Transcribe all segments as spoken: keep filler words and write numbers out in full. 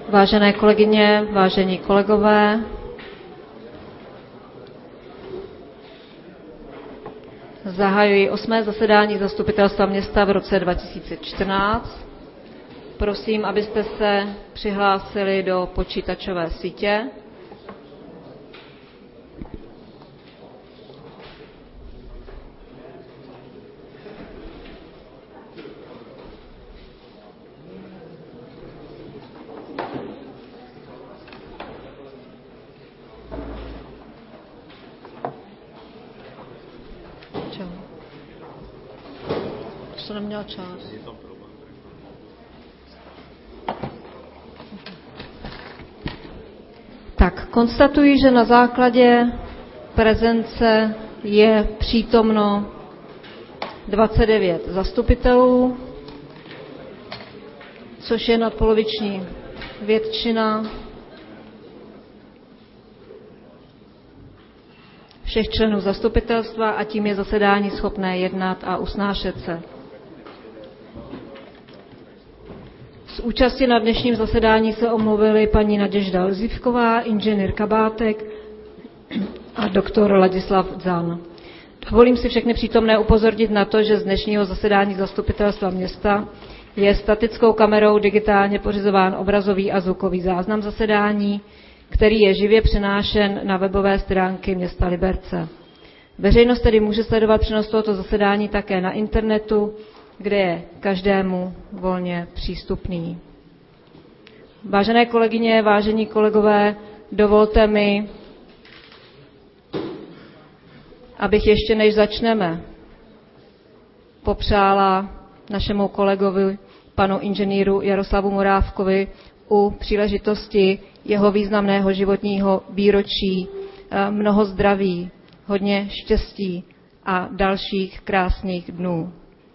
Vážené kolegyně, vážení kolegové, zahajuji osmé zasedání Zastupitelstva města v roce dva tisíce čtrnáct. Prosím, abyste se přihlásili do počítačové sítě. Neměla čas. Tak, konstatuji, že na základě prezence je přítomno dvacet devět zastupitelů, což je nadpoloviční většina všech členů zastupitelstva a tím je zasedání schopné jednat a usnášet se. Z účasti na dnešním zasedání se omluvili paní Naděžda Lzivková, inženýr Kabátek a doktor Ladislav Dzan. Dovolím si všechny přítomné upozornit na to, že z dnešního zasedání Zastupitelstva města je statickou kamerou digitálně pořizován obrazový a zvukový záznam zasedání, který je živě přenášen na webové stránky města Liberce. Veřejnost tedy může sledovat přenos tohoto zasedání také na internetu, kde je každému volně přístupný. Vážené kolegyně, vážení kolegové, dovolte mi, abych ještě než začneme popřála našemu kolegovi, panu inženýru Jaroslavu Morávkovi, u příležitosti jeho významného životního výročí mnoho zdraví, hodně štěstí a dalších krásných dnů.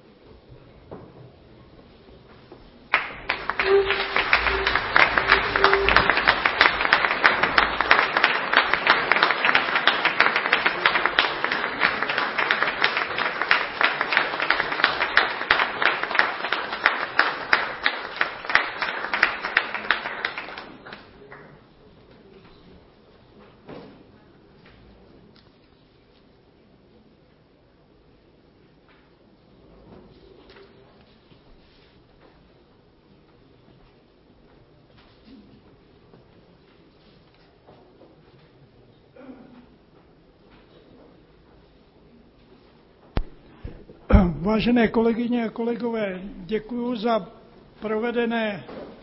Vážené kolegyně a kolegové, děkuji za provedené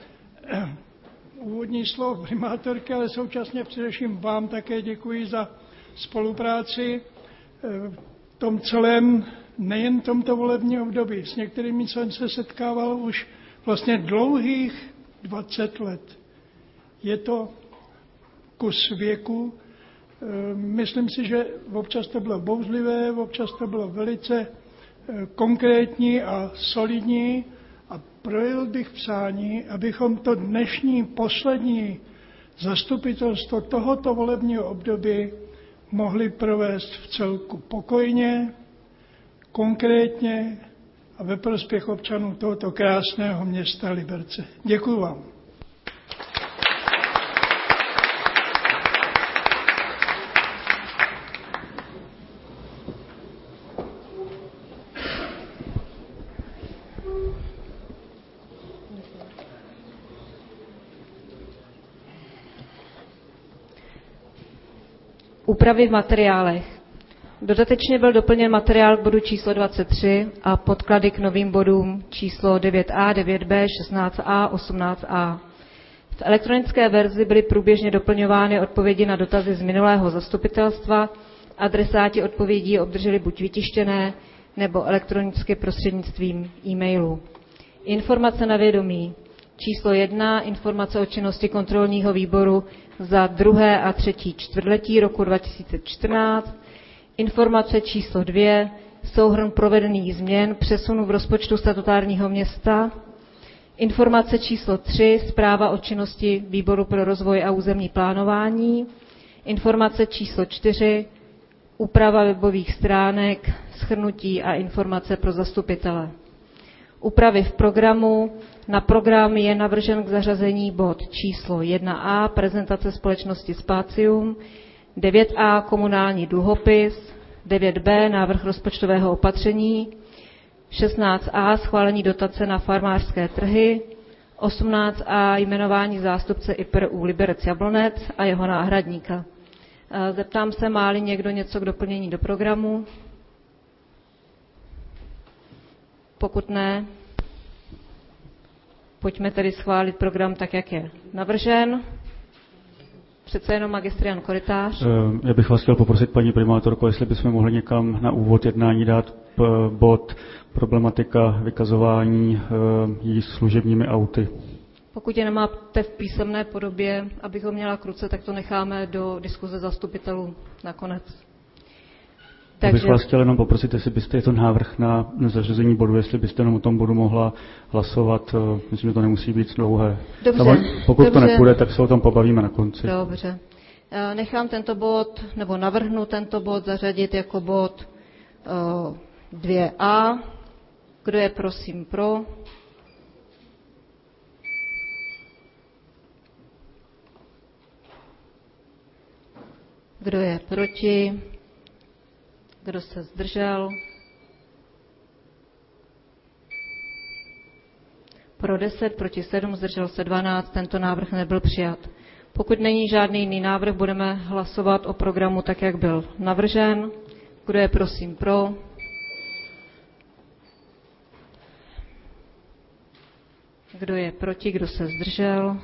úvodní slovo primátorky, ale současně především vám také děkuji za spolupráci v tom celém, nejen tomto volebním období. S některými jsem se setkával už vlastně dlouhých dvacet let. Je to kus věku. Myslím si, že občas to bylo bouřlivé, občas to bylo velice konkrétní a solidní a projevil bych přání, abychom to dnešní poslední zastupitelstvo tohoto volebního období mohli provést v celku pokojně, konkrétně a ve prospěch občanů tohoto krásného města Liberce. Děkuji vám. Úpravy v materiálech. Dodatečně byl doplněn materiál k bodu číslo dvacet tři a podklady k novým bodům číslo devět a, devět b, šestnáct a, osmnáct a. V elektronické verzi byly průběžně doplňovány odpovědi na dotazy z minulého zastupitelstva. Adresáti odpovědí obdrželi buď vytištěné, nebo elektronicky prostřednictvím e-mailu. Informace na vědomí. Číslo jedna, informace o činnosti kontrolního výboru za druhé a třetí čtvrtletí roku dva tisíce čtrnáct. Informace číslo dvě, souhrn provedených změn přesunu v rozpočtu statutárního města. Informace číslo tři, zpráva o činnosti výboru pro rozvoj a územní plánování. Informace číslo čtyři, úprava webových stránek, shrnutí a informace pro zastupitele. Úpravy v programu. Na program je navržen k zařazení bod číslo jedna a, prezentace společnosti Spatium, devět a, komunální dluhopis, devět b, návrh rozpočtového opatření, šestnáct a, schválení dotace na farmářské trhy, osmnáct a, jmenování zástupce I P R u Liberec Jablonec a jeho náhradníka. Zeptám se, má-li někdo něco k doplnění do programu? Pokud ne, pojďme tedy schválit program tak, jak je navržen. Přece jenom magistr Jan Korytář. Já bych vás chtěl poprosit, paní primátorko, jestli bychom mohli někam na úvod jednání dát bod problematika vykazování jí služebními auty. Pokud je nemáte v písemné podobě, abych ho měla k ruce, tak to necháme do diskuze zastupitelů nakonec. Takže... bych vás chtěl jenom poprosit, jestli byste je to návrh na zařazení bodu, jestli byste jenom o tom bodu mohla hlasovat. Myslím, že to nemusí být dlouhé. Dobře. Nebo pokud Dobře. to nepůjde, tak se o tom pobavíme na konci. Dobře. Nechám tento bod, nebo navrhnu tento bod zařadit jako bod dvě a. Kdo je prosím pro? Kdo je proti? Kdo se zdržel? Pro deset, proti sedm, zdržel se dvanáct, tento návrh nebyl přijat. Pokud není žádný jiný návrh, budeme hlasovat o programu tak, jak byl navržen. Kdo je prosím pro? Kdo je proti? Kdo se zdržel?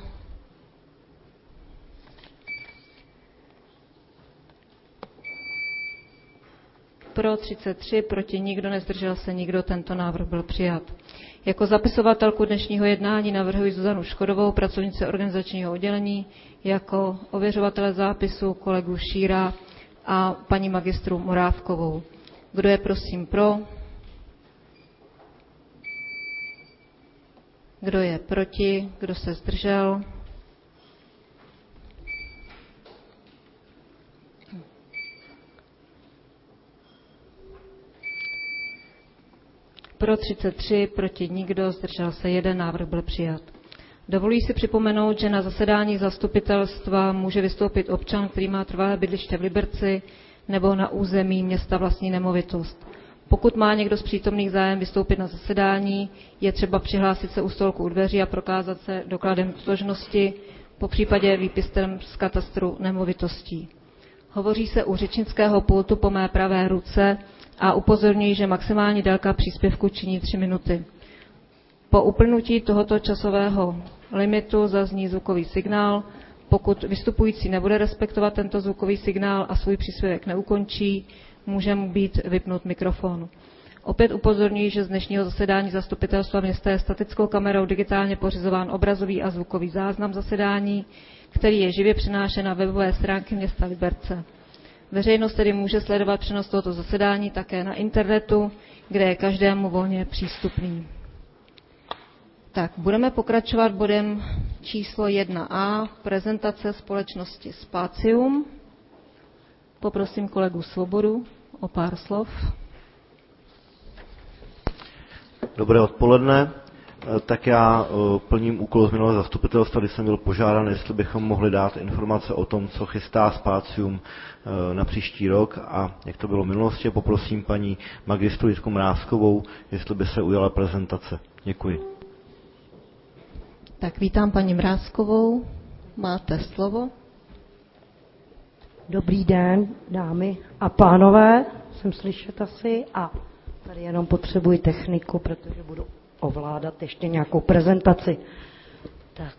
Pro třicet tři, proti nikdo, nezdržel se nikdo, tento návrh byl přijat. Jako zapisovatelku dnešního jednání navrhuji Zuzanu Škodovou, pracovnici organizačního oddělení, jako ověřovatele zápisu kolegu Šíra a paní magistru Morávkovou. Kdo je prosím pro? Kdo je proti? Kdo se zdržel? Pro třicet tři, proti nikdo, zdržel se jeden, návrh byl přijat. Dovoluji si připomenout, že na zasedání zastupitelstva může vystoupit občan, který má trvalé bydliště v Liberci nebo na území města vlastní nemovitost. Pokud má někdo z přítomných zájem vystoupit na zasedání, je třeba přihlásit se u stolku u dveří a prokázat se dokladem totožnosti, popřípadě výpisem z katastru nemovitostí. Hovoří se u řečnického pultu po mé pravé ruce a upozorňuji, že maximální délka příspěvku činí tři minuty. Po uplynutí tohoto časového limitu zazní zvukový signál. Pokud vystupující nebude respektovat tento zvukový signál a svůj příspěvek neukončí, může mu být vypnut mikrofon. Opět upozorňuji, že z dnešního zasedání zastupitelstva města je statickou kamerou digitálně pořizován obrazový a zvukový záznam zasedání, který je živě přenášen na webové stránky města Liberce. Veřejnost tedy může sledovat přenos tohoto zasedání také na internetu, kde je každému volně přístupný. Tak, budeme pokračovat bodem číslo jedna a, prezentace společnosti Spatium. Poprosím kolegu Svobodu o pár slov. Dobré odpoledne. Tak já plním úkol z minulého zastupitelstva, kdy jsem byl požádán, jestli bychom mohli dát informace o tom, co chystá Spatium na příští rok a jak to bylo v minulosti. Poprosím paní magistru Jitku Mrázkovou, jestli by se ujala prezentace. Děkuji. Tak vítám paní Mrázkovou. Máte slovo. Dobrý den, dámy a pánové. Jsem slyšet asi a tady jenom potřebuji techniku, protože budu ovládat ještě nějakou prezentaci. Tak.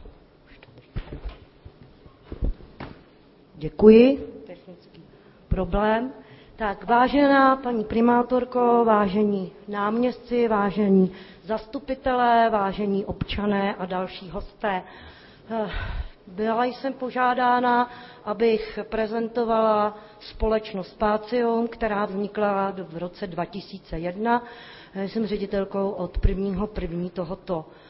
Děkuji. Technický problém. Tak, vážená paní primátorko, vážení náměstci, vážení zastupitelé, vážení občané a další hosté. Byla jsem požádána, abych prezentovala společnost Spatium, která vznikla v roce dva tisíce jedna. Jsem ředitelkou od prvního prvního tohoto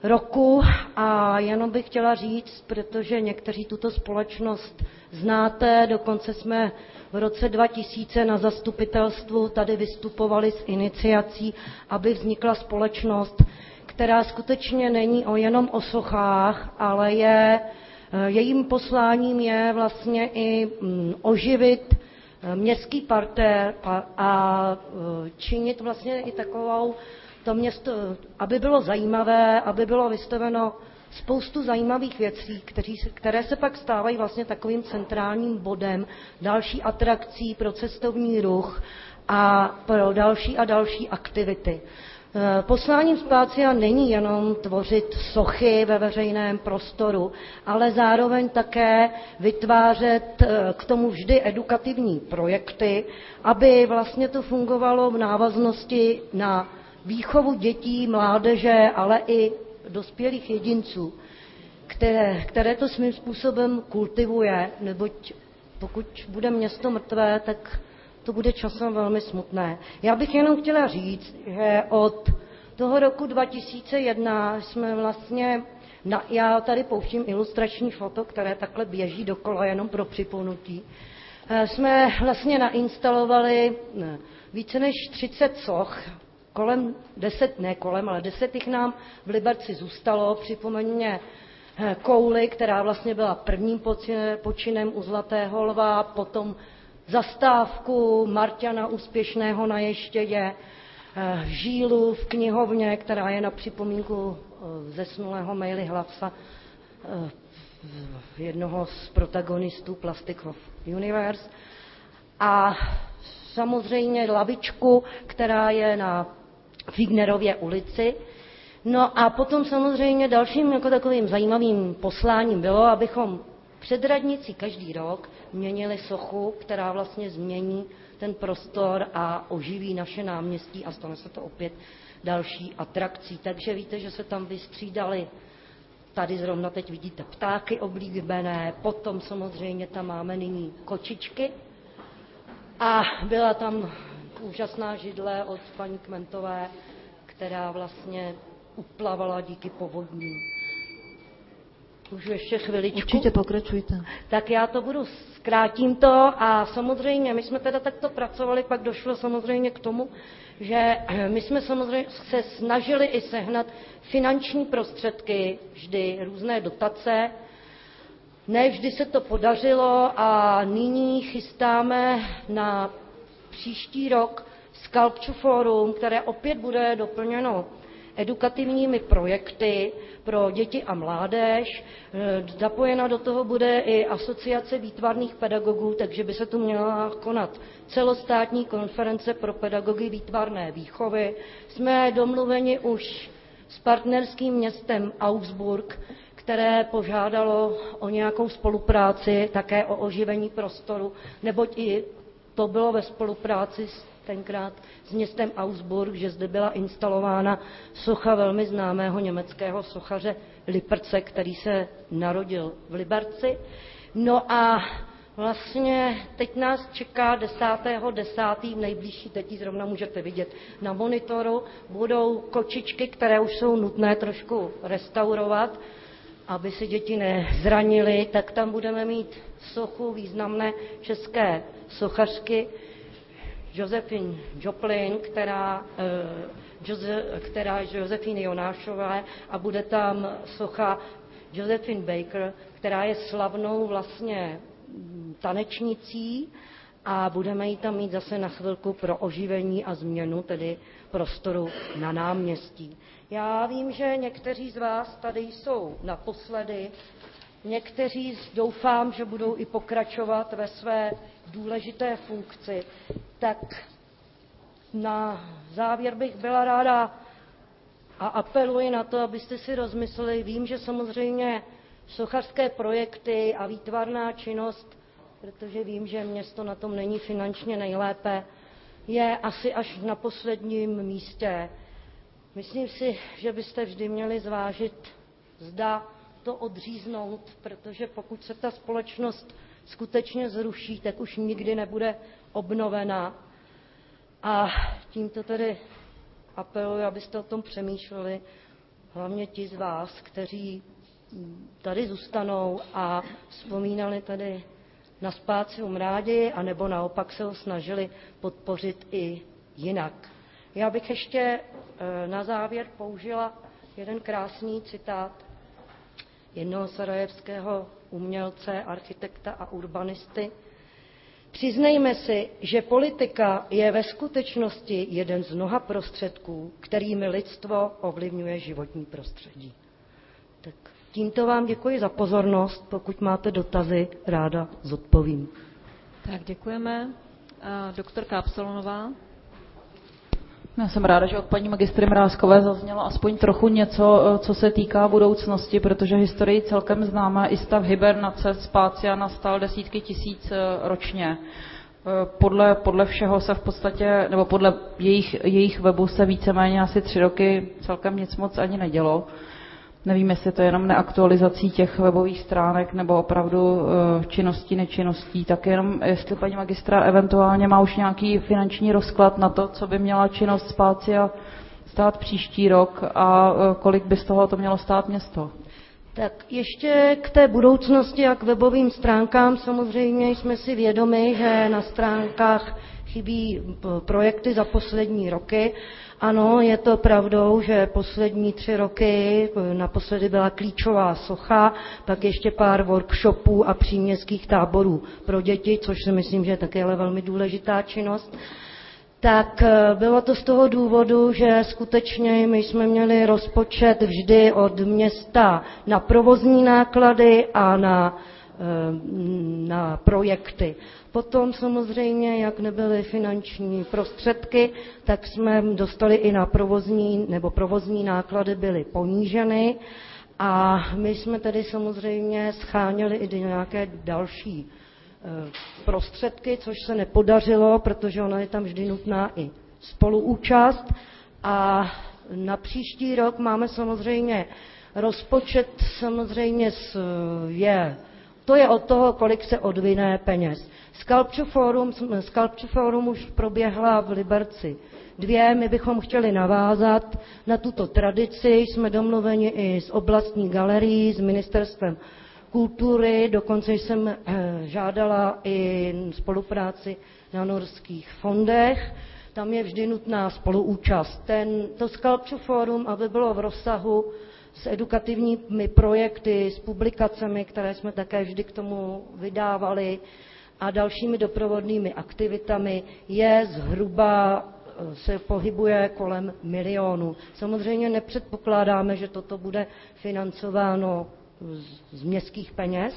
roku a jenom bych chtěla říct, protože někteří tuto společnost znáte, dokonce jsme v roce dva tisíce na zastupitelstvu tady vystupovali s iniciací, aby vznikla společnost, která skutečně není o jenom o sochách, ale je, jejím posláním je vlastně i oživit městský parter a, a činit vlastně i takovou to město, aby bylo zajímavé, aby bylo vystaveno spoustu zajímavých věcí, kteří, které se pak stávají vlastně takovým centrálním bodem další atrakcí pro cestovní ruch a pro další a další aktivity. Posláním Spácia není jenom tvořit sochy ve veřejném prostoru, ale zároveň také vytvářet k tomu vždy edukativní projekty, aby vlastně to fungovalo v návaznosti na výchovu dětí, mládeže, ale i dospělých jedinců, které, které to svým způsobem kultivuje, neboť pokud bude město mrtvé, tak to bude časem velmi smutné. Já bych jenom chtěla říct, že od toho roku dva tisíce jedna jsme vlastně, na, já tady pouštím ilustrační foto, které takhle běží dokola jenom pro připomenutí, jsme vlastně nainstalovali více než třicet soch, kolem deset, ne kolem, ale deset jich nám v Liberci zůstalo, připomeňme kouli, která vlastně byla prvním počinem u Zlatého lva, potom zastávku Marťana Úspěšného na Ještědě, žílu v knihovně, která je na připomínku zesnulého Mejly Hlavsa, jednoho z protagonistů Plastic of Universe. A samozřejmě lavičku, která je na Fignerově ulici. No a potom samozřejmě dalším jako takovým zajímavým posláním bylo, abychom před radnicí každý rok měnili sochu, která vlastně změní ten prostor a oživí naše náměstí a stane se to opět další atrakcí. Takže víte, že se tam vystřídali, tady zrovna teď vidíte ptáky oblíbené, potom samozřejmě tam máme nyní kočičky a byla tam úžasná židle od paní Kmentové, která vlastně uplavala díky povodním. Už ještě chviličku. Určitě pokračujte. Tak já to budu, zkrátím to a samozřejmě, my jsme teda takto pracovali, pak došlo samozřejmě k tomu, že my jsme samozřejmě se snažili i sehnat finanční prostředky, vždy různé dotace. Ne vždy se to podařilo a nyní chystáme na příští rok Sculpture Forum, které opět bude doplněno edukativními projekty pro děti a mládež. Zapojena do toho bude i Asociace výtvarných pedagogů, takže by se tu měla konat celostátní konference pro pedagogy výtvarné výchovy. Jsme domluveni už s partnerským městem Augsburg, které požádalo o nějakou spolupráci, také o oživení prostoru, neboť i to bylo ve spolupráci s tenkrát s městem Augsburg, že zde byla instalována socha velmi známého německého sochaře Lippertse, který se narodil v Liberci. No a vlastně teď nás čeká desátého desátého v nejbližší, teď ji zrovna můžete vidět na monitoru, budou kočičky, které už jsou nutné trošku restaurovat, aby si děti nezranily, tak tam budeme mít sochu významné české sochařky, Josephine Joplin, která, uh, která je Josefíny Jonášové a bude tam socha Josephine Baker, která je slavnou vlastně tanečnicí a budeme ji tam mít zase na chvilku pro oživení a změnu, tedy prostoru na náměstí. Já vím, že někteří z vás tady jsou naposledy, někteří doufám, že budou i pokračovat ve své důležité funkci. Tak na závěr bych byla ráda a apeluji na to, abyste si rozmysleli. Vím, že samozřejmě sochařské projekty a výtvarná činnost, protože vím, že město na tom není finančně nejlépe, je asi až na posledním místě. Myslím si, že byste vždy měli zvážit, zda to odříznout, protože pokud se ta společnost skutečně zruší, tak už nikdy nebude obnovena. A tímto tedy apeluji, abyste o tom přemýšleli hlavně ti z vás, kteří tady zůstanou a vzpomínali tady na Spácium rádi, anebo naopak se ho snažili podpořit i jinak. Já bych ještě na závěr použila jeden krásný citát jednoho sarajevského umělce, architekta a urbanisty. Přiznejme si, že politika je ve skutečnosti jeden z mnoha prostředků, kterými lidstvo ovlivňuje životní prostředí. Tak tímto vám děkuji za pozornost. Pokud máte dotazy, ráda zodpovím. Tak děkujeme. A doktorka Absolonová. Já jsem ráda, že od paní magistry Mrázkové zaznělo aspoň trochu něco, co se týká budoucnosti, protože historii celkem známe, i stav hibernace Spácia nastal desítky tisíc ročně. Podle, podle všeho se v podstatě, nebo podle jejich, jejich webu se víceméně asi tři roky celkem nic moc ani nedělo. Nevím, jestli to je jenom neaktualizací těch webových stránek nebo opravdu činností, nečinností, tak jenom jestli paní magistra eventuálně má už nějaký finanční rozklad na to, co by měla činnost Spácia stát příští rok a kolik by z toho to mělo stát město. Tak ještě k té budoucnosti a k webovým stránkám. Samozřejmě jsme si vědomi, že na stránkách chybí projekty za poslední roky. Ano, je to pravdou, že poslední tři roky, naposledy byla klíčová socha, pak ještě pár workshopů a příměstských táborů pro děti, což si myslím, že je také ale velmi důležitá činnost. Tak bylo to z toho důvodu, že skutečně my jsme měli rozpočet vždy od města na provozní náklady a na, na projekty. Potom samozřejmě, jak nebyly finanční prostředky, tak jsme dostali i na provozní, nebo provozní náklady byly poníženy a my jsme tedy samozřejmě scháněli i nějaké další prostředky, což se nepodařilo, protože ona je tam vždy nutná i spoluúčast. A na příští rok máme samozřejmě rozpočet, samozřejmě je, to je od toho, kolik se odvine peněz. Sculpture Forum, Sculpture Forum už proběhla v Liberci dvě, my bychom chtěli navázat na tuto tradici, jsme domluveni i s oblastní galerií, s ministerstvem kultury, dokonce jsem žádala i spolupráci na norských fondech, tam je vždy nutná spoluúčast. Ten, to Sculpture Forum, aby bylo v rozsahu s edukativními projekty, s publikacemi, které jsme také vždy k tomu vydávali, a dalšími doprovodnými aktivitami, je zhruba, se pohybuje kolem milionu. Samozřejmě nepředpokládáme, že toto bude financováno z městských peněz,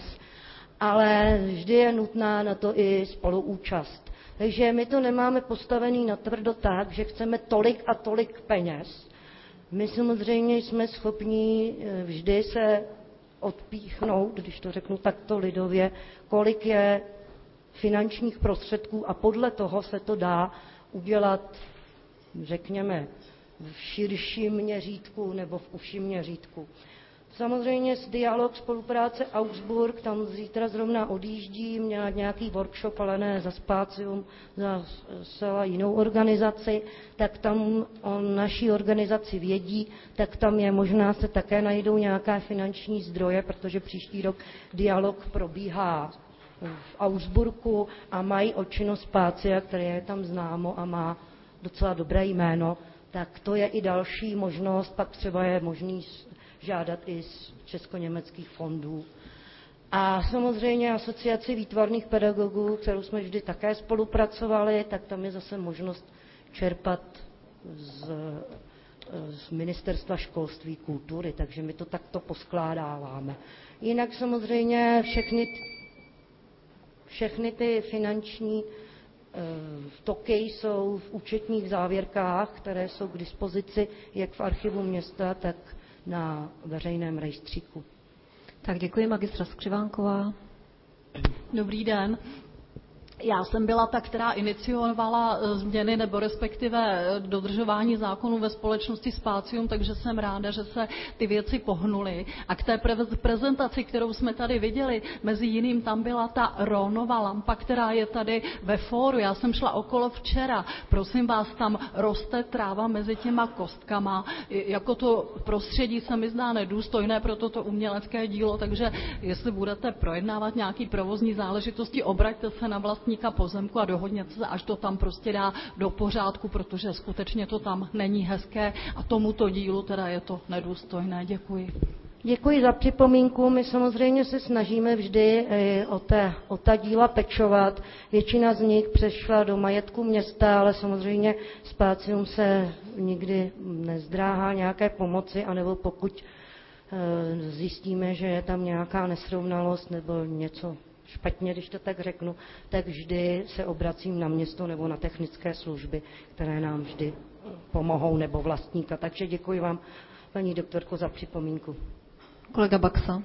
ale vždy je nutná na to i spoluúčast. Takže my to nemáme postavený natvrdo tak, že chceme tolik a tolik peněz. My samozřejmě jsme schopni vždy se odpíchnout, když to řeknu takto lidově, kolik je finančních prostředků a podle toho se to dá udělat, řekněme, v širším měřítku nebo v užším měřítku. Samozřejmě s dialog spolupráce Augsburg, tam zítra zrovna odjíždí, měla nějaký workshop, ale ne za Spácium, za zcela jinou organizaci, tak tam o naší organizaci vědí, tak tam je možná se také najdou nějaké finanční zdroje, protože příští rok dialog probíhá v Augsburgu a mají o činnost Spácia, které je tam známo a má docela dobré jméno, tak to je i další možnost, pak třeba je možný žádat i z česko-německých fondů. A samozřejmě asociaci výtvarných pedagogů, kterou jsme vždy také spolupracovali, tak tam je zase možnost čerpat z, z Ministerstva školství, kultury, takže my to takto poskládáváme. Jinak samozřejmě všechny, všechny ty finanční toky jsou v účetních závěrkách, které jsou k dispozici jak v archivu města, tak na veřejném rejstříku. Tak děkuji, magistra Skřivánková. Dobrý den. Já jsem byla ta, která iniciovala změny nebo respektive dodržování zákonů ve společnosti Spatium, takže jsem ráda, že se ty věci pohnuly. A k té prezentaci, kterou jsme tady viděli, mezi jiným tam byla ta Rónova lampa, která je tady ve fóru. Já jsem šla okolo včera. Prosím vás, tam roste tráva mezi těma kostkama. Jako to prostředí se mi zdá nedůstojné pro toto umělecké dílo, takže jestli budete projednávat nějaký provozní záležitosti, obraťte se na vlastní pozemku a dohodněte se, až to tam prostě dá do pořádku, protože skutečně to tam není hezké a tomuto dílu teda je to nedůstojné. Děkuji. Děkuji za připomínku. My samozřejmě se snažíme vždy o, té, o ta díla pečovat. Většina z nich přešla do majetku města, ale samozřejmě Spatium se nikdy nezdráhá nějaké pomoci, anebo pokud zjistíme, že je tam nějaká nesrovnalost nebo něco špatně, když to tak řeknu, tak vždy se obracím na město nebo na technické služby, které nám vždy pomohou, nebo vlastníka. Takže děkuji vám, paní doktorko, za připomínku. Kolega Baxa.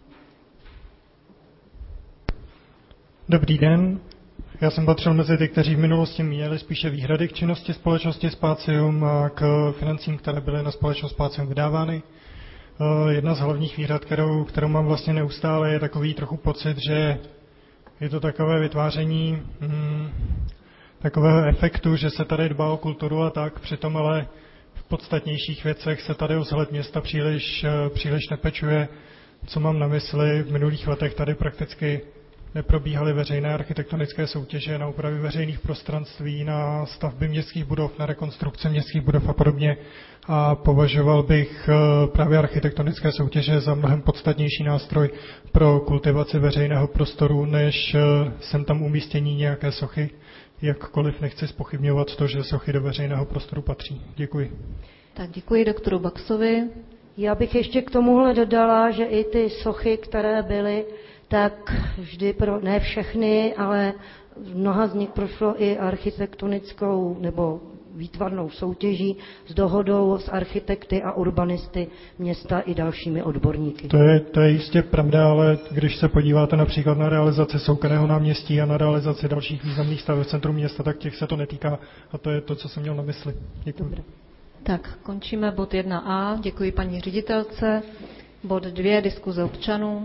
Dobrý den. Já jsem patřil mezi ty, kteří v minulosti měli spíše výhrady k činnosti společnosti Spatium a k financím, které byly na společnost Spatium vydávány. Jedna z hlavních výhrad, kterou, kterou mám vlastně neustále, je takový trochu pocit, že je to takové vytváření hmm, takového efektu, že se tady dbá o kulturu a tak, přitom ale v podstatnějších věcech se tady o vzhled města příliš, příliš nepečuje. Co mám na mysli, v minulých letech tady prakticky neprobíhaly veřejné architektonické soutěže na úpravy veřejných prostranství, na stavby městských budov, na rekonstrukce městských budov a podobně. A považoval bych právě architektonické soutěže za mnohem podstatnější nástroj pro kultivaci veřejného prostoru, než sem tam umístění nějaké sochy. Jakkoliv nechci zpochybňovat to, že sochy do veřejného prostoru patří. Děkuji. Tak děkuji doktoru Baxovi. Já bych ještě k tomuhle dodala, že i ty sochy, které byly, tak vždy pro, ne všechny, ale mnoha z nich prošlo i architektonickou nebo výtvarnou soutěží s dohodou s architekty a urbanisty města i dalšími odborníky. To je, to je jistě pravda, ale když se podíváte například na realizaci Soukenného náměstí a na realizaci dalších významných staveb v centru města, tak těch se to netýká a to je to, co jsem měl na mysli. Děkuji. Dobře. Tak, končíme bod jedna a. Děkuji paní ředitelce. Bod dva, diskuze občanů.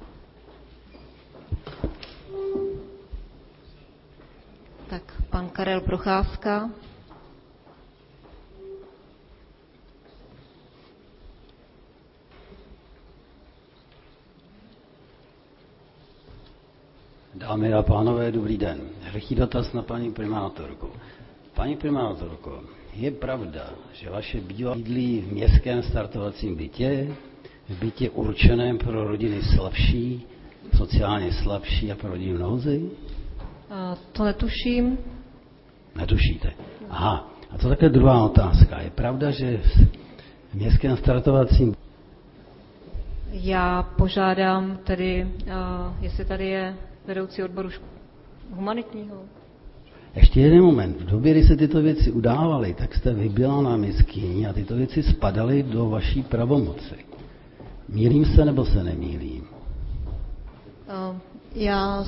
Tak, pan Karel Procházka. Dámy a pánové, dobrý den. Rychlý dotaz na paní primátorku. Paní primátorko, je pravda, že vaše bývalé bydlí v městském startovacím bytě, v bytě určeném pro rodiny slabší, sociálně slabší a pro rodiny v nouzi? To netuším. Netušíte. Aha. A to také druhá otázka. Je pravda, že v městském startovacím... Já požádám tedy, uh, jestli tady je vedoucí odboru humanitního. Ještě jeden moment. V době, kdy se tyto věci udávaly, tak jste vy byla náměstkyní a tyto věci spadaly do vaší pravomoci. Mýlím se nebo se nemýlím? Uh, já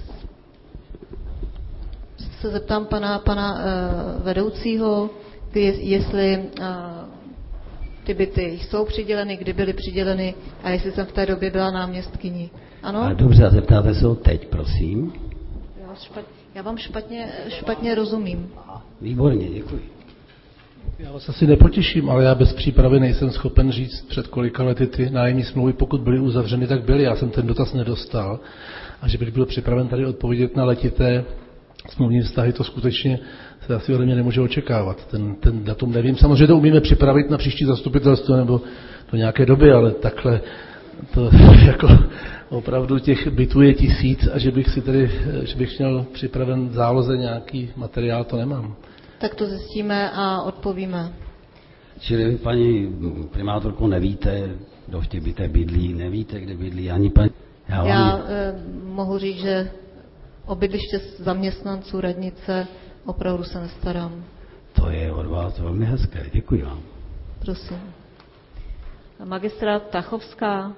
se zeptám pana, pana uh, vedoucího, jestli uh, ty byty jsou přiděleny, kdy byly přiděleny a jestli jsem v té době byla náměstkyní. Ano? A dobře, a zeptáte se ho teď, prosím. Já, vás špatně, já vám špatně, špatně rozumím. Výborně, děkuji. Já vás asi nepotěším, ale já bez přípravy nejsem schopen říct, před kolika lety ty nájemní smlouvy, pokud byly uzavřeny, tak byly. Já jsem ten dotaz nedostal. A že bych byl připraven tady odpovědět na letité smluvní vztahy, to skutečně se asi ode mě nemůže očekávat. Ten, ten datum nevím. Samozřejmě to umíme připravit na příští zastupitelstvo nebo do nějaké doby, ale takhle to jako opravdu těch bytů je tisíc a že bych si tedy, že bych měl připraven v záloze nějaký materiál, to nemám. Tak to zjistíme a odpovíme. Čili vy, paní primátorko, nevíte, kdo v těch bytech bydlí, nevíte, kde bydlí, ani paní... Já, vám... Já eh, mohu říct, že o bydliště zaměstnanců radnice opravdu se nestarám. To je od vás velmi hezké, děkuji vám. Prosím. Magistrát Tachovská.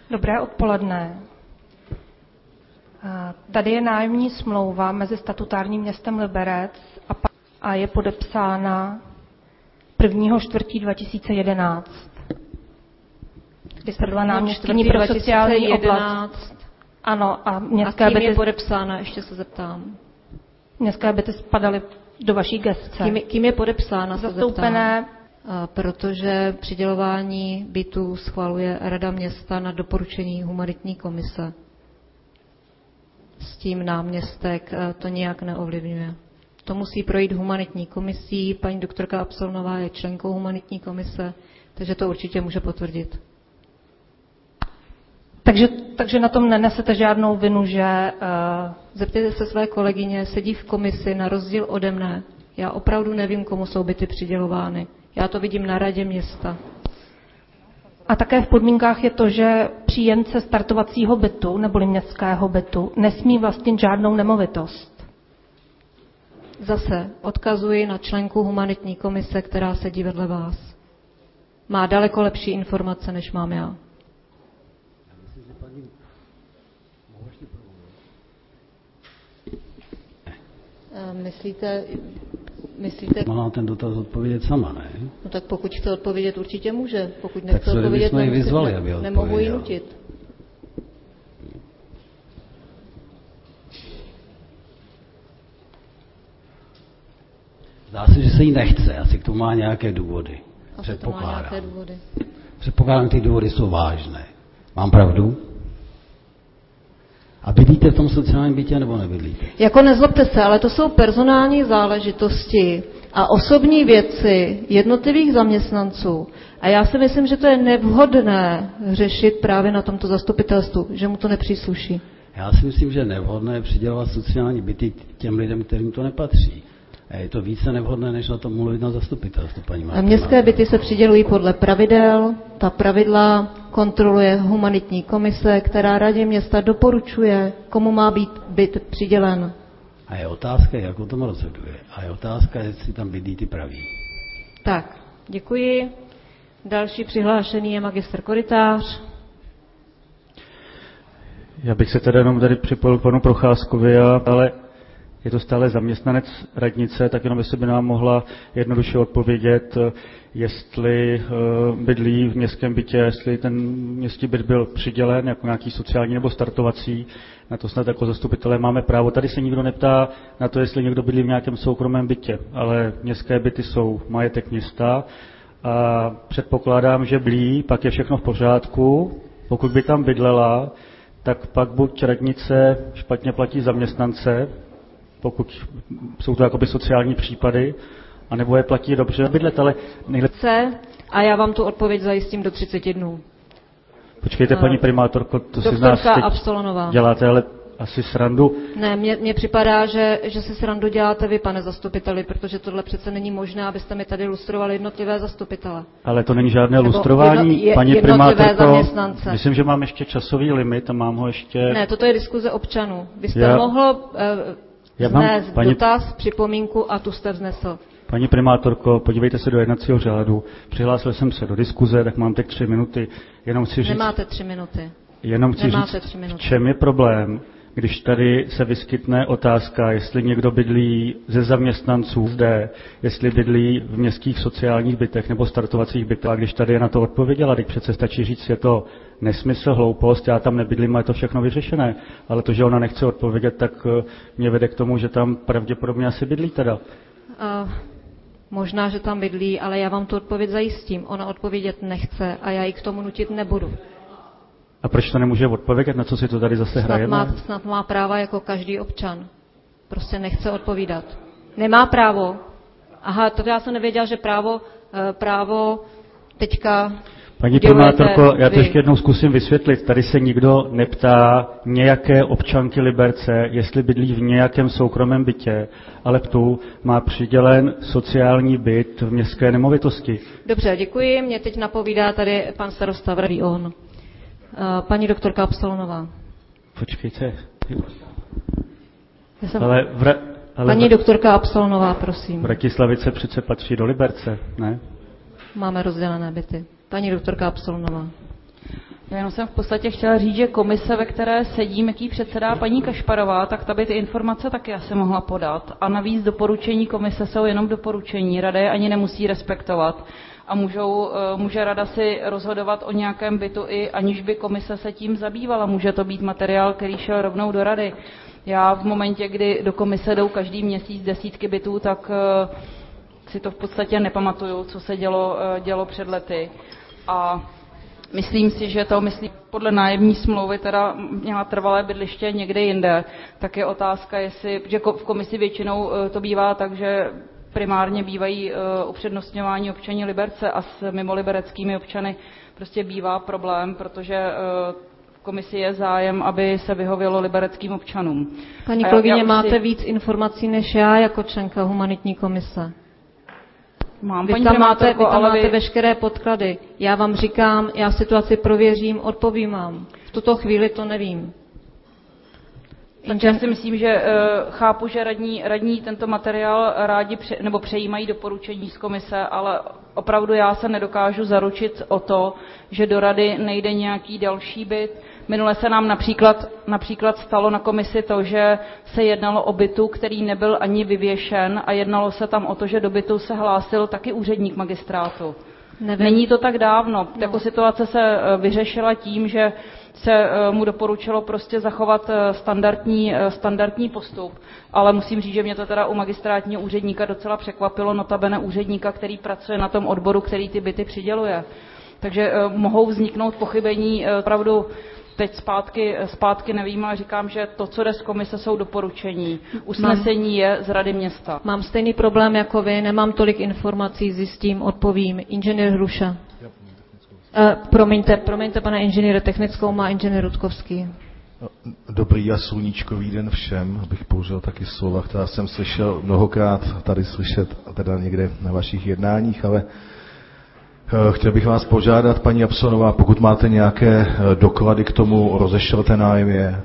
Dobré odpoledne. Tady je nájemní smlouva mezi statutárním městem Liberec a, a je podepsána prvního čtvrtého dva tisíce jedenáct. Kdy jste byla náměstkyní pro sociální oblast. Ano, a městské a kým byty je podepsána, ještě se zeptám. Městské byty spadaly do vaší gesce. Kým, kým je podepsána, se Zastoupené. A protože přidělování bytů schvaluje Rada města na doporučení humanitní komise. S tím náměstek to nijak neovlivňuje. To musí projít humanitní komisí, paní doktorka Absolnová je členkou humanitní komise, takže to určitě může potvrdit. Takže, takže na tom nenesete žádnou vinu, že... Uh, zeptejte se své kolegyně, sedí v komisi na rozdíl ode mne. Já opravdu nevím, komu jsou byty přidělovány. Já to vidím na radě města. A také v podmínkách je to, že příjemce startovacího bytu neboli městského bytu nesmí vlastnit žádnou nemovitost. Zase odkazuji na členku humanitní komise, která sedí vedle vás. Má daleko lepší informace, než mám já. Myslíte, myslíte... Má ten dotaz odpovědět sama, ne? No tak pokud chce odpovědět, určitě může. Pokud nechce tak odpovědět, nemusí, vyzvali, ne, nemohu ji nutit. Zdá se, že se jí nechce, asi k tomu má nějaké důvody. Asi Předpokládám. To má nějaké důvody. Předpokládám, ty důvody jsou vážné. Mám pravdu? A bydlíte v tom sociálním bytě, nebo nebydlíte? Jako nezlobte se, ale to jsou personální záležitosti a osobní věci jednotlivých zaměstnanců. A já si myslím, že to je nevhodné řešit právě na tomto zastupitelstvu, že mu to nepřísluší. Já si myslím, že je nevhodné přidělovat sociální byty těm lidem, kterým to nepatří. A je to více nevhodné, než na tom mluvit na zastupitelstvu, paní Martina. Městské byty se přidělují podle pravidel. Ta pravidla kontroluje humanitní komise, která radě města doporučuje, komu má být byt přidělen. A je otázka, jak o tom rozhoduje. A je otázka, jestli tam bydlí ty praví. Tak, děkuji. Další přihlášený je magistr Korytář. Já bych se teda jenom tady připojil k panu Procházkovi, ale je to stále zaměstnanec radnice, tak jenom jestli by nám mohla jednoduše odpovědět, jestli bydlí v městském bytě, jestli ten městský byt byl přidělen jako nějaký sociální nebo startovací. Na to snad jako zastupitelé máme právo. Tady se nikdo neptá na to, jestli někdo bydlí v nějakém soukromém bytě, ale městské byty jsou majetek města a předpokládám, že bydlí, pak je všechno v pořádku. Pokud by tam bydlela, tak pak buď radnice špatně platí zaměstnance, pokud jsou to jakoby sociální případy, anebo je platí dobře bydlet, ale nejlepší. A já vám tu odpověď zajistím do třiceti dnů. Počkejte, paní primátorko, to si z nás teď děláte, ale asi srandu. Ne, mně, mně připadá, že, že si srandu děláte vy, pane zastupiteli, protože tohle přece není možné, abyste mi tady lustrovali jednotlivé zastupitele. Ale to není žádné Nebo lustrování, jedno, paní primátorko. Myslím, že mám ještě časový limit a mám ho ještě... Ne, toto je diskuze občanů. Vy jste já... mohl... Uh, Já mám, paní, dotaz, připomínku a tu jste vznesl. Paní primátorko, podívejte se do jednacího řádu. Přihlásil jsem se do diskuze, tak mám teď tři minuty. Jenom chci říct, Nemáte tři minuty. Jenom chci Nemáte říct, v čem je problém, když tady se vyskytne otázka, jestli někdo bydlí ze zaměstnanců zde, jestli bydlí v městských sociálních bytech nebo startovacích bytech. A když tady je na to odpověděla, teď přece stačí říct, je to nesmysl, hloupost, já tam nebydlím a je to všechno vyřešené. Ale to, že ona nechce odpovědět, tak mě vede k tomu, že tam pravděpodobně asi bydlí teda. Uh, možná, že tam bydlí, ale já vám tu odpověď zajistím. Ona odpovědět nechce a já ji k tomu nutit nebudu. A proč to nemůže odpovědět, na co si to tady zase snad hrajeme? Má, snad má práva jako každý občan. Prostě nechce odpovídat. Nemá právo. Aha, to já jsem nevěděla, že právo, právo teďka... Paní primátorko, já to ještě jednou zkusím vysvětlit. Tady se nikdo neptá nějaké občanky Liberce, jestli bydlí v nějakém soukromém bytě, ale tu má přidělen sociální byt v městské nemovitosti. Dobře, děkuji. Mě teď napovídá tady pan starosta Vradí on. Paní doktorka Absolnová. Počkejte. Jsem... Ale vra... ale Paní vra... doktorka Absolnová, prosím. Vratislavice přece patří do Liberce, ne? Máme rozdělené byty. Paní doktorka Absolnová. Já jenom jsem v podstatě chtěla říct, že komise, ve které sedím, jaký předsedá paní Kašparová, tak ta by ty informace taky asi mohla podat. A navíc doporučení komise jsou jenom doporučení, rada je ani nemusí respektovat. A můžou, může rada si rozhodovat o nějakém bytu, i aniž by komise se tím zabývala. Může to být materiál, který šel rovnou do rady. Já v momentě, kdy do komise jdou každý měsíc desítky bytů, tak si to v podstatě nepamatuju, co se dělo, dělo před lety. A myslím si, že to myslí podle nájemní smlouvy teda měla trvalé bydliště někde jinde. Tak je otázka, jestli, že v komisi většinou to bývá tak, že primárně bývají upřednostňování občani Liberce a s mimolibereckými občany prostě bývá problém, protože v komisi je zájem, aby se vyhovělo libereckým občanům. Paní kolegyně, máte si... víc informací než já jako členka humanitní komise. Mám, vy paní tam máte, vy tam máte vy... veškeré podklady. Já vám říkám, já situaci prověřím, odpovím vám. V tuto chvíli to nevím. Tak já si myslím, že uh, chápu, že radní, radní tento materiál rádi pře, nebo přejímají doporučení z komise, ale opravdu já se nedokážu zaručit o to, že do rady nejde nějaký další byt. Minule se nám například, například stalo na komisi to, že se jednalo o bytu, který nebyl ani vyvěšen a jednalo se tam o to, že do bytu se hlásil taky úředník magistrátu. Nevím. Není to tak dávno. No. Jako situace se vyřešila tím, že se mu doporučilo prostě zachovat standardní, standardní postup. Ale musím říct, že mě to teda u magistrátního úředníka docela překvapilo, notabene úředníka, který pracuje na tom odboru, který ty byty přiděluje. Takže mohou vzniknout pochybení, opravdu teď zpátky, zpátky nevím, ale říkám, že to, co jde z komise, jsou doporučení. Usnesení mám, je z rady města. Mám stejný problém jako vy, nemám tolik informací, zjistím, odpovím. Inženýr Hruša. Uh, promiňte, promiňte, pane inženýre, technickou má inženýr Rudkovský. Dobrý a sluníčkový den všem, abych použil taky slova, která jsem slyšel mnohokrát tady slyšet, teda někde na vašich jednáních, ale chtěl bych vás požádat, paní Absolnová, pokud máte nějaké doklady k tomu, rozešlete nám je.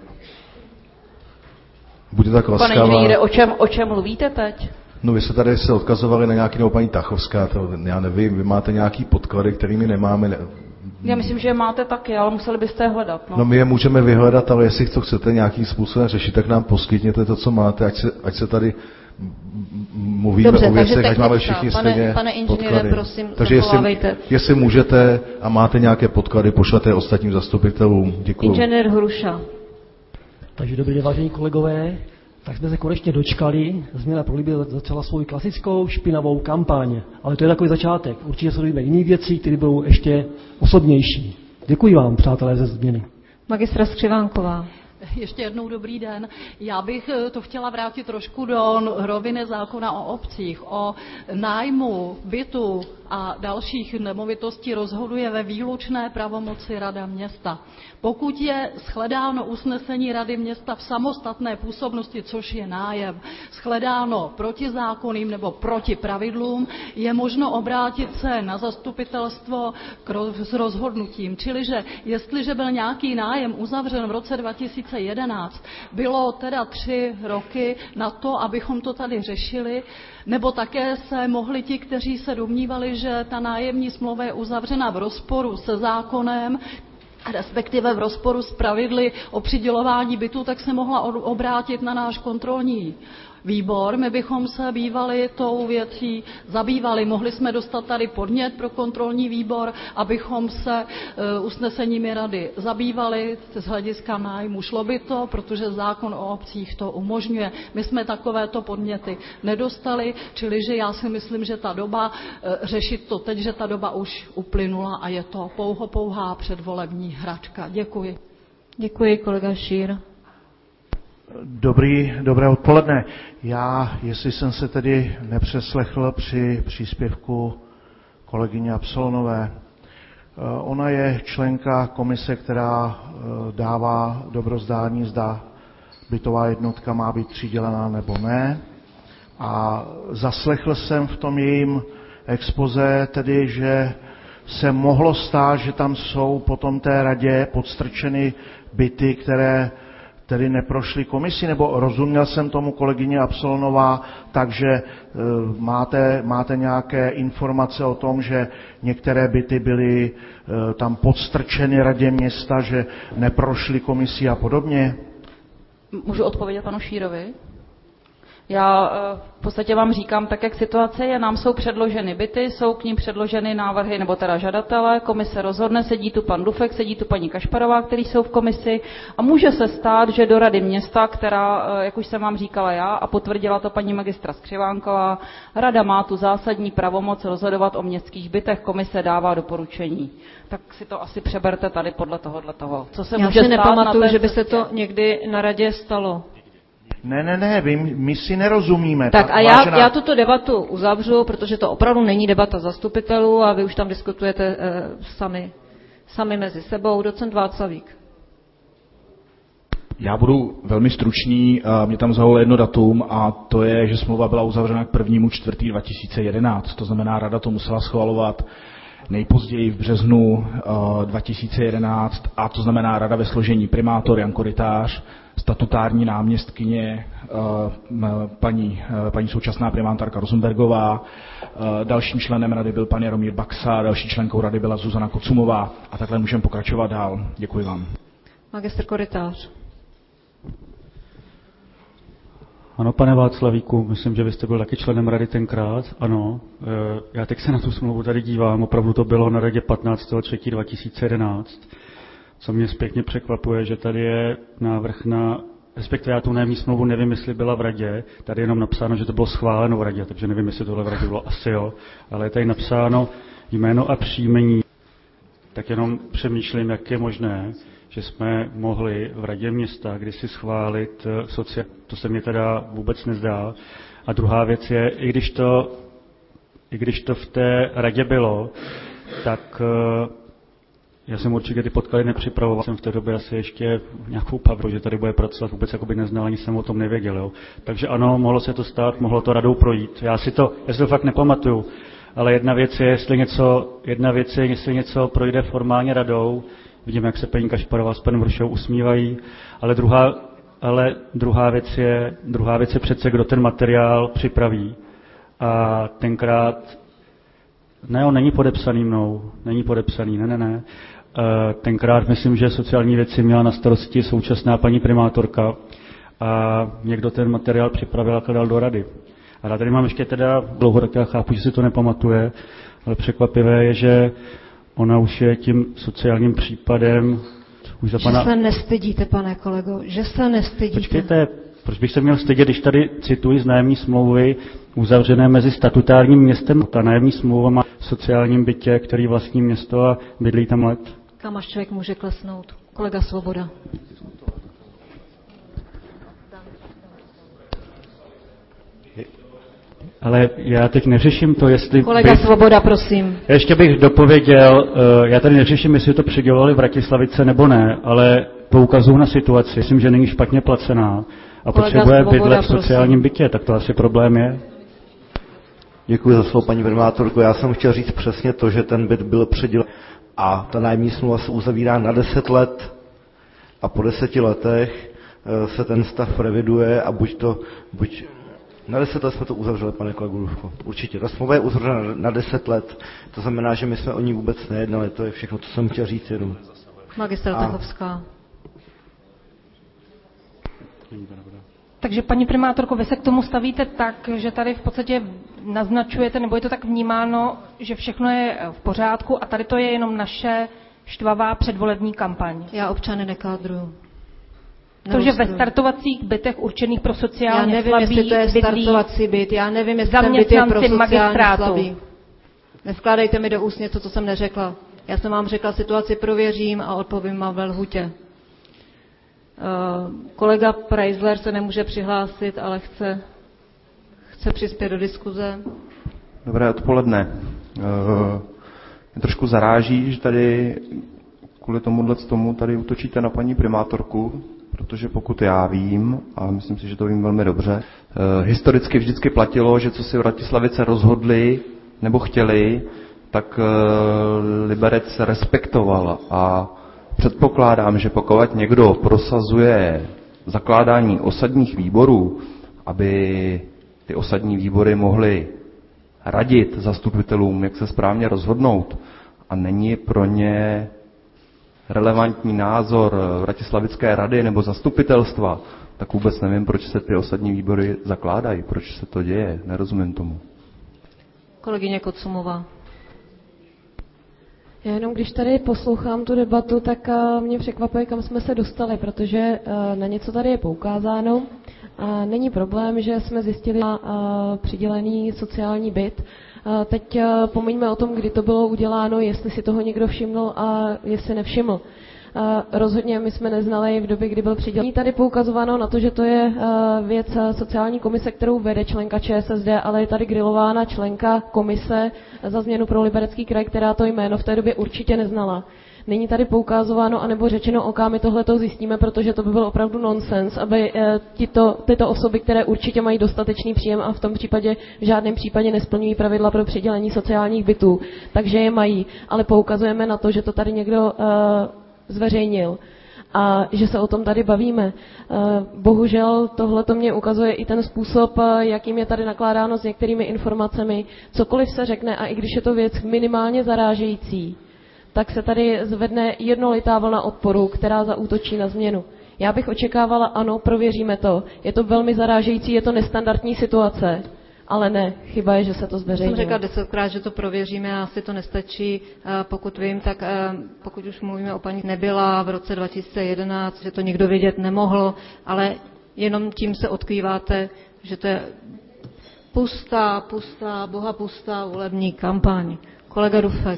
Buďte tak laskavá. Pane inženýre, o čem, o čem mluvíte teď? No vy se tady se odkazovali na nějaký, nebo paní Tachovská, to já nevím, vy máte nějaký podklady, kterými nemáme. Ne... Já myslím, že je máte taky, ale museli byste je hledat. No. no my je můžeme vyhledat, ale jestli to chcete nějakým způsobem řešit, tak nám poskytněte to, co máte, ať se, ať se tady mluvíme Dobře, o věcech, ať máme pane, všichni stejně pane inženýre, podklady. Prosím, takže jestli, jestli můžete a máte nějaké podklady, pošlete ostatním zastupitelům. Děkuji. Inženýr Hruša. Takže dobrý den, vážení kolegové. Tak jsme se konečně dočkali. Změna pro Liby začala svou klasickou špinavou kampaň. Ale to je takový začátek. Určitě se dovíme jiné věci, které budou ještě osobnější. Děkuji vám, přátelé ze změny. Magistra Skřivánková. Ještě jednou dobrý den. Já bych to chtěla vrátit trošku do roviny zákona o obcích. O nájmu bytu a dalších nemovitostí rozhoduje ve výlučné pravomoci rada města. Pokud je shledáno usnesení rady města v samostatné působnosti, což je nájem, shledáno protizákonným nebo proti pravidlům, je možno obrátit se na zastupitelstvo s rozhodnutím. Čiliže jestliže byl nějaký nájem uzavřen v roce dva tisíce jedenáct, bylo teda tři roky na to, abychom to tady řešili, nebo také se mohli ti, kteří se domnívali, že ta nájemní smlouva je uzavřena v rozporu se zákonem, respektive v rozporu s pravidly o přidělování bytů, tak se mohla obrátit na náš kontrolní výbor. My bychom se bývali tou věcí zabývali. Mohli jsme dostat tady podnět pro kontrolní výbor, abychom se usneseními rady zabývali z hlediska nájmu. Šlo by to, protože zákon o obcích to umožňuje. My jsme takovéto podněty nedostali, čili že já si myslím, že ta doba, řešit to teď, že ta doba už uplynula a je to pouho pouhá předvolební hračka. Děkuji. Děkuji, kolega Šír. Dobrý, dobré odpoledne. Já, jestli jsem se tedy nepřeslechl při příspěvku kolegyně Absolonové, ona je členka komise, která dává dobrozdání, zda bytová jednotka má být přidělená nebo ne. A zaslechl jsem v tom jejím expoze tedy, že se mohlo stát, že tam jsou potom té radě podstrčeny byty, které tedy neprošly komisi, nebo rozuměl jsem tomu kolegyně Absolonová, takže e, máte, máte nějaké informace o tom, že některé byty byly e, tam podstrčeny radě města, že neprošly komisi a podobně? Můžu odpovědět panu Šírovi? Já v podstatě vám říkám tak, jak situace je. Nám jsou předloženy byty, jsou k ním předloženy návrhy, nebo teda žadatele, komise rozhodne, sedí tu pan Dufek, sedí tu paní Kašparová, kteří jsou v komisi a může se stát, že do rady města, která, jak už jsem vám říkala já a potvrdila to paní magistra Skřivánková, rada má tu zásadní pravomoc rozhodovat o městských bytech, komise dává doporučení. Tak si to asi přeberte tady podle tohohle toho. Co se já může si stát nepamatuju, na té že by se cestě? to někdy na radě stalo. Ne, ne, ne, my, my si nerozumíme. Tak a já, vážená... já tuto debatu uzavřu, protože to opravdu není debata zastupitelů a vy už tam diskutujete e, sami, sami mezi sebou. Docent Václavík. Já budu velmi stručný, mě tam zaujalo jedno datum a to je, že smlouva byla uzavřena k prvnímu čtvrtý dva tisíce jedenáct, to znamená, rada to musela schvalovat nejpozději v březnu dva tisíce jedenáct a to znamená rada ve složení primátor Jan Korytář, statutární náměstkyně paní, paní současná primátorka Rosenbergová, dalším členem rady byl pan Jaromír Baxa, další členkou rady byla Zuzana Kocumová a takhle můžeme pokračovat dál. Děkuji vám. Magistr Korytář. Ano, pane Václavíku, myslím, že vy jste byl taky členem rady tenkrát. Ano, já teď se na tu smlouvu tady dívám, opravdu to bylo na radě patnáctého třetího dva tisíce jedenáct. Co mě zpětně překvapuje, že tady je návrh na, respektive já tu nájemní smlouvu nevím, jestli byla v radě, tady je jenom napsáno, že to bylo schváleno v radě, takže nevím, jestli tohle v radě bylo, asi jo, ale je tady napsáno jméno a příjmení, tak jenom přemýšlím, jak je možné, že jsme mohli v radě města kdysi schválit sociální, to se mně teda vůbec nezdá. A druhá věc je, i když to, i když to v té radě bylo, tak já jsem určitě ty podklady nepřipravoval, jsem v té době asi ještě nějakou pavru, že tady bude pracovat, vůbec jako by neznal, ani jsem o tom nevěděl. Jo. Takže ano, mohlo se to stát, mohlo to radou projít. Já si to, já si to fakt nepamatuju, ale jedna věc je, jestli něco, jedna věc je, jestli něco projde formálně radou, vidím, jak se paní Kašparová s panem Vršou usmívají, ale druhá, ale druhá věc je, druhá věc je přece, kdo ten materiál připraví. A tenkrát, ne, on není podepsaný mnou, není podepsaný, ne, ne, ne. Tenkrát myslím, že sociální věci měla na starosti současná paní primátorka a někdo ten materiál připravil a dal do rady. A já tady mám ještě teda dlouho, tak já chápu, že si to nepamatuje, ale překvapivé je, že ona už je tím sociálním případem. Už za pana... Že se nestydíte, pane kolego, že se nestydíte. Počkejte, proč bych se měl stydět, když tady cituji z nájemní smlouvy uzavřené mezi statutárním městem. Ta nájemní smlouva má v sociálním bytě, který vlastní město a bydlí tam let. Kam až člověk může klesnout? Kolega Svoboda. Ale já teď neřeším to, jestli... Kolega byt... Svoboda, prosím. Ještě bych dopověděl, já tady neřeším, jestli to přidělovali v Vratislavice nebo ne, ale poukazuju na situaci. Myslím, že není špatně placená a kolega potřebuje Svoboda, bydlet v sociálním bytě, tak to asi problém je. Děkuji za slovo, paní primátorko. Já jsem chtěl říct přesně to, že ten byt byl přidělen a ta nájemní smlouva se uzavírá na deset let a po deseti letech se ten stav reviduje a buď to, buď na deset let jsme to uzavřeli, pane kolegu Lůvko. Určitě. Ta smlouva je uzavřena na deset let. To znamená, že my jsme o ní vůbec nejednali. To je všechno, co jsem chtěl říct jenom. Magistra Tachovská. Takže paní primátorko, vy se k tomu stavíte tak, že tady v podstatě naznačujete, nebo je to tak vnímáno, že všechno je v pořádku a tady to je jenom naše štvavá předvolební kampaň. Já občany nekádruju. To, že ve startovacích bytech určených pro sociálně slabý, já nevím, slabý, jestli to je startovací byt, já nevím, jestli ten byt je pro sociálně slabý. Nevkládejte mi do úst něco, co jsem neřekla. Já jsem vám řekla, situaci prověřím a odpovím vám ve lhutě. Uh, kolega Preisler se nemůže přihlásit, ale chce, chce přispět do diskuze. Dobré odpoledne. Uh, mě trošku zaráží, že tady kvůli tomuhle tomu tady útočíte na paní primátorku, protože pokud já vím, a myslím si, že to vím velmi dobře, uh, historicky vždycky platilo, že co si Vratislavice rozhodli nebo chtěli, tak uh, Liberec respektoval a předpokládám, že pokud někdo prosazuje zakládání osadních výborů, aby ty osadní výbory mohly radit zastupitelům, jak se správně rozhodnout, a není pro ně relevantní názor Vratislavické rady nebo zastupitelstva, tak vůbec nevím, proč se ty osadní výbory zakládají, proč se to děje, nerozumím tomu. Kolegyně Kotsumová. Já jenom když tady poslouchám tu debatu, tak mě překvapuje, kam jsme se dostali, protože na něco tady je poukázáno. A není problém, že jsme zjistili přidělený sociální byt. Teď pomeňme o tom, kdy to bylo uděláno, jestli si toho někdo všiml a jestli nevšiml. Rozhodně my jsme neznali v době, kdy byl přidělený. Tady poukazováno na to, že to je věc sociální komise, kterou vede členka ČSSD, ale je tady grilována členka komise za změnu pro Liberecký kraj, která to jméno v té době určitě neznala. Není tady poukázováno anebo řečeno, oká my tohleto zjistíme, protože to by byl opravdu nonsens, aby tyto, tyto osoby, které určitě mají dostatečný příjem a v tom případě v žádném případě nesplňují pravidla pro přidělení sociálních bytů, takže je mají. Ale poukazujeme na to, že to tady někdo uh, zveřejnil a že se o tom tady bavíme. Bohužel tohleto mě ukazuje i ten způsob, jakým je tady nakládáno s některými informacemi. Cokoliv se řekne, a i když je to věc minimálně zarážející, tak se tady zvedne jednolitá vlna odporu, která zaútočí na změnu. Já bych očekávala, ano, prověříme to. Je to velmi zarážející, je to nestandardní situace, ale ne, chyba je, že se to zveřejnilo. Jsem řekla desetkrát, že to prověříme a asi to nestačí. Pokud vím, tak pokud už mluvíme o paní, nebyla v roce dva tisíce jedenáct, že to nikdo vědět nemohl, ale jenom tím se odkrýváte, že to je pustá, pustá, boha pustá volební kampaň. Kolega Dufek.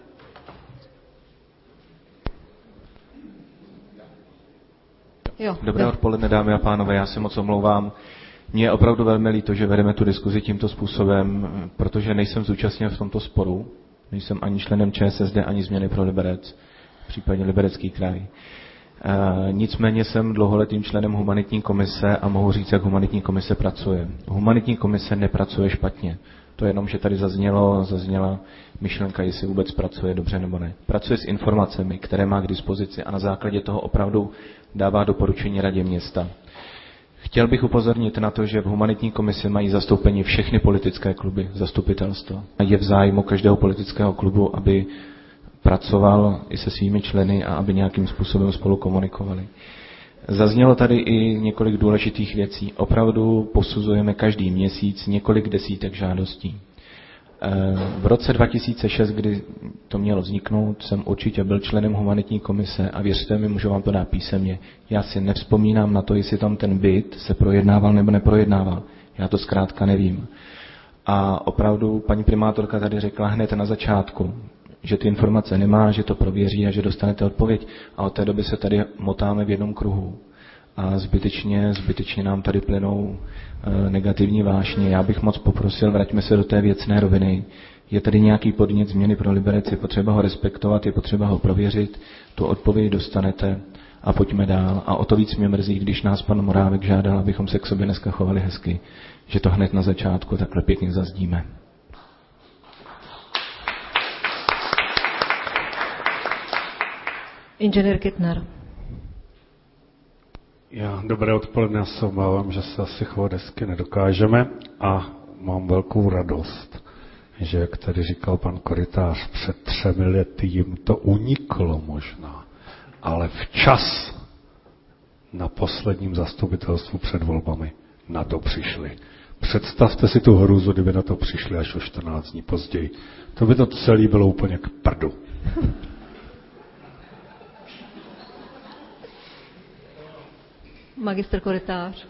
Jo, Dobré odpoledne, dámy a pánové, já se moc omlouvám. Mně je opravdu velmi líto, že vedeme tu diskuzi tímto způsobem, protože nejsem zúčastněn v tomto sporu. Nejsem ani členem ČSSD, ani Změny pro Liberec, případně Liberecký kraj. E, nicméně jsem dlouholetým členem humanitní komise a mohu říct, jak humanitní komise pracuje. Humanitní komise nepracuje špatně. To je jenom, že tady zaznělo, zazněla myšlenka, jestli vůbec pracuje dobře nebo ne. Pracuje s informacemi, které má k dispozici a na základě toho opravdu dává doporučení radě města. Chtěl bych upozornit na to, že v humanitní komisi mají zastoupení všechny politické kluby, zastupitelstva. Je v zájmu každého politického klubu, aby pracoval i se svými členy a aby nějakým způsobem spolu komunikovali. Zaznělo tady i několik důležitých věcí. Opravdu posuzujeme každý měsíc několik desítek žádostí. V roce dva tisíce šest, kdy to mělo vzniknout, jsem určitě byl členem humanitní komise a věřte mi, můžu vám to dát písemně. Já si nevzpomínám na to, jestli tam ten byt se projednával nebo neprojednával. Já to zkrátka nevím. A opravdu paní primátorka tady řekla hned na začátku, že ty informace nemá, že to prověří a že dostanete odpověď. A od té doby se tady motáme v jednom kruhu. A zbytečně, zbytečně nám tady plynou e, negativní vášně. Já bych moc poprosil, vraťme se do té věcné roviny. Je tady nějaký podnět Změny pro Liberec, je potřeba ho respektovat, je potřeba ho prověřit, tu odpověď dostanete a pojďme dál. A o to víc mě mrzí, když nás pan Morávek žádal, abychom se k sobě dneska chovali hezky, že to hned na začátku takhle pěkně zazdíme. Inženýr Kittner. Já, dobré odpoledne, já se obávám, že se asi chovat hezky nedokážeme a mám velkou radost, že, jak tady říkal pan Korytář, před třemi lety jim to uniklo možná, ale včas na posledním zastupitelstvu před volbami na to přišli. Představte si tu hrůzu, kdyby na to přišli až o čtrnáct dní později. To by to celé bylo úplně k prdu. Magistr Korytář.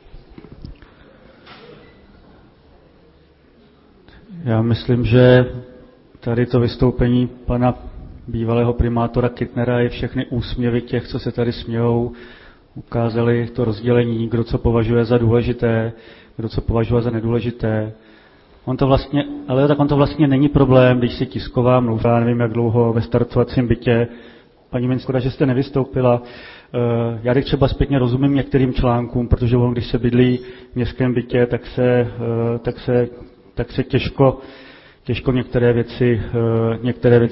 Já myslím, že tady to vystoupení pana bývalého primátora Kittnera je všechny úsměvy těch, co se tady smějou, ukázali to rozdělení, kdo co považuje za důležité, kdo co považuje za nedůležité. On to vlastně, ale tak on to vlastně není problém, když si tisková mluvá, nevím jak dlouho ve startovacím bytě. Paní Minskoda, že jste nevystoupila. Já teď třeba zpětně rozumím některým článkům, protože on, když se bydlí v městském bytě, tak se, tak se, tak se těžko, těžko některé věci, některé věci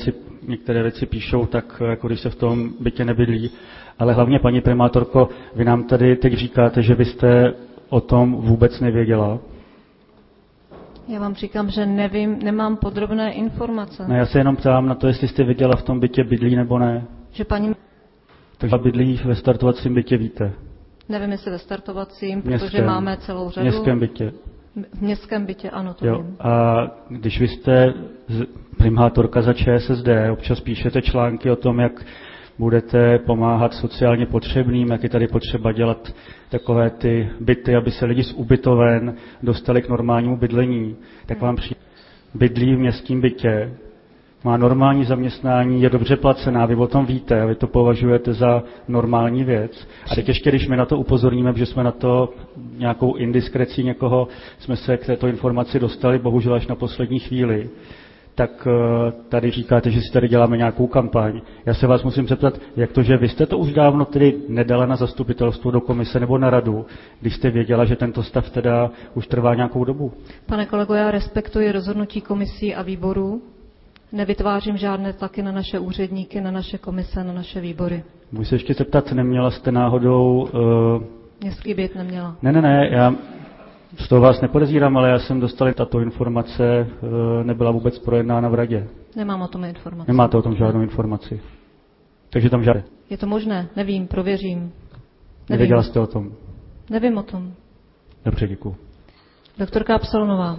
některé věci píšou, tak jako když se v tom bytě nebydlí. Ale hlavně, paní primátorko, vy nám tady teď říkáte, že byste o tom vůbec nevěděla. Já vám říkám, že nevím, nemám podrobné informace. Ne, já se jenom ptám na to, jestli jste viděla v tom bytě bydlí nebo ne. Že paní... Takže bydlí ve startovacím bytě, víte. Nevím, jestli ve startovacím, Městském, protože máme celou řadu. V městském bytě. V městském bytě, ano, to jo. vím. A když vy jste primátorka za ČSSD, občas píšete články o tom, jak budete pomáhat sociálně potřebným, jak je tady potřeba dělat takové ty byty, aby se lidi z ubytoven dostali k normálnímu bydlení, tak vám přijde, bydlí v městském bytě, má normální zaměstnání, je dobře placená, vy o tom víte, a vy to považujete za normální věc. A teď ještě, když my na to upozorníme, že jsme na to nějakou indiskrecí někoho, jsme se k této informaci dostali, bohužel až na poslední chvíli, tak tady říkáte, že si tady děláme nějakou kampaň. Já se vás musím zeptat, jak to, že vy jste to už dávno tedy nedala na zastupitelstvo, do komise nebo na radu, když jste věděla, že tento stav teda už trvá nějakou dobu? Pane kolego, já respektuji rozhodnutí komisí a výborů. Nevytvářím žádné tlaky na naše úředníky, na naše komise, na naše výbory. Můžu se ještě zeptat, neměla jste náhodou... Uh... Městský byt neměla. Ne, ne, ne, já z toho vás nepodezírám, ale já jsem dostal, tato informace uh, nebyla vůbec projednána v radě. Nemám o tom informaci. Nemáte o tom žádnou informaci. Takže tam žádné. Je to možné, nevím, prověřím. Nevím. Nevěděla jste o tom? Nevím o tom. Dobře, děkuji. Doktorka Absolonová.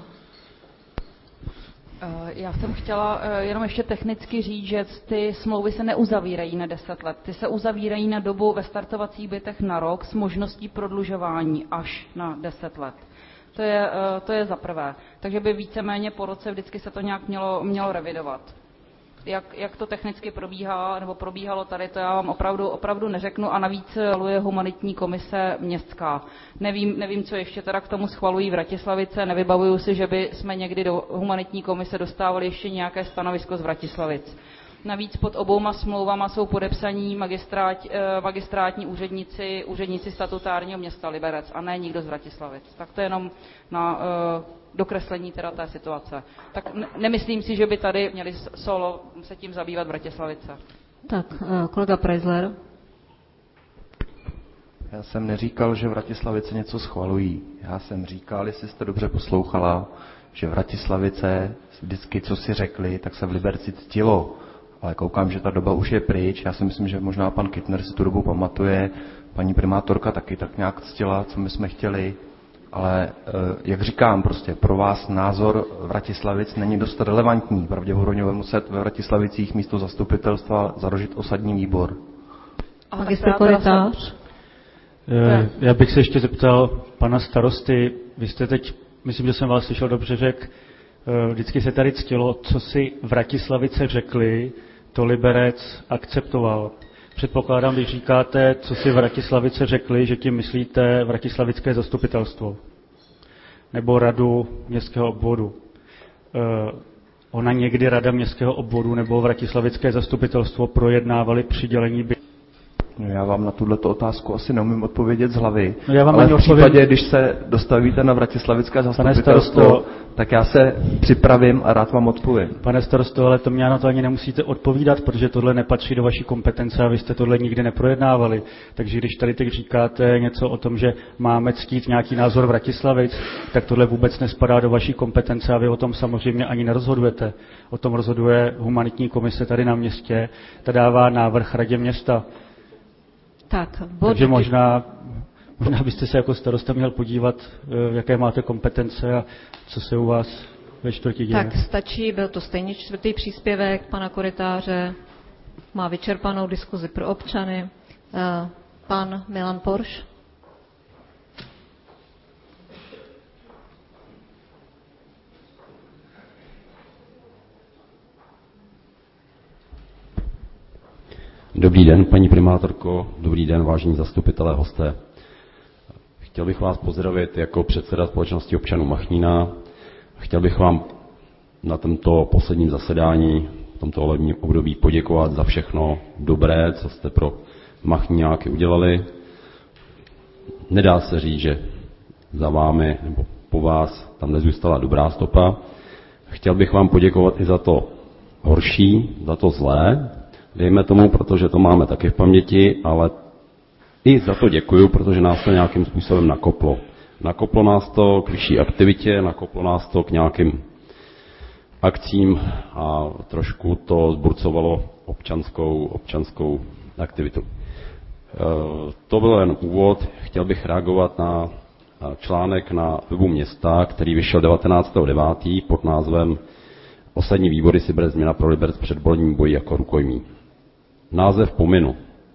Já jsem chtěla jenom ještě technicky říct, že ty smlouvy se neuzavírají na deset let. Ty se uzavírají na dobu ve startovacích bytech na rok s možností prodlužování až na deset let. To je, to je za prvé. Takže by víceméně po roce vždycky se to nějak mělo, mělo revidovat. Jak, jak to technicky probíhá, nebo probíhalo tady, to já vám opravdu, opravdu neřeknu. A navíc je humanitní komise městská. Nevím, nevím, co ještě teda k tomu schvalují v Vratislavice. Nevybavuju si, že by jsme někdy do humanitní komise dostávali ještě nějaké stanovisko z Vratislavic. Navíc pod obouma smlouvama jsou podepsaní magistrát, magistrátní úředníci, úředníci statutárního města Liberec a ne nikdo z Vratislavic. Tak to je jenom na uh, dokreslení teda té situace. Tak ne, nemyslím si, že by tady měli solo se tím zabývat Vratislavice. Tak, uh, kolega Preisler. Já jsem neříkal, že Vratislavice něco schvalují. Já jsem říkal, jestli jste dobře poslouchala, že Vratislavice vždycky, co si řekli, tak se v Liberci ctilo. Ale koukám, že ta doba už je pryč. Já si myslím, že možná pan Kittner si tu dobu pamatuje. Paní primátorka taky tak nějak ctila, co my jsme chtěli. Ale jak říkám, prostě pro vás názor Vratislavic není dost relevantní. Pravděpodobně bude muset ve Vratislavicích místo zastupitelstva založit osadní výbor. Magistr Korytář. Já bych se ještě zeptal pana starosty. Vy jste teď, myslím, že jsem vás slyšel dobře, řekl, vždycky se tady ctilo, co si Vratislavice řekli, to Liberec akceptoval. Předpokládám, když říkáte, co si Vratislavice řekli, že tím myslíte Vratislavické zastupitelstvo nebo radu městského obvodu. Eh, ona někdy rada městského obvodu nebo Vratislavické zastupitelstvo projednávali přidělení by... No já vám na tuto otázku asi neumím odpovědět z hlavy, no já vám ale v odpovím... případě, když se dostavíte na Vratislavické zastupitelstvo, starosto... tak já se připravím a rád vám odpovím. Pane starosto, ale to mě na to ani nemusíte odpovídat, protože tohle nepatří do vaší kompetence a vy jste tohle nikdy neprojednávali. Takže když tady teď říkáte něco o tom, že máme ctít nějaký názor Vratislavic, tak tohle vůbec nespadá do vaší kompetence a vy o tom samozřejmě ani nerozhodujete. O tom rozhoduje humanitní komise tady na městě, ta dává návrh radě města. Tak, bod... Takže možná, možná byste se jako starosta měl podívat, jaké máte kompetence a co se u vás ve čtvrtí děje. Tak stačí, byl to stejně čtvrtý příspěvek pana Korytáře, má vyčerpanou diskuzi pro občany. Pan Milan Porš. Dobrý den, paní primátorko, dobrý den, vážení zastupitelé, hosté. Chtěl bych vás pozdravit jako předseda společnosti občanů Machnína. Chtěl bych vám na tomto posledním zasedání, v tomto volebním období poděkovat za všechno dobré, co jste pro Machníňáky udělali. Nedá se říct, že za vámi nebo po vás tam nezůstala dobrá stopa. Chtěl bych vám poděkovat i za to horší, za to zlé, dejme tomu, protože to máme taky v paměti, ale i za to děkuju, protože nás to nějakým způsobem nakoplo. Nakoplo nás to k vyšší aktivitě, nakoplo nás to k nějakým akcím a trošku to zburcovalo občanskou, občanskou aktivitu. To byl jen úvod. Chtěl bych reagovat na článek na webu města, který vyšel devatenáctého devátého pod názvem Osadní výbory si bere změna pro Liberec před předvolebním boji jako rukojmí. Název pominu.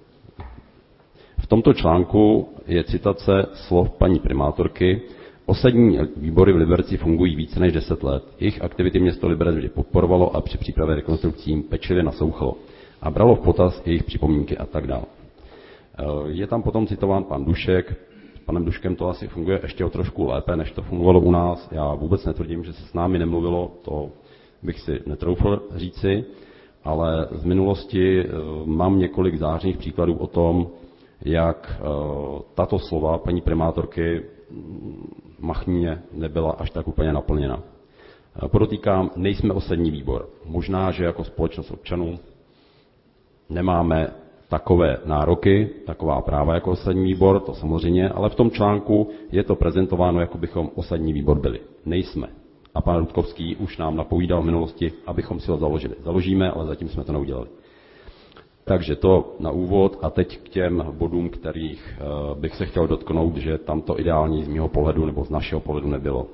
V tomto článku je citace slov paní primátorky. Osadní výbory v Liberci fungují více než deset let. Jejich aktivity město Liberec vždy podporovalo a při přípravě rekonstrukcí jim pečlivě naslouchalo a bralo v potaz jejich připomínky a tak dále. Je tam potom citován pan Dušek. S panem Duškem to asi funguje ještě o trošku lépe, než to fungovalo u nás. Já vůbec netvrdím, že se s námi nemluvilo, to bych si netroufl říci, ale z minulosti mám několik zářných příkladů o tom, jak tato slova paní primátorky Machníně nebyla až tak úplně naplněna. Podotýkám, nejsme osadní výbor. Možná, že jako společnost občanů nemáme takové nároky, taková práva jako osadní výbor, to samozřejmě, ale v tom článku je to prezentováno, jako bychom osadní výbor byli. Nejsme. A pan Rudkovský už nám napovídal v minulosti, abychom si ho založili. Založíme, ale zatím jsme to neudělali. Takže to na úvod a teď k těm bodům, kterých bych se chtěl dotknout, že tam to ideální z mého pohledu nebo z našeho pohledu nebylo.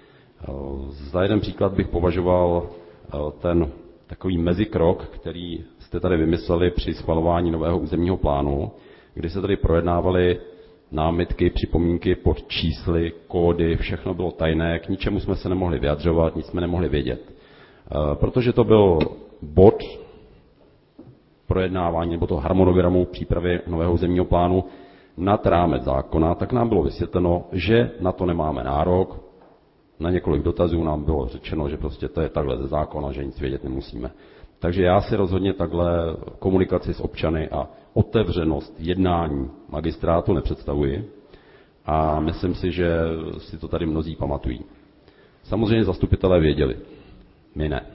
Za jeden příklad bych považoval ten takový mezikrok, který jste tady vymysleli při schvalování nového územního plánu, kdy se tady projednávaly námitky, připomínky pod čísly, kódy, všechno bylo tajné, k ničemu jsme se nemohli vyjadřovat, nic jsme nemohli vědět. Protože to byl bod projednávání nebo toho harmonogramu přípravy nového územního plánu nad rámec zákona, tak nám bylo vysvětleno, že na to nemáme nárok. Na několik dotazů nám bylo řečeno, že prostě to je takhle ze zákona, že nic vědět nemusíme. Takže já si rozhodně takhle komunikaci s občany a otevřenost jednání magistrátu nepředstavuji a myslím si, že si to tady mnozí pamatují. Samozřejmě zastupitelé věděli, my ne.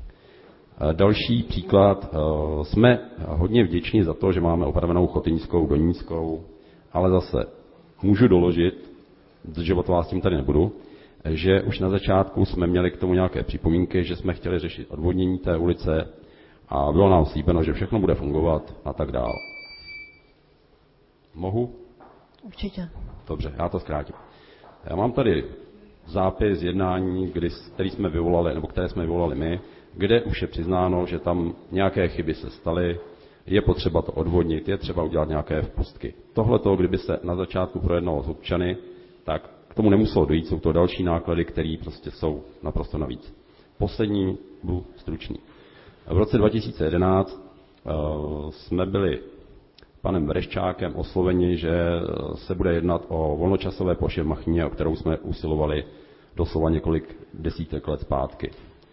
Další příklad, jsme hodně vděční za to, že máme opravenou Chotyňskou, Donínskou, ale zase můžu doložit, zdržovat vás tím tady nebudu, že už na začátku jsme měli k tomu nějaké připomínky, že jsme chtěli řešit odvodnění té ulice a bylo nám slíbeno, že všechno bude fungovat a tak dál. Mohu? Určitě. Dobře, já to zkrátím. Já mám tady zápis jednání, kdy, který jsme vyvolali, nebo které jsme vyvolali my, kde už je přiznáno, že tam nějaké chyby se staly, je potřeba to odvodnit, je třeba udělat nějaké vpustky. Tohle toho, kdyby se na začátku projednalo s občany, tak k tomu nemuselo dojít, jsou to další náklady, které prostě jsou naprosto navíc. Poslední, budu stručný. V roce dva tisíce jedenáct uh, jsme byli panem Vereščákem osloveni, že se bude jednat o volnočasové ploše v Machníně, o kterou jsme usilovali doslova několik desítek let zpátky.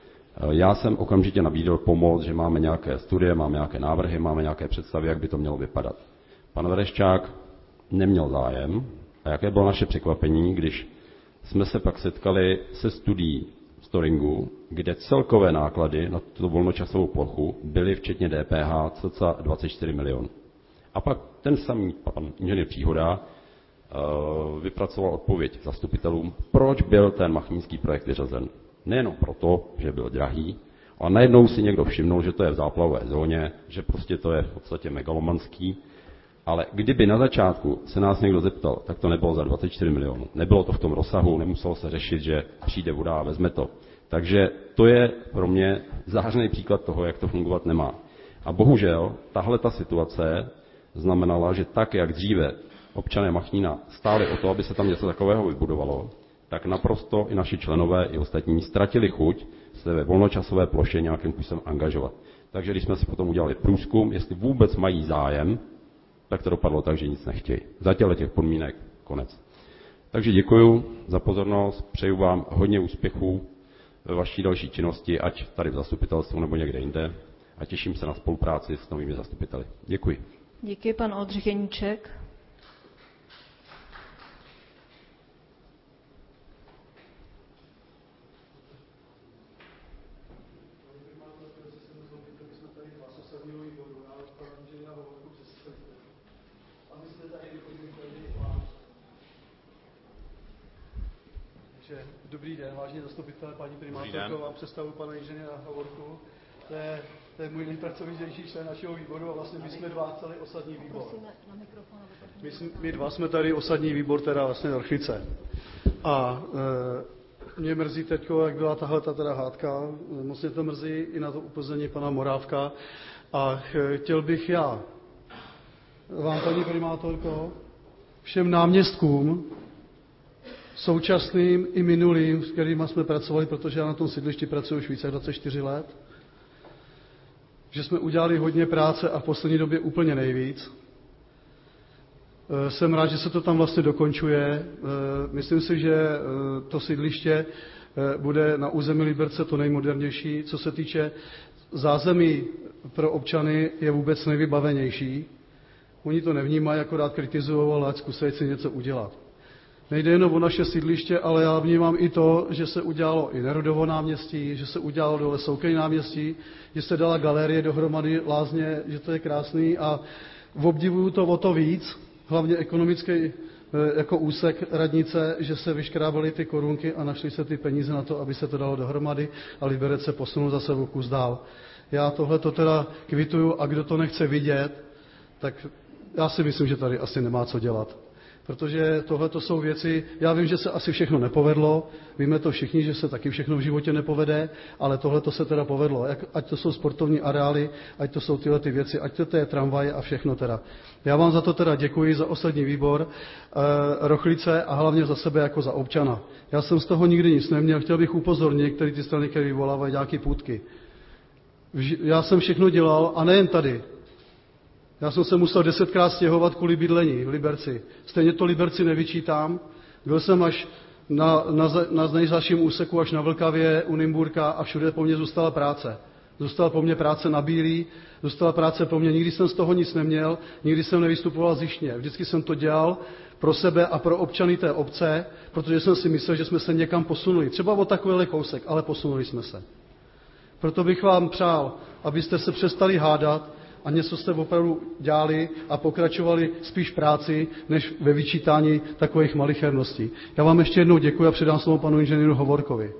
Já jsem okamžitě nabídl pomoc, že máme nějaké studie, máme nějaké návrhy, máme nějaké představy, jak by to mělo vypadat. Pan Vereščák neměl zájem a jaké bylo naše překvapení, když jsme se pak setkali se studií Storingu, kde celkové náklady na tuto volnočasovou plochu byly včetně D P H cca dvacet čtyři milionů. A pak ten samý pan inženýr Příhoda uh, vypracoval odpověď zastupitelům, proč byl ten machnický projekt vyřazen. Nejenom proto, že byl drahý, ale najednou si někdo všimnul, že to je v záplavové zóně, že prostě to je v podstatě megalomanský. Ale kdyby na začátku se nás někdo zeptal, tak to nebylo za dvacet čtyři milionů. Nebylo to v tom rozsahu, nemuselo se řešit, že přijde voda a vezme to. Takže to je pro mě zářný příklad toho, jak to fungovat nemá. A bohužel, tahle ta situace znamenala, že tak, jak dříve občané Machnína stáli o to, aby se tam něco takového vybudovalo, tak naprosto i naši členové, i ostatní ztratili chuť se ve volnočasové ploše nějakým způsobem angažovat. Takže když jsme si potom udělali průzkum, jestli vůbec mají zájem, tak to dopadlo tak, že nic nechtějí. Za těchto těch podmínek konec. Takže děkuji za pozornost, přeju vám hodně úspěchů ve vaší další činnosti, ať tady v zastupitelstvu nebo někde jinde, a těším se na spolupráci s novými zastupiteli. Děkuji. Děkuji, pan Oldřich Jeníček. Dobrý den, vážení zastupitelé, paní primátorko, vám představuji pana inženýra Hovorku. To je, to je můj nejpracovitější člen našeho výboru a vlastně my jsme dva celý osadní výbor. My, my dva jsme tady osadní výbor, teda vlastně Orchice. A e, mě mrzí teďko, jak byla tahle ta teda hádka, moc mě to mrzí i na to upozornění pana Morávka. A chtěl bych já vám, paní primátorko, všem náměstkům, současným i minulým, s kterými jsme pracovali, protože já na tom sídlišti pracuji už více jak dvacet čtyři let, že jsme udělali hodně práce a v poslední době úplně nejvíc. Jsem rád, že se to tam vlastně dokončuje. Myslím si, že to sídliště bude na území Liberce to nejmodernější. Co se týče zázemí pro občany, je vůbec nejvybavenější. Oni to nevnímají, akorát kritizují, ale ať zkusejí si něco udělat. Nejde jenom o naše sídliště, ale já vnímám i to, že se udělalo i Nerudovo náměstí, že se udělalo dole Soukej náměstí, že se dala galerie dohromady, lázně, že to je krásný a obdivuju to o to víc, hlavně ekonomický jako úsek radnice, že se vyškrábaly ty korunky a našly se ty peníze na to, aby se to dalo dohromady a Liberec se posunul zase o kus dál. Já tohle to teda kvituju a kdo to nechce vidět, tak já si myslím, že tady asi nemá co dělat. Protože tohle to jsou věci, já vím, že se asi všechno nepovedlo, víme to všichni, že se taky všechno v životě nepovede, ale tohle to se teda povedlo. Ať to jsou sportovní areály, ať to jsou tyhle ty věci, ať to je tramvaje a všechno teda. Já vám za to teda děkuji, za osadní výbor, eh, Rochlice a hlavně za sebe jako za občana. Já jsem z toho nikdy nic neměl, chtěl bych upozornit některé ty strany, které vyvolávají nějaké půtky. Já jsem všechno dělal a nejen tady. Já jsem se musel desetkrát stěhovat kvůli bydlení v Liberci. Stejně to Liberci nevyčítám. Byl jsem až na, na, na nejzazším úseku, až na Vlkavě, u Nymburka a všude po mně zůstala práce. Zůstala po mně práce na bílý, zůstala práce po mně. Nikdy jsem z toho nic neměl, nikdy jsem nevystupoval zištně. Vždycky jsem to dělal pro sebe a pro občany té obce, protože jsem si myslel, že jsme se někam posunuli. Třeba o takovýhle kousek, ale posunuli jsme se. Proto bych vám přál, abyste se přestali hádat, a něco jste opravdu dělali a pokračovali spíš v práci, než ve vyčítání takových malicherností. Já vám ještě jednou děkuji a předám slovo panu inženýru Hovorkovi.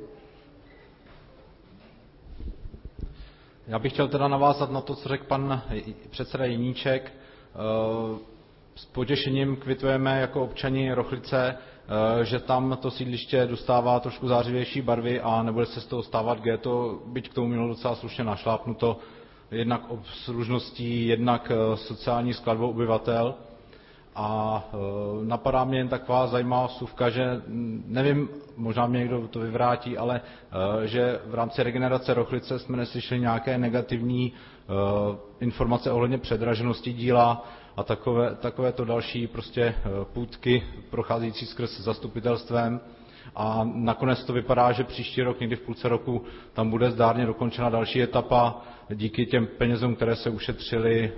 Já bych chtěl teda navázat na to, co řekl pan předseda Jeníček. S potěšením kvitujeme jako občani Rochlice, že tam to sídliště dostává trošku zářivější barvy a nebude se z toho stávat ghetto, byť k tomu mělo docela slušně našlápnuto, jednak obslužností, jednak sociální skladbou obyvatel. A napadá mě jen taková zajímavá vsuvka, že nevím, možná mě někdo to vyvrátí, ale že v rámci regenerace Rochlice jsme neslyšeli nějaké negativní informace ohledně předraženosti díla a takové, takové to další prostě půtky procházející skrz zastupitelstvem. A nakonec to vypadá, že příští rok, někdy v půlce roku, tam bude zdárně dokončena další etapa díky těm penězům, které se ušetřily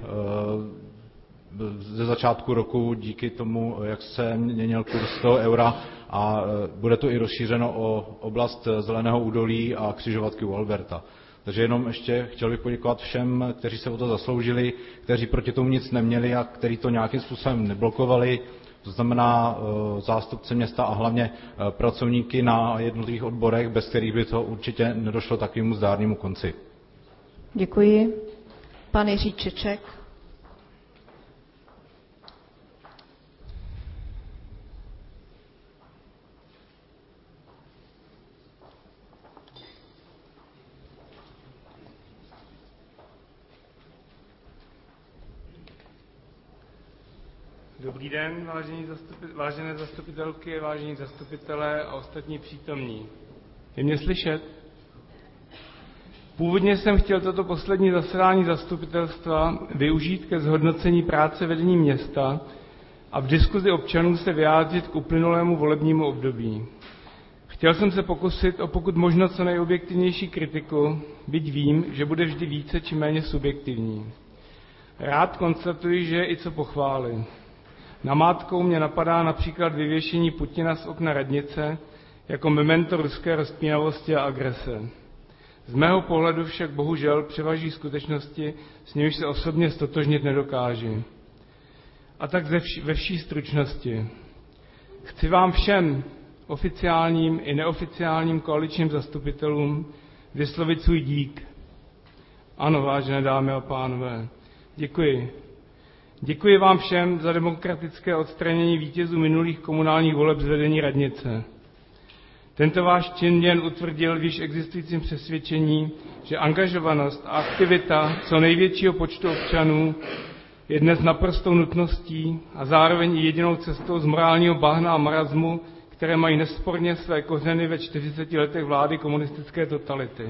ze začátku roku, díky tomu, jak se měnil kurz toho eura a bude to i rozšířeno o oblast Zeleného údolí a křižovatky u Alberta. Takže jenom ještě chtěl bych poděkovat všem, kteří se o to zasloužili, kteří proti tomu nic neměli a kteří to nějakým způsobem neblokovali. To znamená zástupce města a hlavně pracovníky na jednotlivých odborech, bez kterých by to určitě nedošlo takovému zdárnému konci. Děkuji. Pan Jiří Čeček. Dobrý den, vážení zastupi, vážené zastupitelky, vážení zastupitelé a ostatní přítomní. Je mě slyšet? Původně jsem chtěl toto poslední zasedání zastupitelstva využít ke zhodnocení práce vedení města a v diskuzi občanů se vyjádřit k uplynulému volebnímu období. Chtěl jsem se pokusit o pokud možno co nejobjektivnější kritiku, byť vím, že bude vždy více či méně subjektivní. Rád konstatuji, že je i co pochválit. Namátkou mě napadá například vyvěšení Putina z okna radnice jako memento ruské rozpínavosti a agrese. Z mého pohledu však bohužel převaží skutečnosti, s nimiž se osobně stotožnit nedokáži. A tak ze vš- ve vší stručnosti. Chci vám všem, oficiálním i neoficiálním koaličním zastupitelům, vyslovit svůj dík. Ano, vážené dámy a pánové, děkuji. Děkuji vám všem za demokratické odstranění vítězů minulých komunálních voleb z vedení radnice. Tento váš čin jen utvrdil v již existujícím přesvědčení, že angažovanost a aktivita co největšího počtu občanů je dnes naprostou nutností a zároveň i jedinou cestou z morálního bahna a marazmu, které mají nesporně své kořeny ve čtyřiceti letech vlády komunistické totality.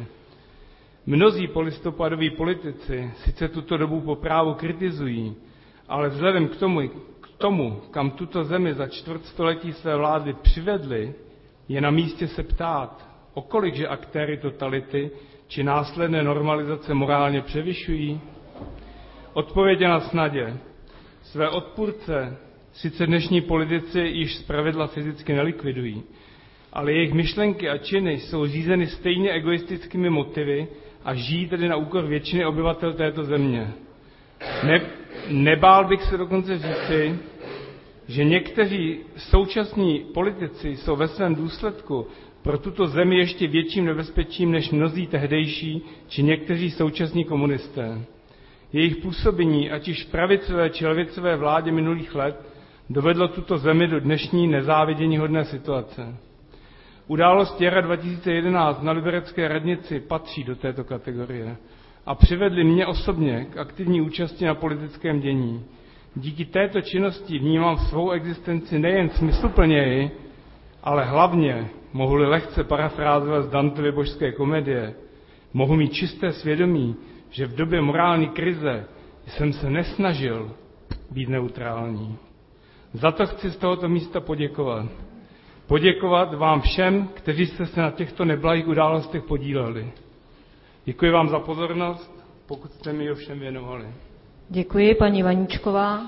Mnozí polistopadoví politici sice tuto dobu po právu kritizují, ale vzhledem k tomu, k tomu, kam tuto zemi za čtvrtstoletí své vlády přivedli, je na místě se ptát, o kolikže aktéry totality či následné normalizace morálně převyšují? Odpověď je na snadě. Své odpůrce sice dnešní politici již zpravidla fyzicky nelikvidují, ale jejich myšlenky a činy jsou řízeny stejně egoistickými motivy a žijí tedy na úkor většiny obyvatel této země. Ne, nebál bych se dokonce říci, že někteří současní politici jsou ve svém důsledku pro tuto zemi ještě větším nebezpečím než mnozí tehdejší či někteří současní komunisté. Jejich působení, ať již v pravicové či levicové vládě minulých let, dovedlo tuto zemi do dnešní nezáviděníhodné situace. Události jara dva tisíce jedenáct na liberecké radnici patří do této kategorie a přivedly mě osobně k aktivní účasti na politickém dění. Díky této činnosti vnímám svou existenci nejen smysluplněji, ale hlavně, mohu-li lehce parafrázovat z Dantovy božské komedie, mohu mít čisté svědomí, že v době morální krize jsem se nesnažil být neutrální. Za to chci z tohoto místa poděkovat. Poděkovat vám všem, kteří jste se na těchto neblahých událostech podíleli. Děkuji vám za pozornost, pokud jste mi ji ovšem věnovali. Děkuji, paní Vaníčková.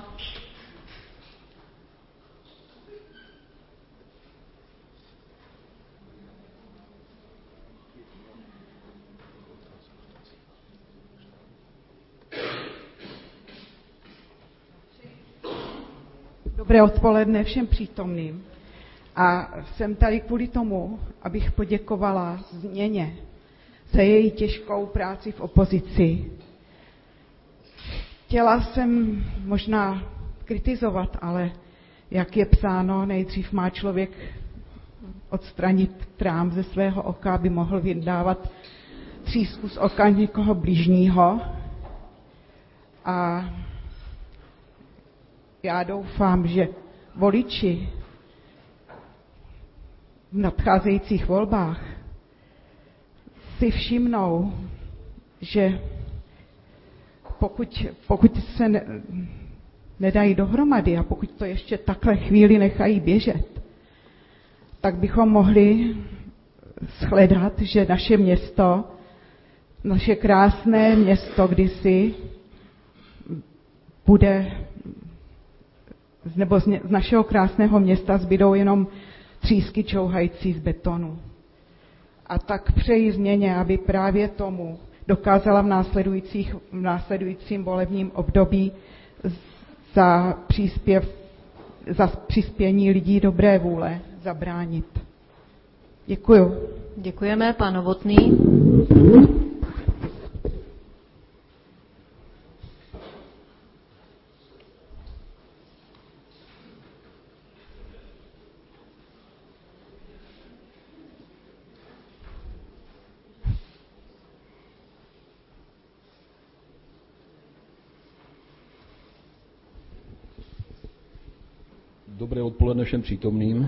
Dobré odpoledne všem přítomným. A jsem tady kvůli tomu, abych poděkovala změně za její těžkou práci v opozici. Chtěla jsem možná kritizovat, ale jak je psáno, nejdřív má člověk odstranit trám ze svého oka, aby mohl vydávat třísku z oka někoho bližního. A já doufám, že voliči v nadcházejících volbách si všimnou, že pokud, pokud se ne, nedají dohromady a pokud to ještě takhle chvíli nechají běžet, tak bychom mohli shledat, že naše město, naše krásné město kdysi bude, nebo z našeho krásného města zbydou jenom třísky čouhající z betonu. A tak přeji změně, aby právě tomu dokázala v, následujících, v následujícím volebním období za, příspěv, za přispění lidí dobré vůle zabránit. Děkuju. Děkujeme, pan Novotný. Dobré odpoledne všem přítomným.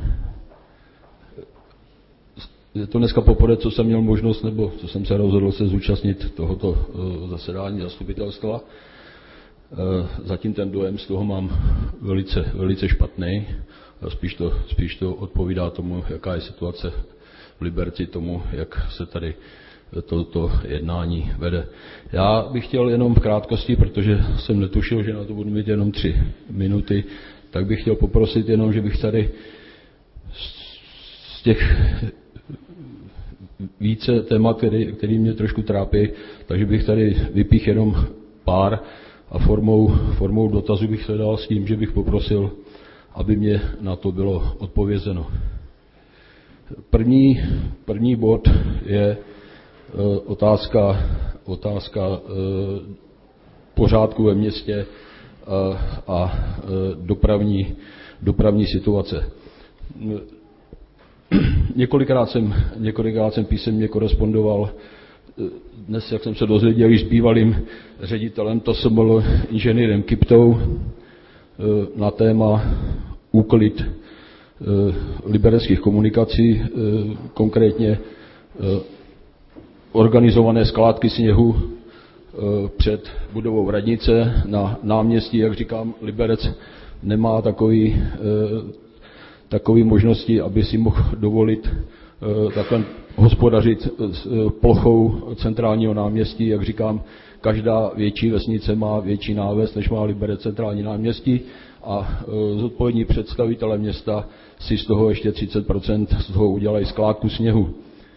Je to dneska poprvé, co jsem měl možnost, nebo co jsem se rozhodl se zúčastnit tohoto zasedání zastupitelstva. Zatím ten dojem z toho mám velice, velice špatný. Spíš to, spíš to odpovídá tomu, jaká je situace v Liberci, tomu, jak se tady toto jednání vede. Já bych chtěl jenom v krátkosti, protože jsem netušil, že na to budu mít jenom tři minuty, tak bych chtěl poprosit jenom, že bych tady z těch více témat, který, který mě trošku trápí, takže bych tady vypích jenom pár a formou, formou dotazu bych se dal s tím, že bych poprosil, aby mě na to bylo odpovězeno. První, první bod je otázka, otázka pořádku ve městě a dopravní, dopravní situace. Několikrát jsem, několikrát jsem písemně korespondoval dnes, jak jsem se dozvěděl, s bývalým ředitelem T S M L inženýrem Kiptou na téma úklid libereckých komunikací, konkrétně organizované skládky sněhu před budovou radnice na náměstí. Jak říkám, Liberec nemá takový, takový možnosti, aby si mohl dovolit takhle hospodařit s plochou centrálního náměstí. Jak říkám, každá větší vesnice má větší náves, než má Liberec centrální náměstí, a zodpovědní představitelé města si z toho ještě třicet procent z toho udělají skládku sněhu.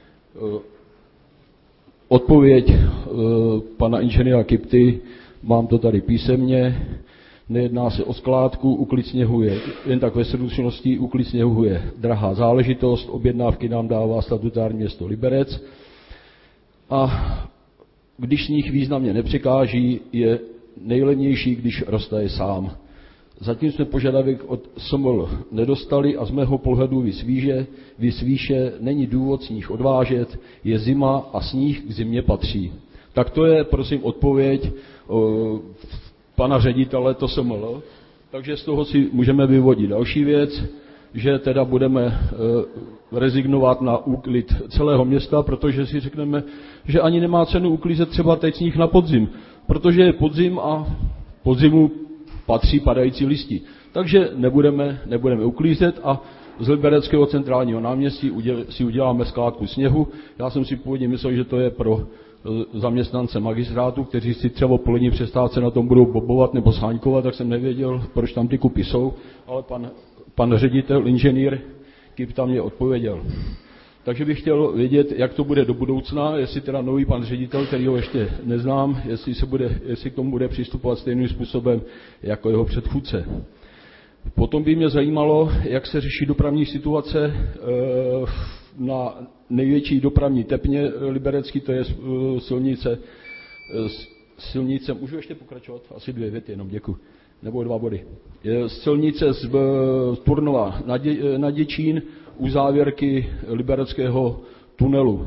Odpověď pana inženýra Kipty, mám to tady písemně, nejedná se o skládku, úklid sněhu je, jen tak ve stručnosti, úklid sněhu je drahá záležitost, objednávky nám dává statutární město Liberec a když sníh významně nepřekáží, je nejlevnější, když roste sám. Zatím jsme požadavek od S M L nedostali a z mého pohledu vysvíže, vysvíše není důvod sníh odvážet, je zima a sníh k zimě patří. Tak to je, prosím, odpověď o, pana ředitele T S M L. Takže z toho si můžeme vyvodit další věc, že teda budeme e, rezignovat na úklid celého města, protože si řekneme, že ani nemá cenu uklízet třeba teď sníh na podzim, protože je podzim a podzimu patří padající listí. Takže nebudeme, nebudeme uklízet a z Libereckého centrálního náměstí uděl, si uděláme skládku sněhu. Já jsem si původně myslel, že to je pro zaměstnance magistrátu, kteří si třeba po polední přestávce na tom budou bobovat nebo sáňkovat, tak jsem nevěděl, proč tam ty kupy jsou, ale pan, pan ředitel, inženýr Kipta mě odpověděl. Takže bych chtěl vědět, jak to bude do budoucna, jestli teda nový pan ředitel, který ho ještě neznám, jestli, se bude, jestli k tomu bude přistupovat stejným způsobem jako jeho předchůdce. Potom by mě zajímalo, jak se řeší dopravní situace na největší dopravní tepně liberecký, to je silnice, silnice, můžu ještě pokračovat? Asi dvě věty, jenom děkuji, nebo dva body. Je silnice z Turnova na, Dě, na Děčín u závěrky libereckého tunelu.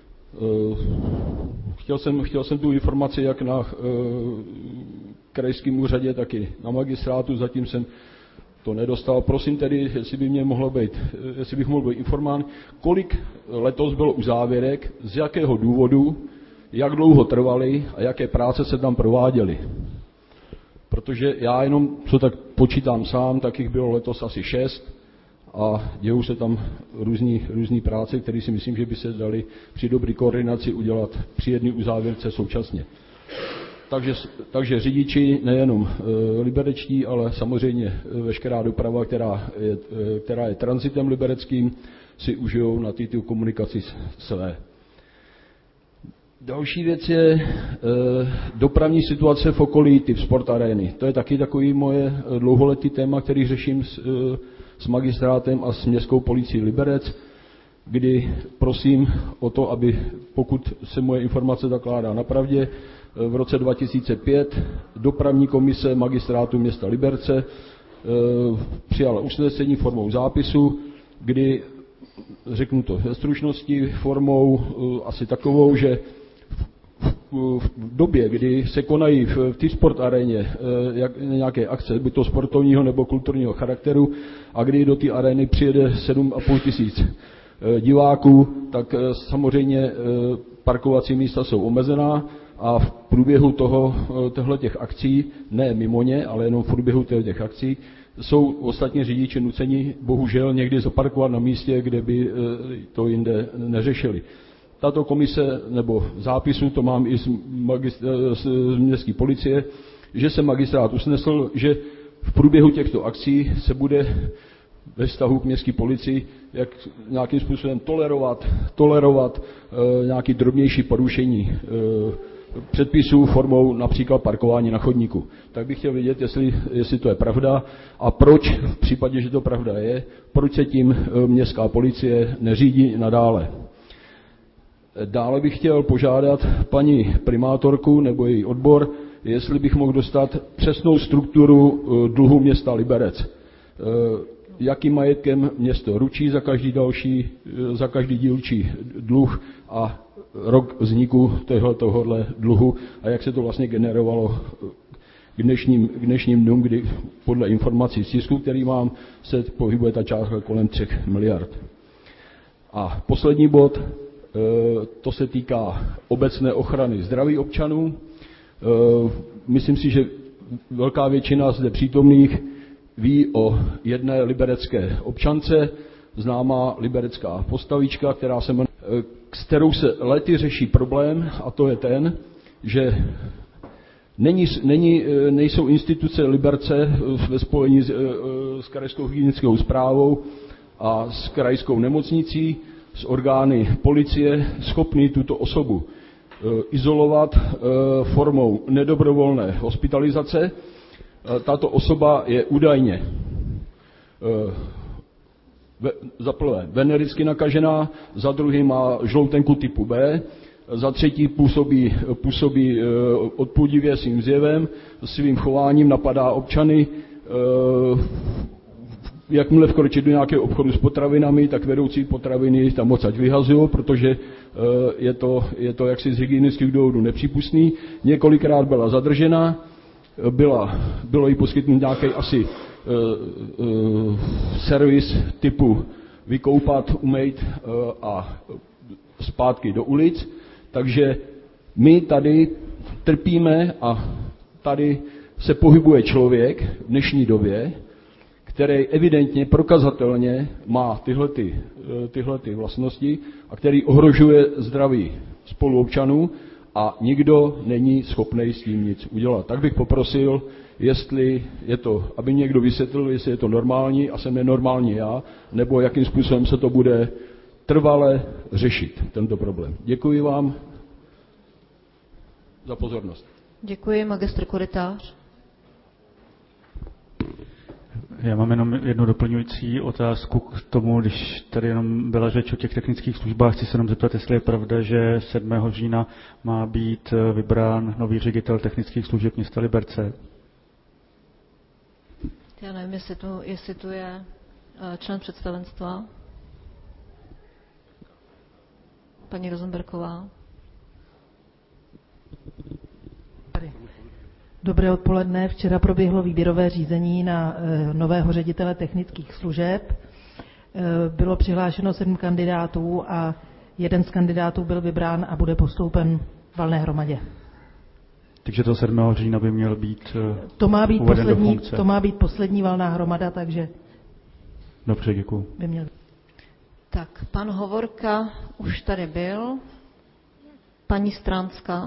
Chtěl jsem, chtěl jsem tu informaci jak na krajském úřadě, tak i na magistrátu, zatím jsem to nedostal. Prosím tedy, jestli by mě mohlo být, jestli bych mohl být informán, kolik letos bylo u závěrek, z jakého důvodu, jak dlouho trvaly a jaké práce se tam prováděly. Protože já jenom, co tak počítám sám, tak jich bylo letos asi šest a dějou se tam různý, různý práce, které si myslím, že by se daly při dobré koordinaci udělat při jedné uzávěrce současně. Takže, takže řidiči, nejenom e, liberečtí, ale samozřejmě e, veškerá doprava, která je, e, která je transitem libereckým, si užijou na této komunikaci své. Další věc je e, dopravní situace v okolí typ sport arény. To je taky takový moje dlouholetý téma, který řeším s, e, s magistrátem a s městskou policií Liberec, kdy prosím o to, aby pokud se moje informace zakládá na pravdě, v roce dva tisíce pět dopravní komise magistrátu města Liberce e, přijala usnesení formou zápisu, kdy, řeknu to ve stručnosti, formou e, asi takovou, že v, v době, kdy se konají v, v té sport aréně e, jak, nějaké akce, buď to sportovního nebo kulturního charakteru, a kdy do té arény přijede sedm a půl tisíc e, diváků, tak e, samozřejmě e, parkovací místa jsou omezená, a v průběhu toho, těchto těch akcí, ne mimo ně, ale jenom v průběhu těch akcí, jsou ostatní řidiči nuceni bohužel někdy zaparkovat na místě, kde by to jinde neřešili. Tato komise, nebo zápisu, to mám i z, magistr- z městské policie, že se magistrát usnesl, že v průběhu těchto akcí se bude ve vztahu k městské policii jak nějakým způsobem tolerovat, tolerovat e, nějaké drobnější porušení e, předpisů formou například parkování na chodníku. Tak bych chtěl vědět, jestli, jestli to je pravda a proč, v případě, že to pravda je, proč se tím městská policie neřídí nadále. Dále bych chtěl požádat paní primátorku nebo její odbor, jestli bych mohl dostat přesnou strukturu dluhu města Liberec. Jakým majetkem město ručí za každý další, za každý dílčí dluh a rok vzniku tohohle dluhu a jak se to vlastně generovalo k dnešním, k dnešním dnům, kdy podle informací z tisku, který mám, se pohybuje ta částka kolem třech miliard. A poslední bod, to se týká obecné ochrany zdraví občanů. Myslím si, že velká většina zde přítomných ví o jedné liberecké občance, známá liberecká postavička, která se jmenuje, s kterou se lety řeší problém, a to je ten, že není, není, nejsou instituce Liberce ve spojení s, s krajskou hygienickou správou a s krajskou nemocnicí, s orgány policie schopný tuto osobu izolovat formou nedobrovolné hospitalizace. Tato osoba je údajně za prvé venericky nakažená, za druhý má žloutenku typu B, za třetí působí, působí odpudivě svým zjevem, svým chováním napadá občany. Jakmile vkročí do nějakého obchodu s potravinami, tak vedoucí potraviny tam odsaď vyhazují, protože je to, je to jaksi z hygienických důvodů nepřípustný. Několikrát byla zadržena, byla, bylo jí poskytnut nějaký asi uh, uh, servis typu vykoupat, umýt uh, a zpátky do ulic. Takže my tady trpíme a tady se pohybuje člověk v dnešní době, který evidentně, prokazatelně má tyhle, ty, tyhle ty vlastnosti a který ohrožuje zdraví spoluobčanů a nikdo není schopný s tím nic udělat. Tak bych poprosil, jestli je to, aby někdo vysvětlil, jestli je to normální a jsem nenormální já, nebo jakým způsobem se to bude trvale řešit, tento problém. Děkuji vám za pozornost. Děkuji, magistr Korytář. Já mám jenom jednu doplňující otázku k tomu, když tady jenom byla řeč o těch technických službách. Chci se jenom zeptat, jestli je pravda, že sedmého října má být vybrán nový ředitel technických služeb města Liberce. Já nevím, jestli tu, jestli tu je člen představenstva. Paní Rosenbergová. Dobré odpoledne. Včera proběhlo výběrové řízení na nového ředitele technických služeb. Bylo přihlášeno sedm kandidátů a jeden z kandidátů byl vybrán a bude postoupen valné hromadě. Takže to sedmého října by měl být to má být uveden poslední, do funkce. To má být poslední valná hromada, takže... Dobře, děkuji. By měl... Tak, pan Hovorka už tady byl. Paní Stránská.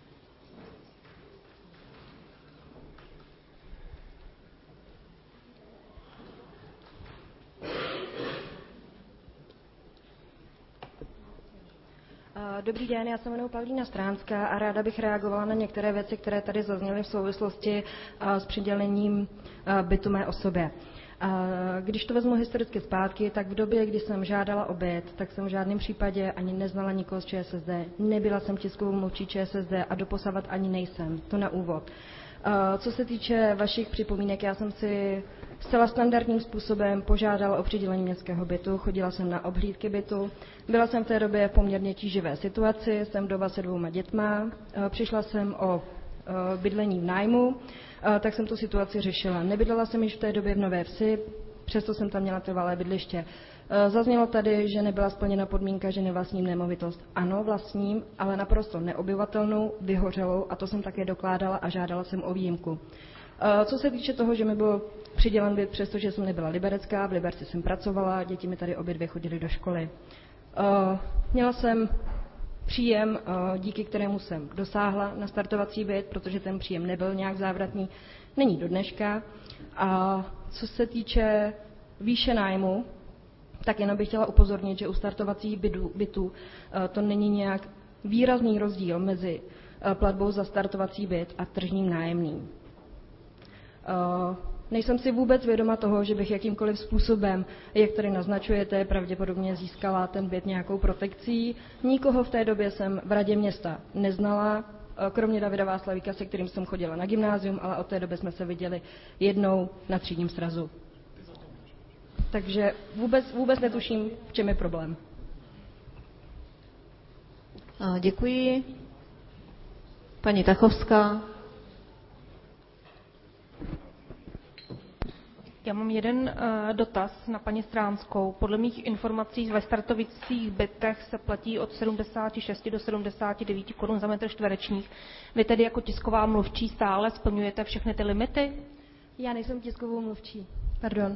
Dobrý den, já se jmenuji Pavlína Stránská a ráda bych reagovala na některé věci, které tady zazněly v souvislosti s přidělením bytu mé osobě. Když to vezmu historicky zpátky, tak v době, kdy jsem žádala o byt, tak jsem v žádném případě ani neznala nikoho z ČSSD, nebyla jsem tiskovou mluvčí ČSSD a doposavat ani nejsem. To na úvod. Co se týče vašich připomínek, já jsem si zcela standardním způsobem požádala o přidělení městského bytu, chodila jsem na obhlídky bytu, byla jsem v té době v poměrně tíživé situaci, jsem vdova se dvouma dětma, přišla jsem o bydlení v nájmu, tak jsem tu situaci řešila. Nebydlela jsem již v té době v Nové Vsi, přesto jsem tam měla trvalé bydliště. Zaznělo tady, že nebyla splněna podmínka, že nevlastním nemovitost. Ano, vlastním, ale naprosto neobyvatelnou, vyhořelou a to jsem také dokládala a žádala jsem o výjimku. Co se týče toho, že mi byl přidělen byt, přestože jsem nebyla liberecká, v Liberci jsem pracovala, děti mi tady obě dvě chodily do školy. Měla jsem příjem, díky kterému jsem dosáhla na startovací byt, protože ten příjem nebyl nějak závratný, není do dneška. A co se týče výše nájmu, tak jenom bych chtěla upozornit, že u startovacích bytů, bytů to není nějak výrazný rozdíl mezi platbou za startovací byt a tržním nájemným. Nejsem si vůbec vědoma toho, že bych jakýmkoliv způsobem, jak tady naznačujete, pravděpodobně získala ten byt nějakou protekcí. Nikoho v té době jsem v radě města neznala, kromě Davida Václavíka, se kterým jsem chodila na gymnázium, ale od té doby jsme se viděli jednou na třídním srazu. Takže vůbec, vůbec netuším, v čem je problém. Děkuji. Paní Tachovská. Já mám jeden uh, dotaz na paní Stránskou. Podle mých informací ve startovicích bytech se platí od sedmdesát šest do sedmdesát devět korun za metr čtverečních. Vy tedy jako tisková mluvčí stále splňujete všechny ty limity? Já nejsem tiskovou mluvčí. Pardon.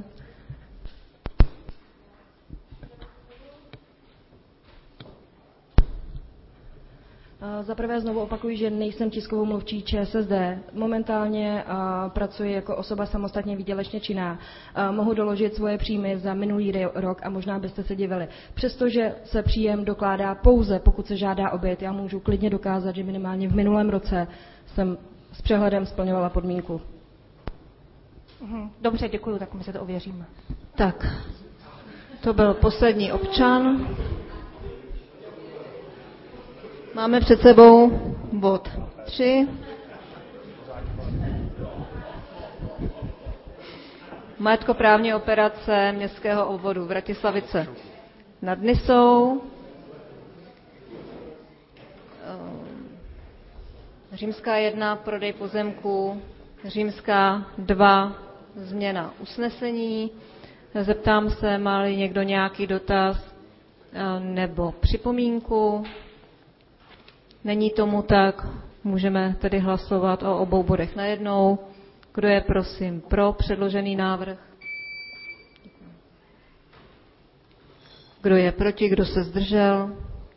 Za prvé znovu opakuju, že nejsem tiskovou mluvčí ČSSD. Momentálně pracuji jako osoba samostatně výdělečně činná. Mohu doložit svoje příjmy za minulý rok a možná byste se divili. Přestože se příjem dokládá pouze, pokud se žádá o byt, já můžu klidně dokázat, že minimálně v minulém roce jsem s přehledem splňovala podmínku. Dobře, děkuji, tak my se to ověříme. Tak, to byl poslední občan. Máme před sebou bod tři. Majetkoprávní operace městského obvodu Vratislavice nad Nisou. Římská jedna, prodej pozemků. Římská dva, změna usnesení. Zeptám se, má-li někdo nějaký dotaz nebo připomínku. Není tomu tak, můžeme tedy hlasovat o obou bodech najednou. Kdo je prosím pro předložený návrh? Kdo je proti, kdo se zdržel?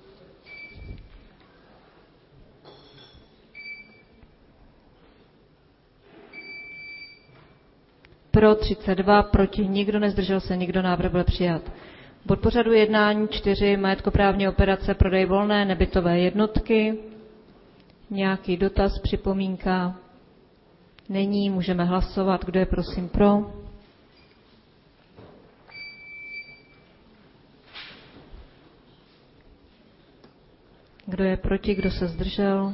Pro třicet dva, proti nikdo, nezdržel se nikdo, návrh byl přijat. Bod pořadu jednání čtyři, majetkoprávní operace, prodej volné nebytové jednotky. Nějaký dotaz, připomínka? Není, můžeme hlasovat. Kdo je prosím pro? Kdo je proti, kdo se zdržel?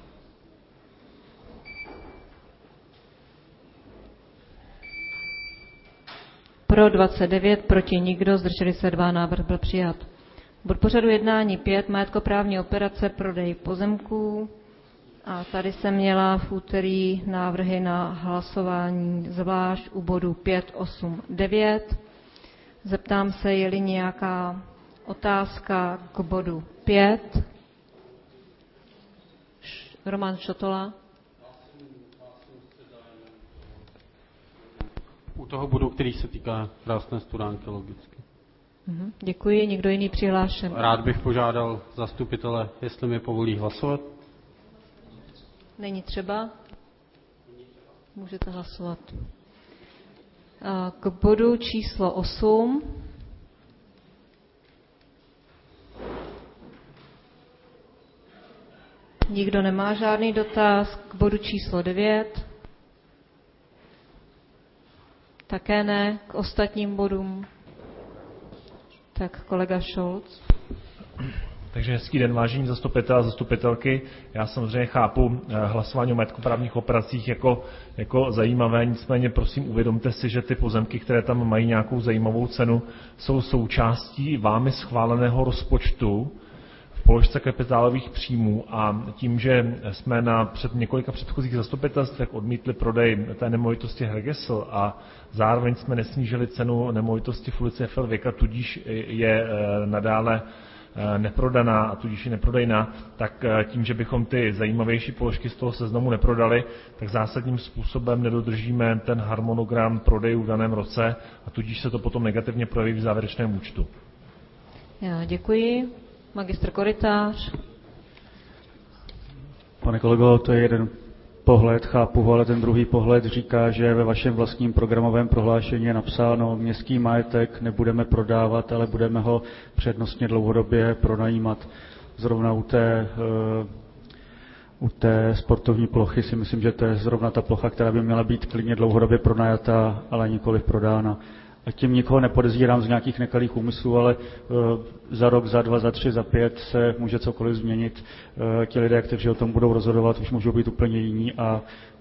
Pro dvacet devět, proti nikdo, zdrželi se dva, návrh byl přijat. Bod pořadu jednání pět, majetkoprávní operace, prodej pozemků. A tady jsem měla v úterý návrhy na hlasování zvlášť u bodu pět, osm, devět. Zeptám se, je-li nějaká otázka k bodu pět. Roman Šotola. U toho bodu, který se týká krásné studánky, logicky. Mhm, děkuji. Někdo jiný přihlášen? Rád bych požádal zastupitele, jestli mi povolí hlasovat. Není třeba? Můžete hlasovat. A k bodu číslo osm. Nikdo nemá žádný dotaz. K bodu číslo devět. Také ne. K ostatním bodům. Tak kolega Scholz. Takže hezký den, vážení zastupitelé a zastupitelky. Já samozřejmě chápu hlasování o majetkoprávních operacích jako, jako zajímavé, nicméně prosím uvědomte si, že ty pozemky, které tam mají nějakou zajímavou cenu, jsou součástí vámi schváleného rozpočtu v položce kapitálových příjmů a tím, že jsme na před několika předchozích zastupitelstvech odmítli prodej té nemovitosti Hergesl a zároveň jsme nesnížili cenu nemovitosti v ulici F L Vika, tudíž je nadále neprodaná a tudíž je neprodejná, tak tím, že bychom ty zajímavější položky z toho seznamu neprodali, tak zásadním způsobem nedodržíme ten harmonogram prodejů v daném roce a tudíž se to potom negativně projeví v závěrečném účtu. Já děkuji. Magistr Korytář. Pane kolego, to je jeden pohled, chápu ho, ale ten druhý pohled říká, že ve vašem vlastním programovém prohlášení je napsáno, městský majetek nebudeme prodávat, ale budeme ho přednostně dlouhodobě pronajímat. Zrovna u té u té sportovní plochy si myslím, že to je zrovna ta plocha, která by měla být klidně dlouhodobě pronajatá, ale nikoliv prodána. A tím nikoho nepodezírám z nějakých nekalých úmyslů, ale za rok, za dva, za tři, za pět se může cokoliv změnit. Ti lidé, kteří o tom budou rozhodovat, už můžou být úplně jiní a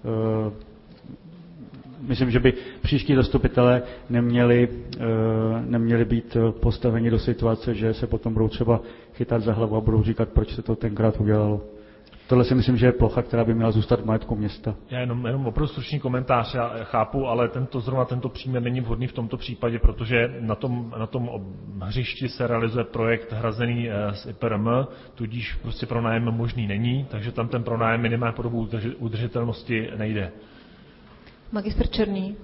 myslím, že by příští zastupitelé neměli, neměli být postaveni do situace, že se potom budou třeba chytat za hlavu a budou říkat, proč se to tenkrát udělalo. Tohle si myslím, že je plocha, která by měla zůstat v majetku města. Já jenom, jenom opravdu stručný komentář, já chápu, ale tento, zrovna tento příměr není vhodný v tomto případě, protože na tom, na tom hřišti se realizuje projekt hrazený z I P R M, tudíž prostě pronájem možný není, takže tam ten pronájem minimálně po dobu udržitelnosti nejde. Magistr Černý.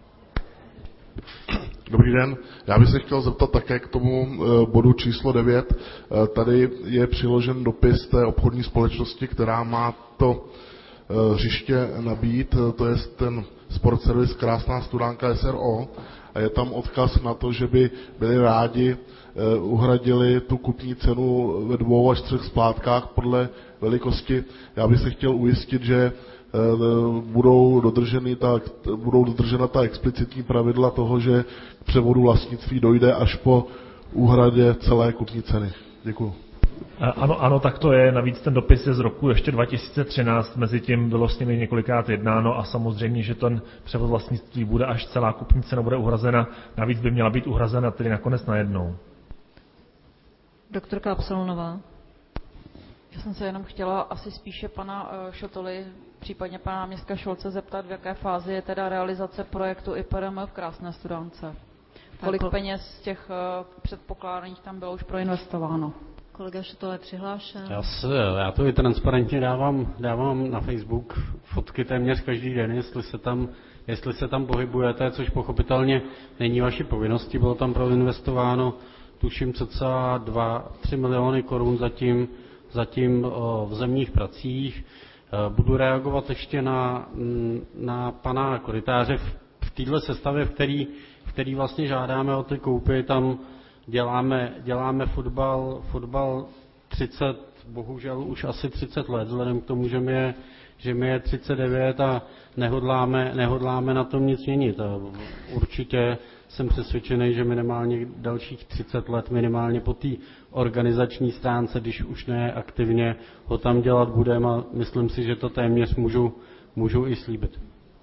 Dobrý den, já bych se chtěl zeptat také k tomu bodu číslo devět. Tady je přiložen dopis té obchodní společnosti, která má to hřiště nabít, to je ten Sport Service Krásná Studánka S R O, a je tam odkaz na to, že by byli rádi uhradili tu kupní cenu ve dvou až třech splátkách podle velikosti. Já bych se chtěl ujistit, že budou, dodrženy ta, budou dodržena ta explicitní pravidla toho, že k převodu vlastnictví dojde až po úhradě celé kupní ceny. Děkuju. Ano, ano, tak to je. Navíc ten dopis je z roku ještě dva tisíce třináct, mezi tím bylo s nimi několikrát jednáno a samozřejmě, že ten převod vlastnictví bude, až celá kupní cena bude uhrazena. Navíc by měla být uhrazena tedy nakonec najednou. Doktorka Absolnová. Já jsem se jenom chtěla asi spíše pana Šotoly, případně pana náměstka Šolce zeptat, v jaké fázi je teda realizace projektu I P R M v Krásné Studánce. Kolik tak, peněz z těch předpokládaných tam bylo už proinvestováno? Kolega Šotol je přihlášen. Já, se, já to i transparentně dávám, dávám na Facebook fotky téměř každý den, jestli se tam, jestli se tam pohybujete, což pochopitelně není vaší povinností, bylo tam proinvestováno tuším cca dva, tři miliony korun zatím, zatím v zemních pracích. Budu reagovat ještě na, na pana Korytáře v, v této sestavě, v který, v který vlastně žádáme o ty koupy. Tam děláme, děláme fotbal, fotbal třicet, bohužel už asi třicet let, vzhledem k tomu, že mi je, že mi je třicet devět a nehodláme, nehodláme na tom nic měnit. A určitě jsem přesvědčený, že minimálně dalších třicet let minimálně po té organizační stránce, když už ne aktivně, ho tam dělat budeme a myslím si, že to téměř můžu, můžu i slíbit.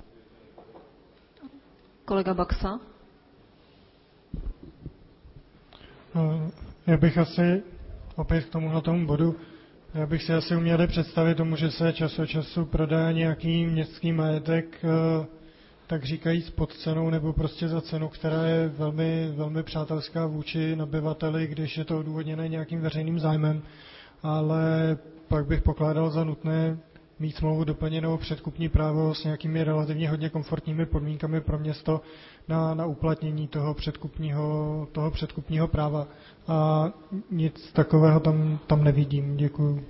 Kolega Baxa. Já bych asi opět k tomuhle tomu bodu, já bych si asi uměli představit tomu, že se čas od času prodá nějaký městský majetek, tak říkajíc pod cenou, nebo prostě za cenu, která je velmi, velmi přátelská vůči nabyvateli, když je to odůvodněné nějakým veřejným zájmem, ale pak bych pokládal za nutné mít smlouvu doplněnou předkupní právo s nějakými relativně hodně komfortními podmínkami pro město na, na uplatnění toho předkupního, toho předkupního práva. A nic takového tam, tam nevidím. Děkuju.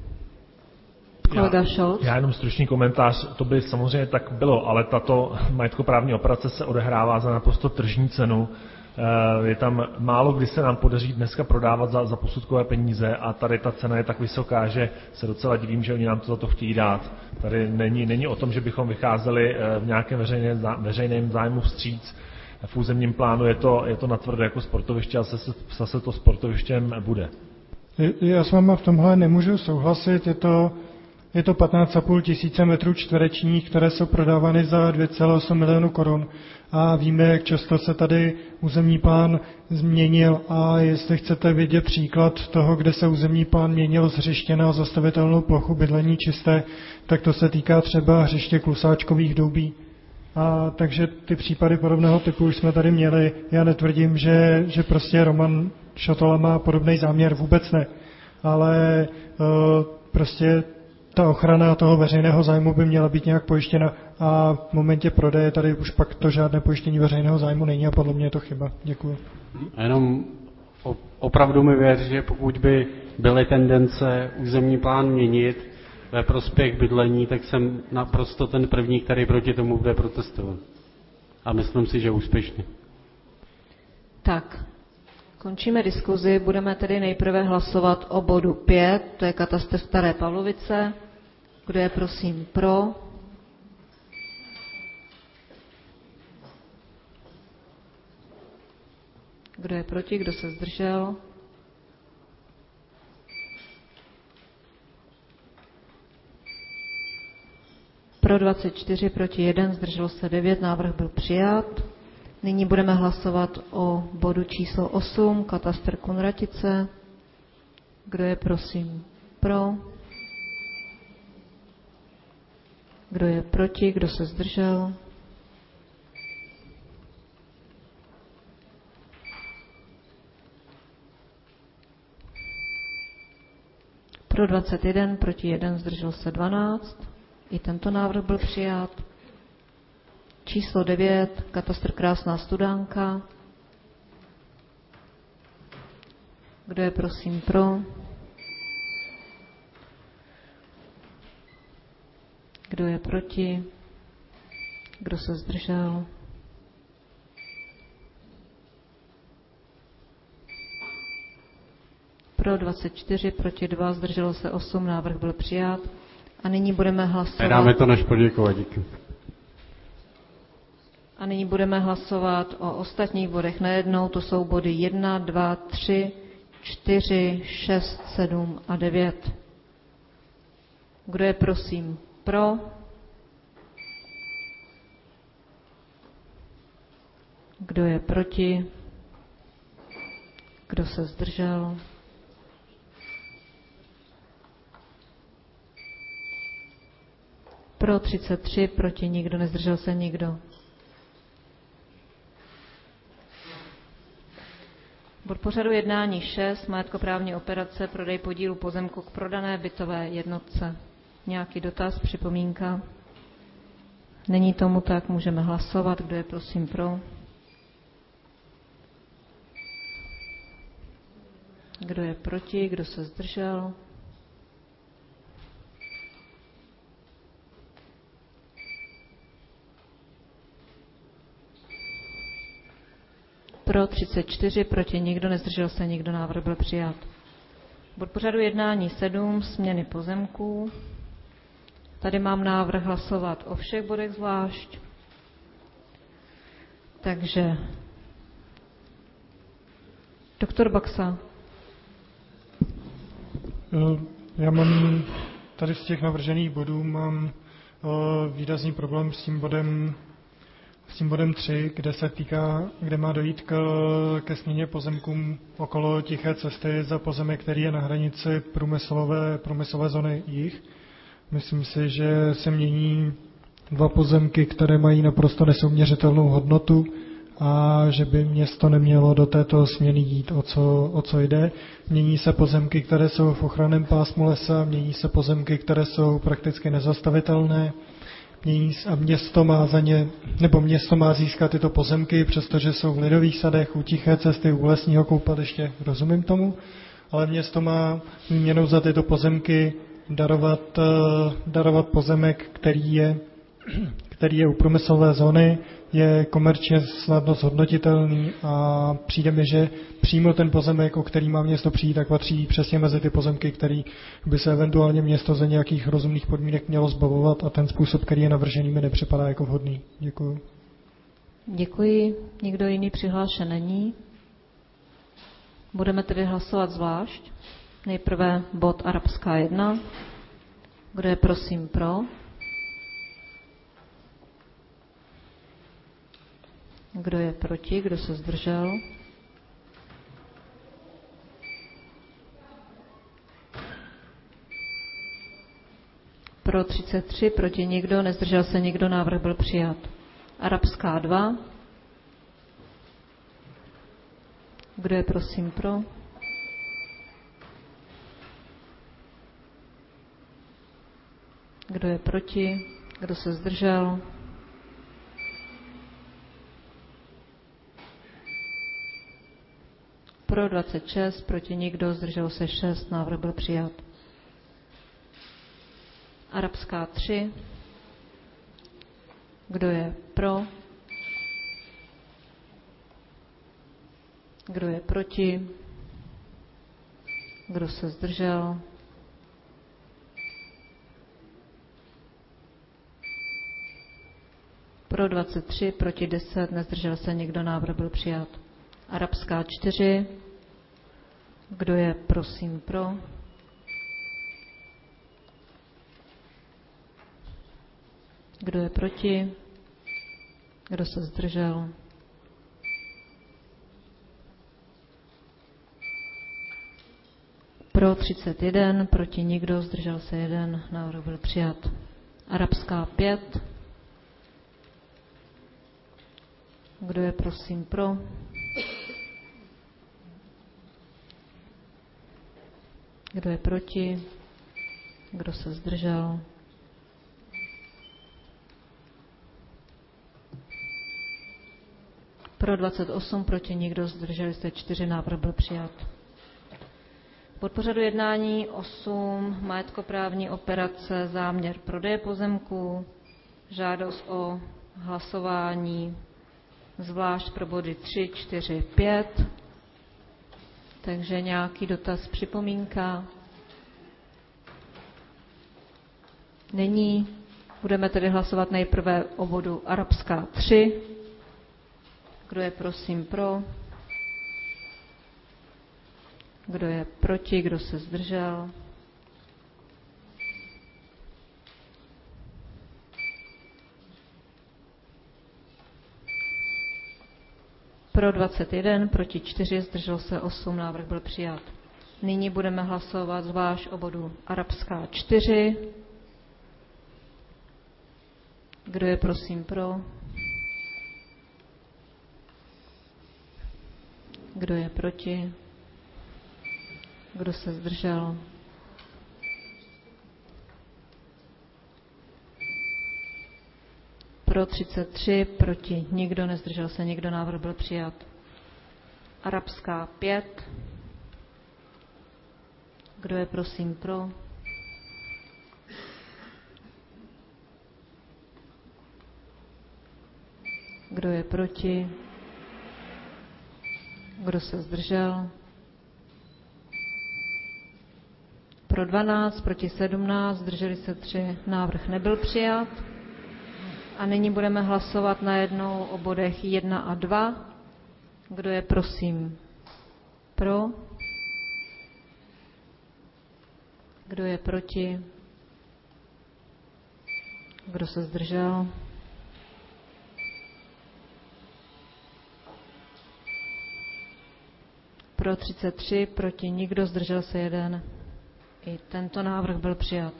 Já, já jenom stručný komentář, to by samozřejmě tak bylo, ale tato majetkoprávní operace se odehrává za naprosto tržní cenu. Je tam málo kdy se nám podaří dneska prodávat za, za posudkové peníze a tady ta cena je tak vysoká, že se docela divím, že oni nám to za to chtějí dát. Tady není, není o tom, že bychom vycházeli v nějakém veřejném, veřejném zájmu vstříc. V územním plánu je to, je to natvrdo jako sportoviště a zase, zase to sportovištěm bude. Já s váma v tomhle nemůžu souhlasit, je to Je to patnáct a půl tisíce metrů čtverečních, které jsou prodávány za dvě celé osm milionu korun. A víme, jak často se tady územní plán změnil. A jestli chcete vidět příklad toho, kde se územní plán měnil z hřiště na zastavitelnou plochu bydlení čisté, tak to se týká třeba hřiště Klusáčkových doubí. A takže ty případy podobného typu už jsme tady měli. Já netvrdím, že, že prostě Roman Šotola má podobný záměr, vůbec ne. Ale uh, prostě ta ochrana toho veřejného zájmu by měla být nějak pojištěna a v momentě prodeje tady už pak to žádné pojištění veřejného zájmu není a podle mě je to chyba. Děkuji. A jenom opravdu mi věř, že pokud by byly tendence územní plán měnit ve prospěch bydlení, tak jsem naprosto ten první, který proti tomu bude protestovat. A myslím si, že úspěšně. Tak, končíme diskuzi, budeme tedy nejprve hlasovat o bodu pět, to je katastr Staré Pavlovice. Kdo Kdo je prosím pro? Kdo je proti? Kdo se zdržel? Pro dvacet čtyři, proti jeden, zdrželo se devět, návrh byl přijat. Nyní budeme hlasovat o bodu číslo osm, katastr Kunratice. Kdo je prosím pro? Kdo je proti? Kdo se zdržel? Pro dvacet jedna, proti jeden, zdržel se dvanáct. I tento návrh byl přijat. Číslo devět, katastr Krásná Studánka. Kdo je prosím pro? Kdo je proti? Kdo se zdržel? Pro dvacet čtyři, proti dva, zdrželo se osm, návrh byl přijat. A nyní budeme hlasovat. Nedáme to než poděkovat, díky. A nyní budeme hlasovat o ostatních bodech najednou. To jsou body jedna, dva, tři, čtyři, šest, sedm a devět. Kdo je prosím pro? Kdo je proti? Kdo se zdržel? Pro třicet tři, proti nikdo, nezdržel se nikdo. Bod pořadu jednání šest, majetkoprávní operace, prodej podílu pozemku k prodané bytové jednotce. Nějaký dotaz, připomínka? Není tomu tak, můžeme hlasovat. Kdo je prosím pro? Kdo je proti? Kdo se zdržel? Pro třicet čtyři, proti nikdo, nezdržel se nikdo, návrh byl přijat. Bod pořadu jednání sedm, směny pozemků. Tady mám návrh hlasovat o všech bodech zvlášť. Takže doktor Baxa. Já mám tady z těch navržených bodů mám výrazný problém s tím bodem s tím bodem tři, kde se týká, kde má dojít k, ke směně pozemkům okolo Tiché cesty za pozemek, který je na hranici průmyslové, průmyslové zóny jih. Myslím si, že se mění dva pozemky, které mají naprosto nesouměřitelnou hodnotu a že by město nemělo do této směny jít, o co, o co jde. Mění se pozemky, které jsou v ochranném pásmu lesa, mění se pozemky, které jsou prakticky nezastavitelné. A město má za ně, nebo město má získat tyto pozemky, přestože jsou v lidových sadech, u Tiché cesty, u lesního koupaliště, rozumím tomu, ale město má výměnou za tyto pozemky darovat, darovat pozemek, který je, který je u průmyslové zóny, je komerčně snadno zhodnotitelný a přijde mi, že přímo ten pozemek, o který má město přijít, tak patří přesně mezi ty pozemky, který by se eventuálně město za nějakých rozumných podmínek mělo zbavovat a ten způsob, který je navržený, mi nepřipadá jako vhodný. Děkuji. Děkuji. Nikdo jiný přihlášen není. Budeme tedy hlasovat zvlášť. Nejprve bod Arabská jedna. Kdo je prosím pro? Kdo je proti? Kdo se zdržel? Pro třicet tři, proti nikdo, nezdržel se nikdo, návrh byl přijat. Arabská dva. Kdo je prosím pro? Kdo je proti? Kdo se zdržel? Pro dvacet šest, proti nikdo, zdrželo se šest, návrh byl přijat. Arabská tři. Kdo je pro? Kdo je proti? Kdo se zdržel? Pro dvacet tři, proti deset, nezdržel se nikdo, návrh byl přijat. Arabská čtyři. Kdo je prosím pro? Kdo je proti? Kdo se zdržel? Pro třicet jedna, proti nikdo, zdržel se jeden, návrh byl přijat. Arabská pět. Kdo je prosím pro? Kdo je proti? Kdo se zdržel? Pro dvacet osm, proti nikdo, zdrželi se čtyři, návrh byl přijat. Pod pořadu jednání osm, majetkoprávní operace, záměr prodeje pozemků, žádost o hlasování zvlášť pro body tři, čtyři, pět. Takže nějaký dotaz, připomínka? Není. Budeme tedy hlasovat nejprve o bodu Arabská tři. Kdo je prosím pro? Kdo je proti? Kdo se zdržel? Pro dvacet jedna, proti čtyři, zdržel se osm, návrh byl přijat. Nyní budeme hlasovat zvlášť o bodu Arabská čtyři. Kdo je prosím pro? Kdo je proti? Kdo se zdržel? Pro třicet tři, proti nikdo, nezdržel se nikdo, návrh byl přijat. Arabská pět. Kdo je prosím pro? Kdo je proti? Kdo se zdržel? Pro dvanáct, proti sedmnáct, zdrželi se tři, návrh nebyl přijat. A nyní budeme hlasovat najednou o bodech jedna a dva. Kdo je prosím pro? Kdo je proti? Kdo se zdržel? Pro třicet tři, proti nikdo, zdržel se jeden. I tento návrh byl přijat.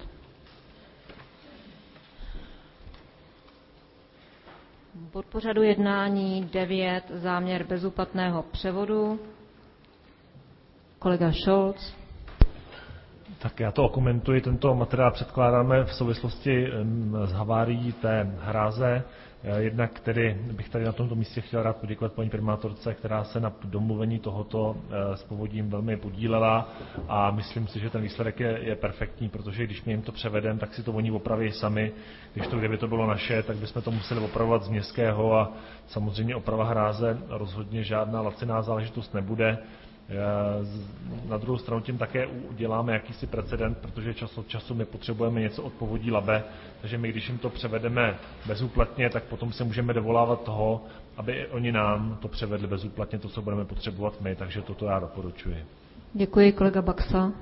Bod pořadu jednání devět, záměr bezúplatného převodu. Kolega Scholz. Tak já to okomentuji. Tento materiál předkládáme v souvislosti s havárií té hráze. Jednak tedy bych tady na tomto místě chtěl rád poděkovat paní primátorce, která se na domluvení tohoto s povodím velmi podílela a myslím si, že ten výsledek je, je perfektní, protože když my jim to převedeme, tak si to oni opraví sami. Když to, kdyby to bylo naše, tak bychom to museli opravovat z městského a samozřejmě oprava hráze rozhodně žádná laciná záležitost nebude. Na druhou stranu tím také uděláme jakýsi precedent, protože čas od času my potřebujeme něco od povodí Labe, takže my, když jim to převedeme bezúplatně, tak potom se můžeme dovolávat toho, aby oni nám to převedli bezúplatně, to, co budeme potřebovat my, takže toto já doporučuji. Děkuji, kolega Baxa.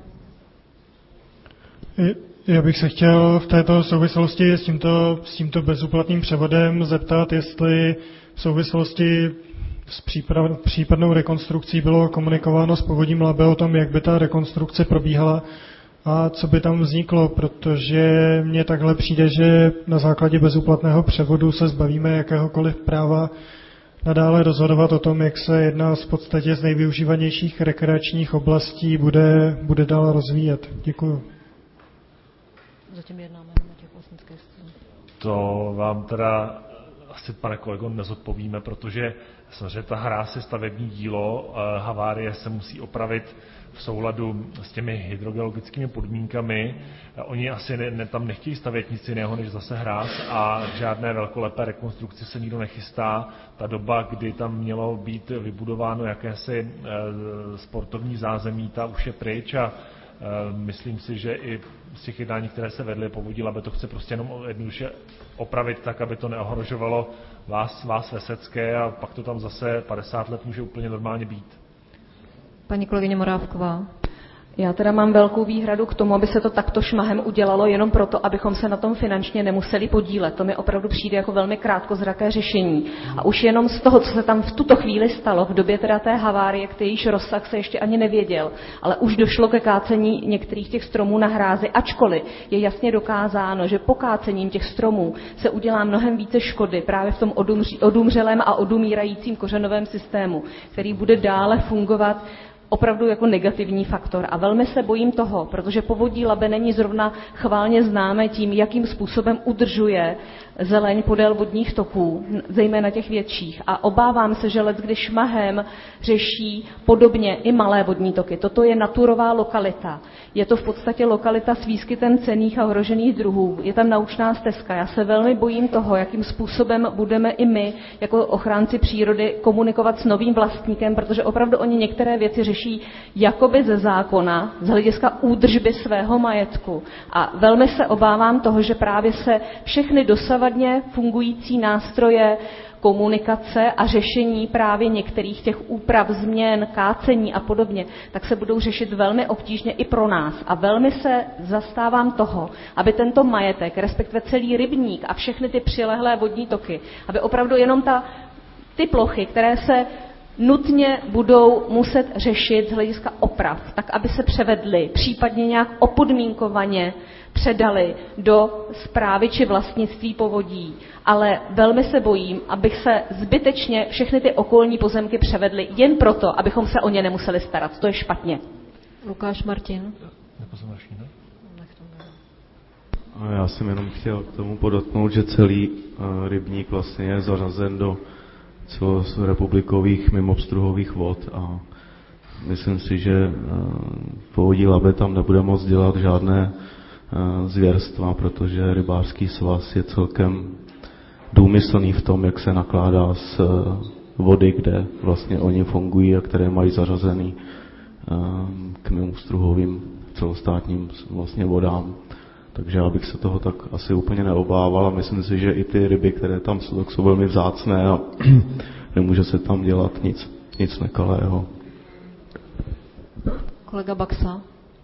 Já bych se chtěl v této souvislosti s tímto, s tímto bezúplatným převodem zeptat, jestli v souvislosti s případnou rekonstrukcí bylo komunikováno s povodím Labe o tom, jak by ta rekonstrukce probíhala a co by tam vzniklo, protože mně takhle přijde, že na základě bezúplatného převodu se zbavíme jakéhokoliv práva nadále rozhodovat o tom, jak se jedna z podstatě z nejvyužívanějších rekreačních oblastí bude, bude dál rozvíjet. Děkuju. Zatím jednáme na těch osmických stůl. To vám teda asi, pane kolego, nezodpovíme, protože samozřejmě ta hráz je stavební dílo, havárie se musí opravit v souladu s těmi hydrogeologickými podmínkami. Oni asi ne, ne, tam nechtějí stavět nic jiného, než zase hráz a žádné velkolepé rekonstrukci se nikdo nechystá. Ta doba, kdy tam mělo být vybudováno jakési e, sportovní zázemí, ta už je pryč a Myslím si, že i z těch jednání, které se vedly, Povodí Labe to chce prostě jenom jednoduše opravit tak, aby to neohrožovalo vás, vás Vesecké a pak to tam zase padesát let může úplně normálně být. Paní kolegyně Morávková. Já teda mám velkou výhradu k tomu, aby se to takto šmahem udělalo jenom proto, abychom se na tom finančně nemuseli podílet. To mi opravdu přijde jako velmi krátkozraké řešení. A už jenom z toho, co se tam v tuto chvíli stalo, v době teda té havárie, kterýž rozsah se ještě ani nevěděl, ale už došlo ke kácení některých těch stromů na hrázi, ačkoliv je jasně dokázáno, že pokácením těch stromů se udělá mnohem více škody právě v tom odumřelém a odumírajícím kořenovém systému, který bude dále fungovat opravdu jako negativní faktor. A velmi se bojím toho, protože Povodí Labe není zrovna chválně známé tím, jakým způsobem udržuje zeleň podél vodních toků, zejména těch větších. A obávám se, že leckdy šmahem řeší podobně i malé vodní toky. Toto je naturová lokalita. Je to v podstatě lokalita s výskytem cenných a ohrožených druhů. Je tam naučná stezka. Já se velmi bojím toho, jakým způsobem budeme i my, jako ochránci přírody, komunikovat s novým vlastníkem, protože opravdu oni některé věci řeší jakoby ze zákona, z hlediska údržby svého majetku. A velmi se obávám toho, že právě se všechny dosavadně fungující nástroje komunikace a řešení právě některých těch úprav, změn, kácení a podobně, tak se budou řešit velmi obtížně i pro nás. A velmi se zastávám toho, aby tento majetek, respektive celý rybník a všechny ty přilehlé vodní toky, aby opravdu jenom ta, ty plochy, které se nutně budou muset řešit z hlediska oprav, tak aby se převedly, případně nějak opodmínkovaně předali do správy či vlastnictví povodí. Ale velmi se bojím, abych se zbytečně všechny ty okolní pozemky převedly jen proto, abychom se o ně nemuseli starat. To je špatně. Lukáš Martin. A já jsem jenom chtěl k tomu podotknout, že celý uh, rybník vlastně je zařazen do celorepublikových mimobstruhových vod a myslím si, že uh, Povodí Labe tam nebude moct dělat žádné uh, zvěrstva, protože rybářský svaz je celkem důmyslný v tom, jak se nakládá s uh, vody, kde vlastně oni fungují a které mají zařazený uh, k mimobstruhovým celostátním vlastně vodám. Takže já bych se toho tak asi úplně neobával a myslím si, že i ty ryby, které tam jsou, tak jsou velmi vzácné a nemůže se tam dělat nic, nic nekalého. Kolega Baxa.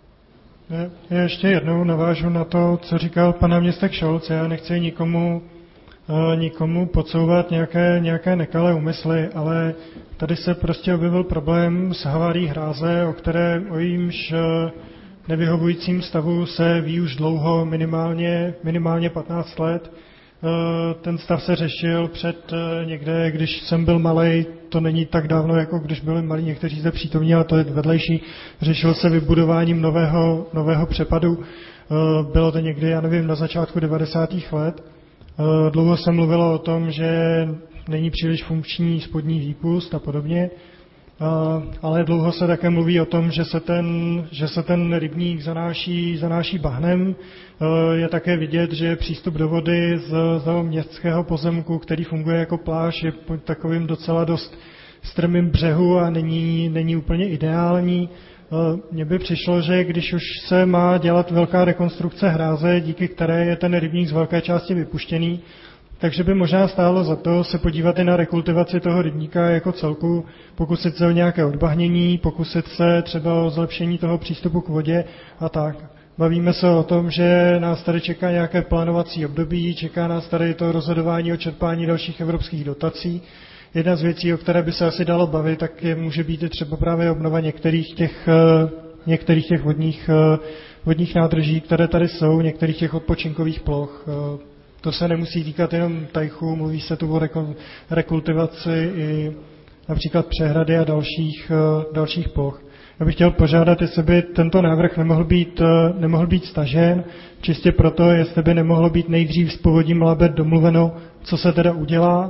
Já ještě jednou navážu na to, co říkal pan náměstek Šolc. Já nechci nikomu, uh, nikomu podsouvat nějaké, nějaké nekalé úmysly, ale tady se prostě objevil problém s havárií hráze, o které o jímž uh, nevyhovujícím stavu se ví už dlouho, minimálně, minimálně patnáct let. Ten stav se řešil před někde, když jsem byl malej, to není tak dávno, jako když byli malí někteří zde přítomní, ale to je vedlejší. Řešil se vybudováním nového, nového přepadu. Bylo to někdy, já nevím, na začátku devadesátých let. Dlouho se mluvilo o tom, že není příliš funkční spodní výpust a podobně. Uh, ale dlouho se také mluví o tom, že se ten, že se ten rybník zanáší, zanáší bahnem. Uh, je také vidět, že přístup do vody z, z toho městského pozemku, který funguje jako pláž, je pod takovým docela dost strmým břehu a není, není úplně ideální. Uh, mně by přišlo, že když už se má dělat velká rekonstrukce hráze, díky které je ten rybník z velké části vypuštěný, takže by možná stálo za to se podívat i na rekultivaci toho rybníka jako celku, pokusit se o nějaké odbahnění, pokusit se třeba o zlepšení toho přístupu k vodě a tak. Bavíme se o tom, že nás tady čeká nějaké plánovací období, čeká nás tady to rozhodování o čerpání dalších evropských dotací. Jedna z věcí, o které by se asi dalo bavit, tak je, může být i třeba právě obnova některých těch, některých těch vodních, vodních nádrží, které tady jsou, některých těch odpočinkových ploch. To se nemusí týkat jenom tajchů, mluví se tu o rekultivaci i například přehrady a dalších, dalších ploch. Já bych chtěl požádat, jestli by tento návrh nemohl být, nemohl být stažen, čistě proto, jestli by nemohlo být nejdřív s Povodím Labe domluveno, co se teda udělá,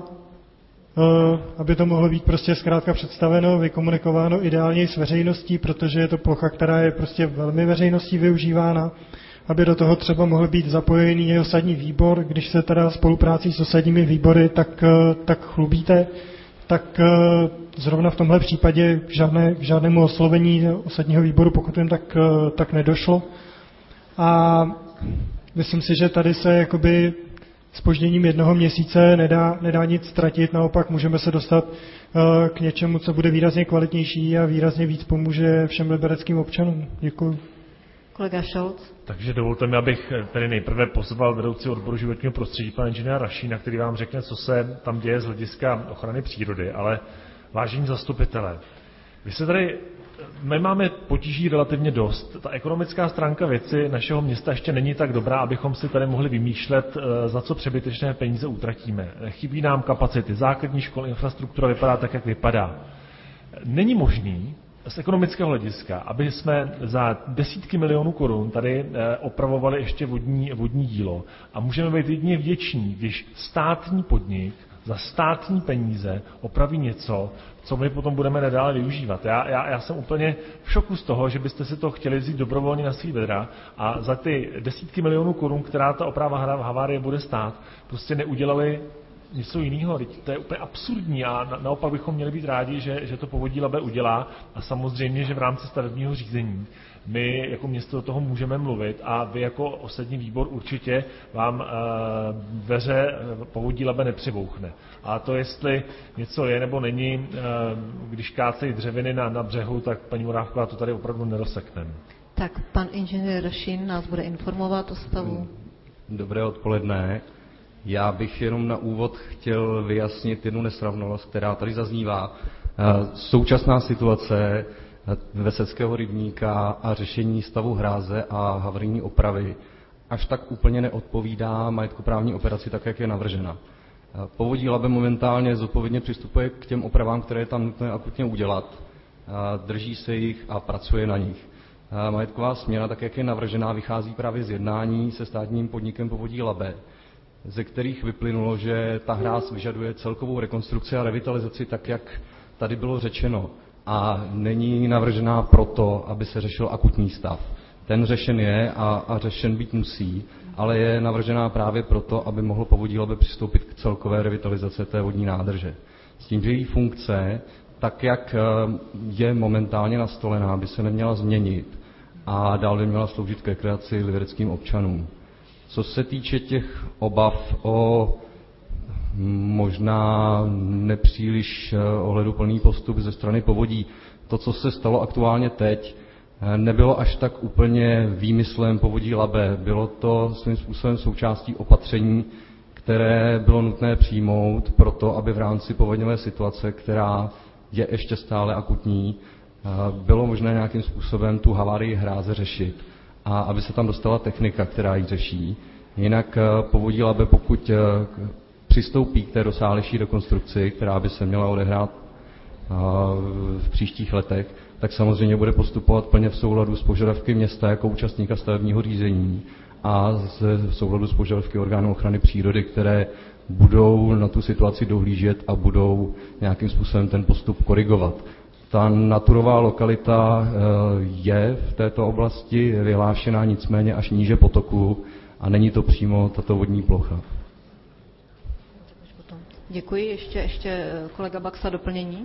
aby to mohlo být prostě zkrátka představeno, vykomunikováno ideálně i s veřejností, protože je to plocha, která je prostě velmi veřejností využívána, aby do toho třeba mohl být zapojený i osadní výbor, když se teda spoluprácí s osadními výbory tak, tak chlubíte, tak zrovna v tomhle případě k, žádné, k žádnému oslovení osadního výboru, pokud jim tak, tak nedošlo. A myslím si, že tady se jakoby zpožděním jednoho měsíce nedá, nedá nic ztratit, naopak můžeme se dostat k něčemu, co bude výrazně kvalitnější a výrazně víc pomůže všem libereckým občanům. Děkuji. Kolega Scholz. Takže dovolte mi, abych tady nejprve pozval vedoucí odboru životního prostředí, pana inženýra Rašína, který vám řekne, co se tam děje z hlediska ochrany přírody. Ale vážení zastupitelé, vy se tady, my máme potíží relativně dost. Ta ekonomická stránka věci našeho města ještě není tak dobrá, abychom si tady mohli vymýšlet, za co přebytečné peníze utratíme. Chybí nám kapacity základní škol, infrastruktura vypadá tak, jak vypadá. Není možný z ekonomického hlediska, aby jsme za desítky milionů korun tady opravovali ještě vodní, vodní dílo. A můžeme být jedině vděční, když státní podnik za státní peníze opraví něco, co my potom budeme nadále využívat. Já, já, já jsem úplně v šoku z toho, že byste si to chtěli vzít dobrovolně na svý bedra a za ty desítky milionů korun, která ta oprava havárie bude stát, prostě neudělali něco jiného. To je úplně absurdní a na, naopak bychom měli být rádi, že, že to Povodí Labe udělá a samozřejmě, že v rámci stavebního řízení my jako město do toho můžeme mluvit a vy jako osadní výbor určitě vám e, dveře Povodí Labe nepřibouchne. A to, jestli něco je nebo není, e, když kácejí dřeviny na, na břehu, tak paní Morávková to tady opravdu nerosekneme. Tak pan inženýr Rašín nás bude informovat o stavu. Dobré odpoledne. Já bych jenom na úvod chtěl vyjasnit jednu nesrovnalost, která tady zaznívá. Současná situace Veseckého rybníka a řešení stavu hráze a havarijní opravy až tak úplně neodpovídá majetkoprávní operaci tak, jak je navržena. Povodí Labe momentálně zodpovědně přistupuje k těm opravám, které je tam nutné akutně udělat, drží se jich a pracuje na nich. Majetková směna, tak jak je navržená, vychází právě z jednání se státním podnikem Povodí Labe, ze kterých vyplynulo, že ta hráz vyžaduje celkovou rekonstrukci a revitalizaci tak, jak tady bylo řečeno. A není navržená proto, aby se řešil akutní stav. Ten řešen je a, a řešen být musí, ale je navržená právě proto, aby mohlo Povodí Labe přistoupit k celkové revitalizaci té vodní nádrže. S tím, že její funkce, tak jak je momentálně nastolená, by se neměla změnit a dál by měla sloužit k rekreaci libereckým občanům. Co se týče těch obav o možná nepříliš ohleduplný postup ze strany povodí, to, co se stalo aktuálně teď, nebylo až tak úplně výmyslem Povodí Labe. Bylo to svým způsobem součástí opatření, které bylo nutné přijmout proto, aby v rámci povodňové situace, která je ještě stále akutní, bylo možné nějakým způsobem tu havárii hráze řešit a aby se tam dostala technika, která ji řeší. Jinak Povodí Labe, pokud přistoupí k té rozsáhlejší rekonstrukci, která by se měla odehrát v příštích letech, tak samozřejmě bude postupovat plně v souladu s požadavky města jako účastníka stavebního řízení a v souladu s požadavky orgánů ochrany přírody, které budou na tu situaci dohlížet a budou nějakým způsobem ten postup korigovat. Ta naturová lokalita je v této oblasti vyhlášená nicméně až níže potoku a není to přímo tato vodní plocha. Děkuji. Ještě, ještě kolega Baxa doplnění.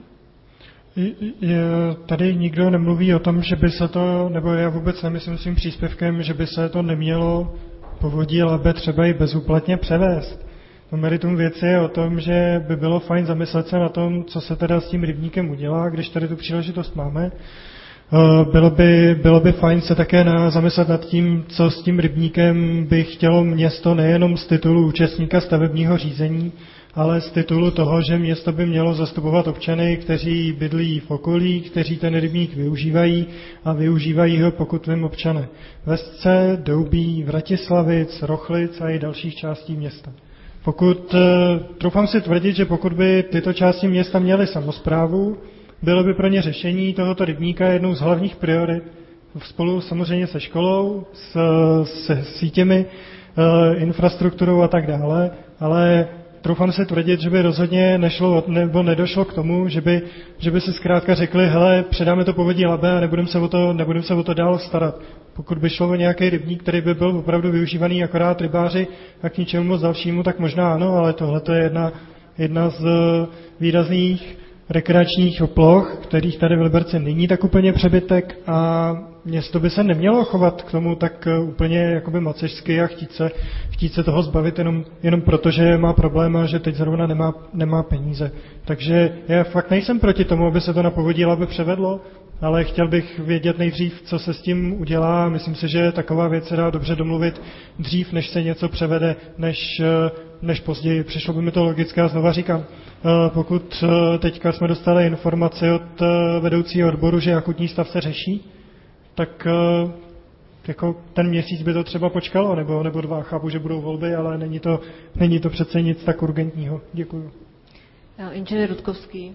Tady nikdo nemluví o tom, že by se to, nebo já vůbec nemyslím svým příspěvkem, že by se to nemělo Povodí Labe třeba i bezúplatně převést. To meritum věci je o tom, že by bylo fajn zamyslet se na tom, co se teda s tím rybníkem udělá, když tady tu příležitost máme. Bylo by, bylo by fajn se také na, zamyslet nad tím, co s tím rybníkem by chtělo město nejenom z titulu účastníka stavebního řízení, ale z titulu toho, že město by mělo zastupovat občany, kteří bydlí v okolí, kteří ten rybník využívají a využívají ho, pokud vím, občané Vesce, Doubí, Vratislavic, Rochlic a i dalších částí města. Pokud, troufám si tvrdit, že pokud by tyto části města měly samosprávu, bylo by pro ně řešení tohoto rybníka jednou z hlavních priorit spolu samozřejmě se školou, s, se sítěmi, infrastrukturou a tak dále, ale troufám si tvrdit, že by rozhodně nešlo, nebo nedošlo k tomu, že by, že by si zkrátka řekli, hele, předáme to Povodí Labe a nebudeme se o to, nebudeme se o to dál starat. Pokud by šlo o nějaký rybník, který by byl opravdu využívaný akorát rybáři a k ničemu moc dalšímu, tak možná ano, ale tohle je jedna, jedna z výrazných rekreačních ploch, kterých tady v Liberci není tak úplně přebytek a město by se nemělo chovat k tomu tak úplně jakoby macešsky a chtít se, chtít se toho zbavit jenom, jenom proto, že má problém a že teď zrovna nemá, nemá peníze. Takže já fakt nejsem proti tomu, aby se to na Povodí Labe převedlo, ale chtěl bych vědět nejdřív, co se s tím udělá. Myslím si, že taková věc se dá dobře domluvit dřív, než se něco převede, než, než později. Přišlo by mi to logické a znova říkám, pokud teďka jsme dostali informaci od vedoucího odboru, že akutní stav se řeší, tak jako ten měsíc by to třeba počkalo, nebo, nebo dva. Chápu, že budou volby, ale není to, není to přece nic tak urgentního. Děkuju. Inženýr Rudkovský.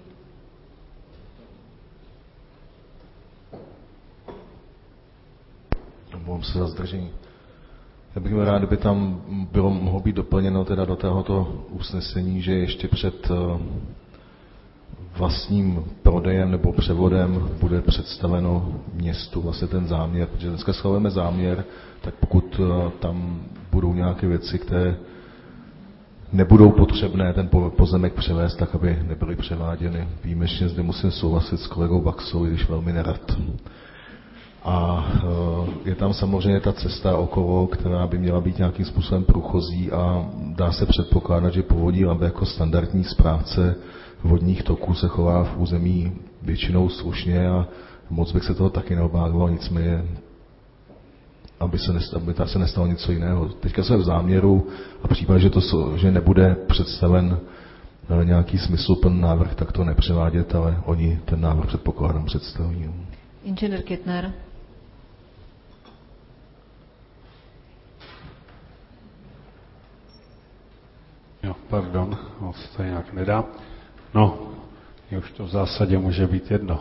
Omlouvám se za zdržení. Já bych byl rád, kdyby tam bylo, mohlo být doplněno teda do tohoto usnesení, že ještě před vlastním prodejem nebo převodem bude představeno městu vlastně ten záměr, protože dneska schvalujeme záměr, tak pokud tam budou nějaké věci, které nebudou potřebné ten pozemek převést, tak aby nebyly převáděny. Výjimečně zde musím souhlasit s kolegou Baxou, i když velmi nerad. A je tam samozřejmě ta cesta okolo, která by měla být nějakým způsobem průchozí a dá se předpokládat, že Povodí Labe jako standardní správce vodních toků se chová v území většinou slušně a moc bych se toho taky neobával, nicméně aby se, nestalo, aby se nestalo něco jiného. Teďka jsme v záměru a v případě, že, to, že nebude představen nějaký smysluplný návrh, tak to nepřevádět, ale oni ten návrh předpokládám představí. Inženýr Kittner. Jo, pardon, on se to nějak nedá. No, už to v zásadě může být jedno.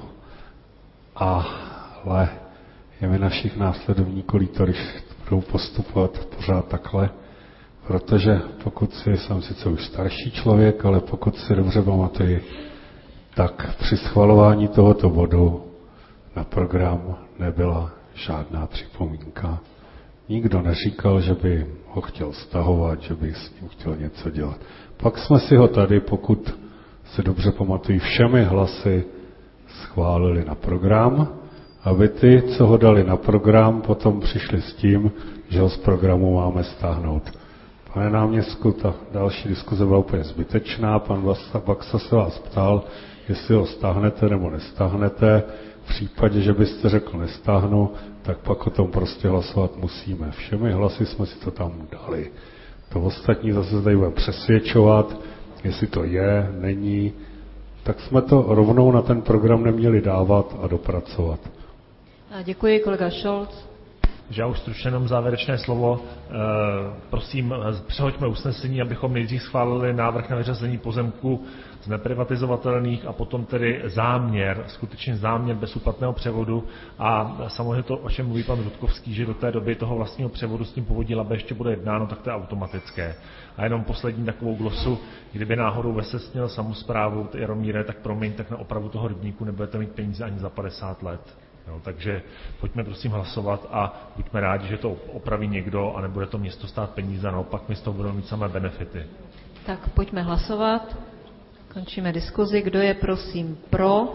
Ale je mi našich následovníků líto, když budou postupovat pořád takhle, protože pokud si, jsem sice už starší člověk, ale pokud si dobře pamatuji, tak při schvalování tohoto bodu na program nebyla žádná připomínka. Nikdo neříkal, že by ho chtěl stahovat, že by s ním chtěl něco dělat. Pak jsme si ho tady, pokud se dobře pamatují, všemi hlasy schválili na program, aby ty, co ho dali na program, potom přišli s tím, že ho z programu máme stáhnout. Pane náměstku, ta další diskuze byla úplně zbytečná. Pan Baxa se vás ptal, jestli ho stáhnete nebo nestáhnete. V případě, že byste řekl nestáhnu, tak pak o tom prostě hlasovat musíme. Všemi hlasy jsme si to tam dali. To ostatní zase tady budeme přesvědčovat, jestli to je, není, tak jsme to rovnou na ten program neměli dávat a dopracovat. A děkuji, kolega Scholz. Že já už stručně jenom závěrečné slovo. Prosím, přehoďme usnesení, abychom nejdřív schválili návrh na vyřazení pozemku z neprivatizovatelných a potom tedy záměr, skutečně záměr bez úplatného převodu a samozřejmě to, o čem mluví pan Rudkovský, že do té doby toho vlastního převodu s tím Povodí Labe ještě bude jednáno, tak to je automatické. A jenom poslední takovou glosu, kdyby náhodou Veses měl samosprávu, Jaromíre, tak promiň, tak na opravu toho rybníku nebudete mít peníze ani za padesát let. Jo, takže pojďme prosím hlasovat a buďme rádi, že to opraví někdo a nebude to město stát peníze, naopak my z toho budeme mít samé benefity. Tak pojďme hlasovat. Končíme diskuzi. Kdo je prosím pro?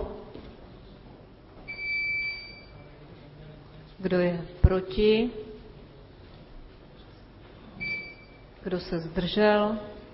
Kdo je proti? Kdo se zdržel?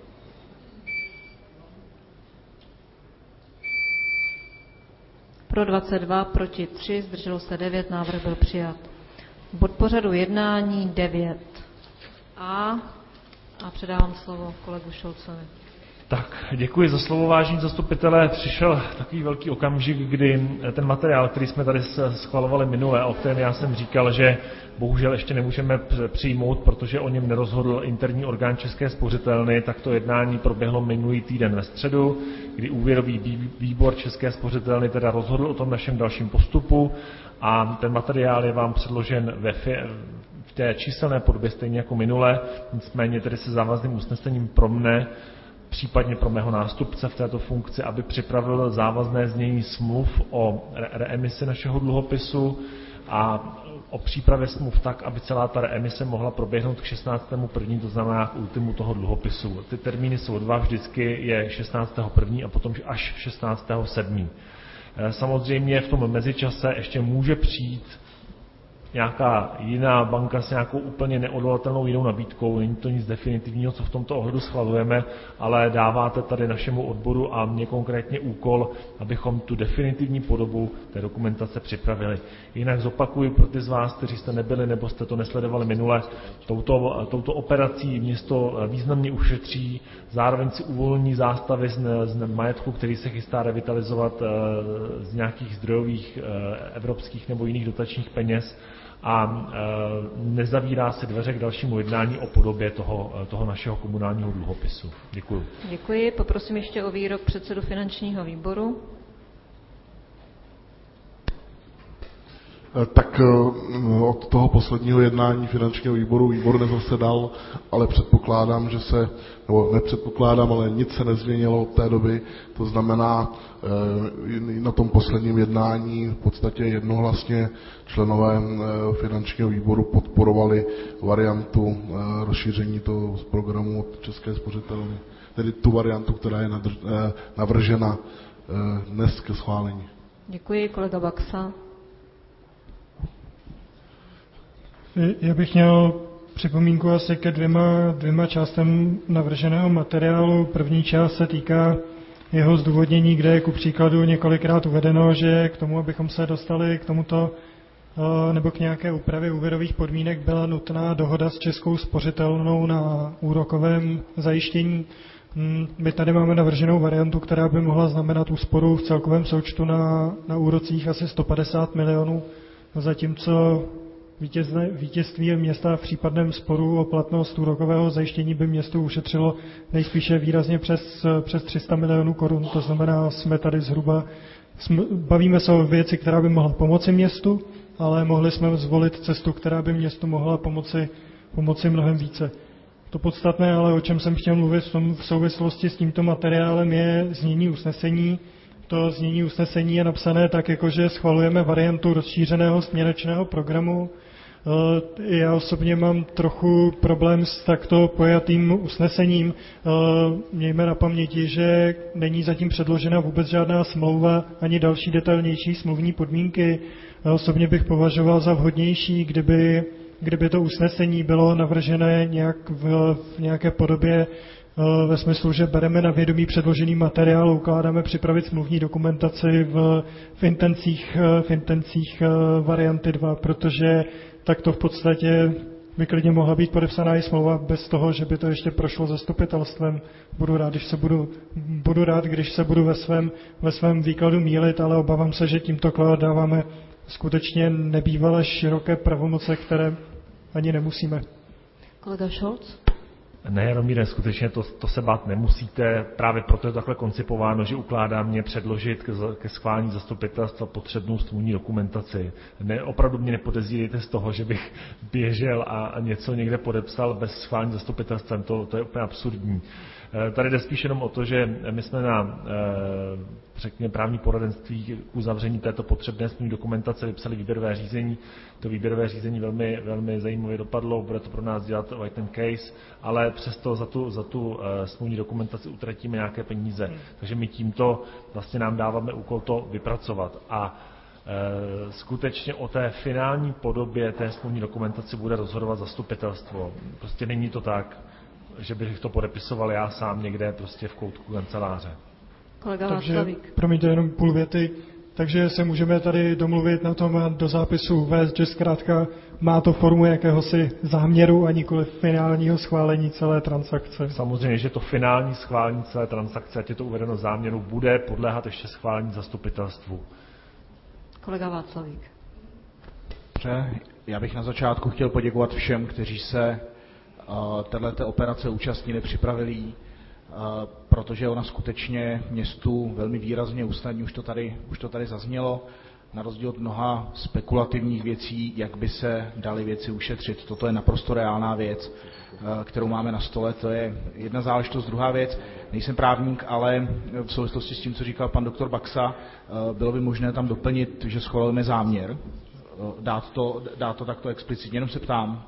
Pro dvacet dva, proti tři, zdrželo se devět, návrh byl přijat. Bod pořadu jednání devět a a předávám slovo kolegu Šolcovi. Tak, děkuji za slovo, vážení zastupitelé. Přišel takový velký okamžik, kdy ten materiál, který jsme tady schvalovali minule, o kterém já jsem říkal, že bohužel ještě nemůžeme přijmout, protože o něm nerozhodl interní orgán České spořitelny, tak to jednání proběhlo minulý týden ve středu, kdy úvěrový výbor České spořitelny teda rozhodl o tom našem dalším postupu a ten materiál je vám předložen ve v té číselné podobě stejně jako minule, nicméně tedy se závazným usnesením pro mne, případně pro mého nástupce v této funkci, aby připravil závazné znění smluv o re- reemisi našeho dluhopisu a o přípravě smluv tak, aby celá ta reemise mohla proběhnout k šestnáctému prvnímu, to znamená k ultimu toho dluhopisu. Ty termíny jsou dva, vždycky je šestnáctého prvního a potom až šestnáctého sedmého Samozřejmě v tom mezičase ještě může přijít nějaká jiná banka s nějakou úplně neodvolatelnou jinou nabídkou. Není to nic definitivního, co v tomto ohledu schvalujeme, ale dáváte tady našemu odboru a mě konkrétně úkol, abychom tu definitivní podobu té dokumentace připravili. Jinak zopakuju pro ty z vás, kteří jste nebyli nebo jste to nesledovali minule, touto, touto operací město významně ušetří, zároveň si uvolní zástavy z, z majetku, který se chystá revitalizovat z nějakých zdrojových evropských nebo jiných dotačních peněz, a nezavírá se dveře k dalšímu jednání o podobě toho, toho našeho komunálního dluhopisu. Děkuji. Děkuji. Poprosím ještě o výrok předsedu finančního výboru. Tak od toho posledního jednání finančního výboru výbor nezasedal, ale předpokládám, že se, nebo nepředpokládám, ale nic se nezměnilo od té doby. To znamená, na tom posledním jednání v podstatě jednohlasně členové finančního výboru podporovali variantu rozšíření toho z programu od České spořitelny, tedy tu variantu, která je navržena dnes ke schválení. Děkuji, kolega Baxa. Já bych měl připomínku asi ke dvěma, dvěma částem navrženého materiálu. První část se týká jeho zdůvodnění, kde je ku příkladu několikrát uvedeno, že k tomu, abychom se dostali k tomuto nebo k nějaké úpravě úvěrových podmínek, byla nutná dohoda s Českou spořitelnou na úrokovém zajištění. My tady máme navrženou variantu, která by mohla znamenat úsporu v celkovém součtu na, na úrocích asi sto padesát milionů, zatímco vítězství města v případném sporu o platnost úrokového zajištění by městu ušetřilo nejspíše výrazně přes, přes tři sta milionů korun. To znamená, jsme tady zhruba, jsme, bavíme se o věci, která by mohla pomoci městu, ale mohli jsme zvolit cestu, která by městu mohla pomoci, pomoci mnohem více. To podstatné, ale o čem jsem chtěl mluvit v, tom, v souvislosti s tímto materiálem, je znění usnesení. To znění usnesení je napsané tak, jakože schvalujeme variantu rozšířeného směrečného programu. Já osobně mám trochu problém s takto pojatým usnesením. Mějme na paměti, že není zatím předložena vůbec žádná smlouva ani další detailnější smluvní podmínky. Já osobně bych považoval za vhodnější, kdyby, kdyby to usnesení bylo navržené nějak v, v nějaké podobě ve smyslu, že bereme na vědomí předložený materiál, ukládáme připravit smluvní dokumentaci v, v, intencích, v intencích varianty dva, protože tak to v podstatě by klidně mohla být podepsaná i smlouva bez toho, že by to ještě prošlo zastupitelstvem. Budu rád, když se budu, budu rád, když se budu ve svém, ve svém výkladu mýlit, ale obávám se, že tímto dáváme skutečně nebývalé široké pravomoce, které ani nemusíme. Kolega Scholz? Ne, Jaromíre, skutečně to, to se bát nemusíte, právě proto je to takhle koncipováno, že ukládá mě předložit ke, ke schválení zastupitelstva potřebnou smluvní dokumentaci. Ne, opravdu mě nepodezírejte z toho, že bych běžel a, a něco někde podepsal bez schválení zastupitelstvem, to, to je úplně absurdní. Tady jde spíš jenom o to, že my jsme na, řekněme, právní poradenství k uzavření této potřebné smluvní dokumentace vypsali výběrové řízení. To výběrové řízení velmi, velmi zajímavě dopadlo, bude to pro nás dělat white and case, ale přesto za tu, za tu smluvní dokumentaci utratíme nějaké peníze. Takže my tímto vlastně nám dáváme úkol to vypracovat. A e, skutečně o té finální podobě té smluvní dokumentace bude rozhodovat zastupitelstvo. Prostě není to tak, že bych to podepisoval já sám někde prostě v koutku kanceláře. Kolega Takže, Václavík. promiňte, jenom půl věty. Takže se můžeme tady domluvit na tom a do zápisu uvést, že zkrátka má to formu jakéhosi záměru a nikoli finálního schválení celé transakce. Samozřejmě, že to finální schválení celé transakce, ať je to uvedeno záměru, bude podléhat ještě schválení zastupitelstvu. Kolega Václavík. Dobře, já bych na začátku chtěl poděkovat všem, kteří se této operace účastnili, připravili, protože ona skutečně městu velmi výrazně usnadní, už to tady, už to tady zaznělo, na rozdíl od mnoha spekulativních věcí, jak by se daly věci ušetřit. Toto je naprosto reálná věc, kterou máme na stole, to je jedna záležitost. Druhá věc, nejsem právník, ale v souvislosti s tím, co říkal pan doktor Baxa, bylo by možné tam doplnit, že schvalujeme záměr dát to, dát to takto explicitně. Jenom se ptám.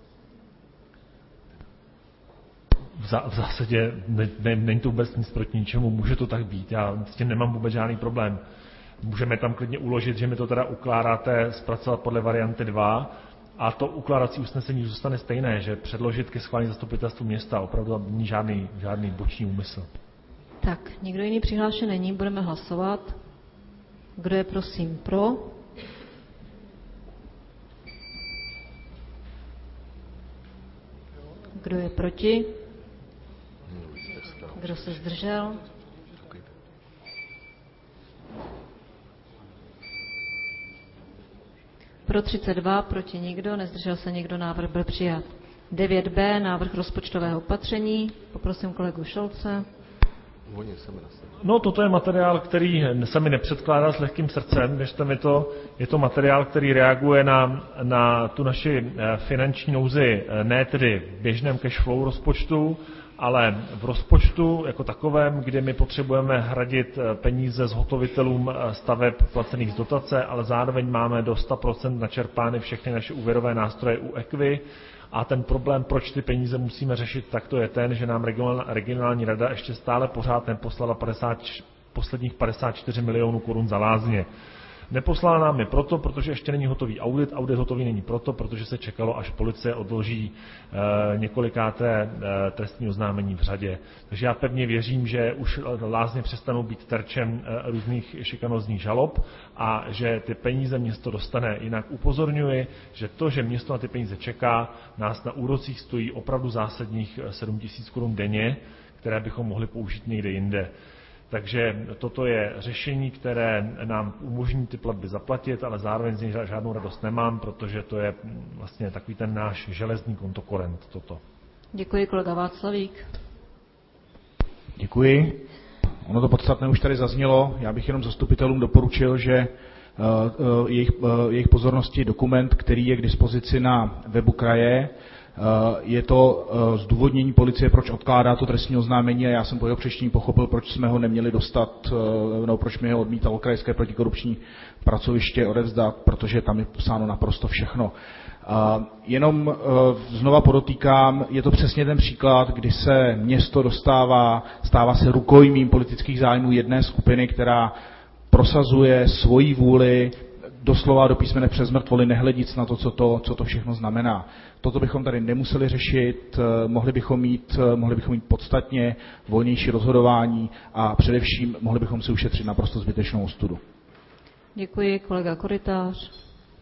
V, zá, v zásadě ne, ne, není to vůbec nic proti ničemu, může to tak být, já s tím nemám vůbec žádný problém. Můžeme tam klidně uložit, že mi to teda ukládáte zpracovat podle varianty dva a to ukládací usnesení zůstane stejné, že předložit ke schválení zastupitelstvu města, opravdu není žádný, žádný boční úmysl. Tak, nikdo jiný přihlášen není, budeme hlasovat. Kdo je prosím pro? Kdo je proti? Kdo se zdržel? Pro třicet dva, proti nikdo, nezdržel se nikdo, návrh byl přijat. devět bé, návrh rozpočtového opatření. Poprosím kolegu Šolce. No, toto je materiál, který se mi nepředkládá s lehkým srdcem, věřte mi to. Je to materiál, který reaguje na, na tu naši finanční nouzi, ne tedy v běžném cash flow rozpočtu, ale v rozpočtu jako takovém, kdy my potřebujeme hradit peníze zhotovitelům staveb placených z dotace, ale zároveň máme do sto procent načerpány všechny naše úvěrové nástroje u Equi. A ten problém, proč ty peníze musíme řešit, tak to je ten, že nám regionální rada ještě stále pořád neposlala padesát, posledních padesát čtyři milionů korun za lázně. Neposlala nám je proto, protože ještě není hotový audit. Audit hotový není proto, protože se čekalo, až policie odloží e, několikáté e, trestní oznámení v řadě. Takže já pevně věřím, že už lázně přestanou být terčem e, různých šikanózních žalob a že ty peníze město dostane. Jinak upozorňuji, že to, že město na ty peníze čeká, nás na úrocích stojí opravdu zásadních sedm tisíc korun denně, které bychom mohli použít někde jinde. Takže toto je řešení, které nám umožní ty platby zaplatit, ale zároveň z něj žádnou radost nemám, protože to je vlastně takový ten náš železný kontokorent, toto. Děkuji, kolega Václavík. Děkuji. Ono to podstatné už tady zaznělo. Já bych jenom zastupitelům doporučil, že uh, uh, jejich, uh, jejich pozornosti dokument, který je k dispozici na webu kraje. Je to zdůvodnění policie, proč odkládá to trestní oznámení a já jsem po jeho přečtení pochopil, proč jsme ho neměli dostat, no, proč mi ho odmítalo krajské protikorupční pracoviště odevzdat, protože tam je psáno naprosto všechno. Jenom znova podotýkám, je to přesně ten příklad, kdy se město dostává, stává se rukojmím politických zájmů jedné skupiny, která prosazuje svoji vůli, doslova do písmene přes mrtvoli, nehledíc na to, co to, co to všechno znamená. Toto bychom tady nemuseli řešit, mohli bychom mít, mohli bychom mít podstatně volnější rozhodování a především mohli bychom si ušetřit naprosto zbytečnou ostudu. Děkuji, kolega Korytář.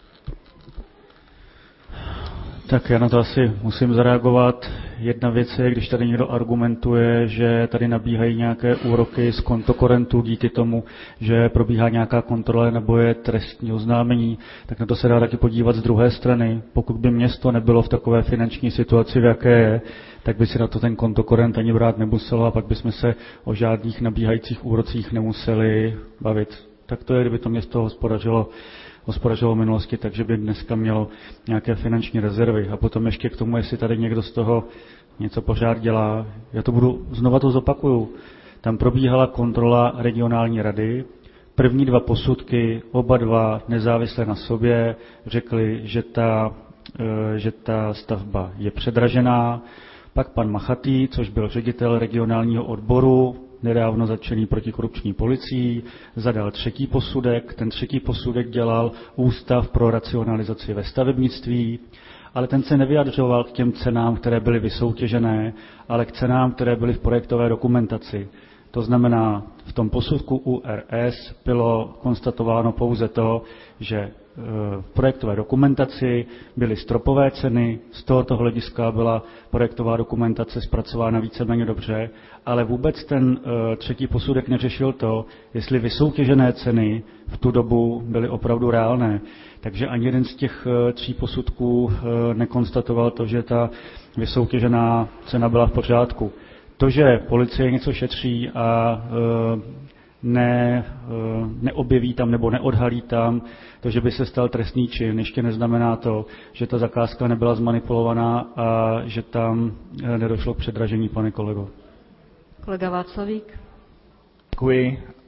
Tak já na to asi musím zareagovat. Jedna věc je, když tady někdo argumentuje, že tady nabíhají nějaké úroky z kontokorentu díky tomu, že probíhá nějaká kontrola nebo je trestní oznámení, tak na to se dá taky podívat z druhé strany. Pokud by město nebylo v takové finanční situaci, v jaké je, tak by si na to ten kontokorent ani brát nemuselo a pak bychom se o žádných nabíhajících úrocích nemuseli bavit. Tak to je, kdyby to město hospodařilo hospodařilo v minulosti, takže by dneska mělo nějaké finanční rezervy. A potom ještě k tomu, jestli tady někdo z toho něco pořád dělá. Já to budu, znova to zopakuju. Tam probíhala kontrola regionální rady. První dva posudky, oba dva nezávisle na sobě, řekli, že ta, že ta stavba je předražená. Pak pan Machatý, což byl ředitel regionálního odboru, nedávno zatčený protikorupční policií, zadal třetí posudek. Ten třetí posudek dělal Ústav pro racionalizaci ve stavebnictví, ale ten se nevyjadřoval k těm cenám, které byly vysoutěžené, ale k cenám, které byly v projektové dokumentaci. To znamená, v tom posudku U R S bylo konstatováno pouze to, že v projektové dokumentaci byly stropové ceny, z tohoto hlediska byla projektová dokumentace zpracována víceméně dobře, ale vůbec ten třetí posudek neřešil to, jestli vysoutěžené ceny v tu dobu byly opravdu reálné. Takže ani jeden z těch tří posudků nekonstatoval to, že ta vysoutěžená cena byla v pořádku. To, že policie něco šetří a ne, neobjeví tam nebo neodhalí tam, to, že by se stal trestný čin, ještě neznamená to, že ta zakázka nebyla zmanipulovaná a že tam nedošlo k předražení, pane kolego. Kolega Václavík. Děkuji.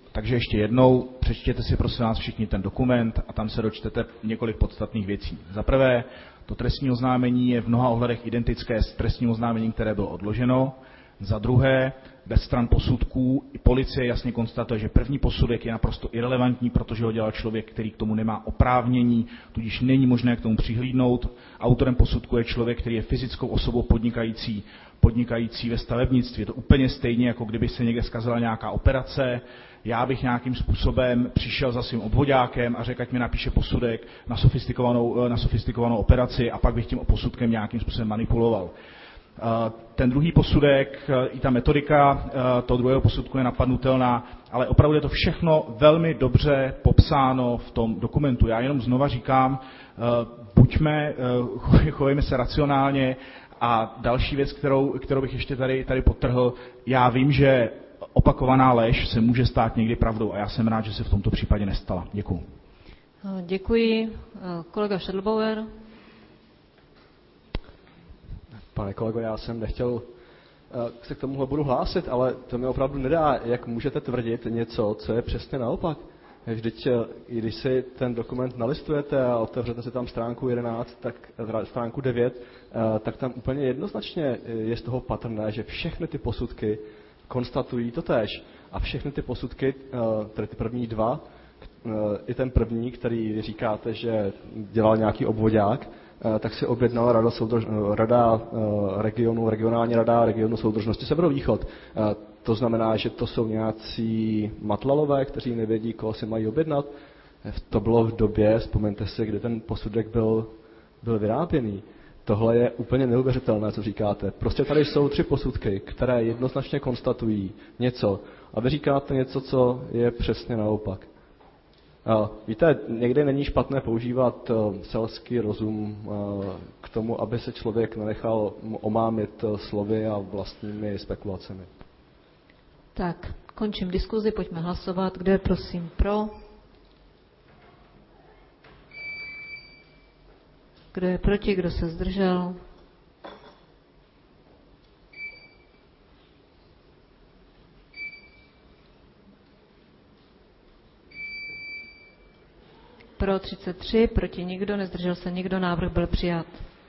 Takže ještě jednou, přečtěte si prosím vás všichni ten dokument a tam se dočtete několik podstatných věcí. Za prvé, to trestní oznámení je v mnoha ohledech identické s trestním oznámením, které bylo odloženo. Za druhé, bez stran posudků i policie jasně konstatuje, že první posudek je naprosto irelevantní, protože ho dělal člověk, který k tomu nemá oprávnění, tudíž není možné k tomu přihlídnout. Autorem posudku je člověk, který je fyzickou osobou podnikající, podnikající ve stavebnictví. Je to úplně stejně, jako kdyby se někde zkazila nějaká operace. Já bych nějakým způsobem přišel za svým obvoďákem a řekl, ať mi napíše posudek na sofistikovanou, na sofistikovanou operaci a pak bych tím posudkem nějakým způsobem manipuloval. Ten druhý posudek, i ta metodika toho druhého posudku je napadnutelná, ale opravdu je to všechno velmi dobře popsáno v tom dokumentu. Já jenom znova říkám, buďme, chovejme se racionálně. A další věc, kterou, kterou bych ještě tady, tady podtrhl, já vím, že opakovaná lež se může stát někdy pravdou a já jsem rád, že se v tomto případě nestala. Děkuji. Děkuji. Kolega Schädelbauer. Pane kolego, já jsem nechtěl se k tomuhle budu hlásit, ale to mi opravdu nedá, jak můžete tvrdit něco, co je přesně naopak. Vždyť, když si ten dokument nalistujete a otevřete si tam stránku jedenáct, tak stránku devět, tak tam úplně jednoznačně je z toho patrné, že všechny ty posudky konstatují totéž. A všechny ty posudky, tedy ty první dva, i ten první, který říkáte, že dělal nějaký obvoďák, tak si objednala rada, soudrž, rada regionu, regionální rada regionu soudržnosti Severovýchod. To znamená, že to jsou nějací matlalové, kteří nevědí, koho si mají objednat. To bylo v době, vzpomeňte si, kdy ten posudek byl, byl vyráběný. Tohle je úplně neuvěřitelné, co říkáte. Prostě tady jsou tři posudky, které jednoznačně konstatují něco. A vy říkáte něco, co je přesně naopak. Víte, někdy není špatné používat selský rozum k tomu, aby se člověk nenechal omámit slovy a vlastními spekulacemi. Tak, končím diskuzi, pojďme hlasovat. Kdo je prosím pro? Kdo je proti, kdo se zdržel? Pro třicet tři, proti nikdo, nezdržel se nikdo, návrh byl přijat.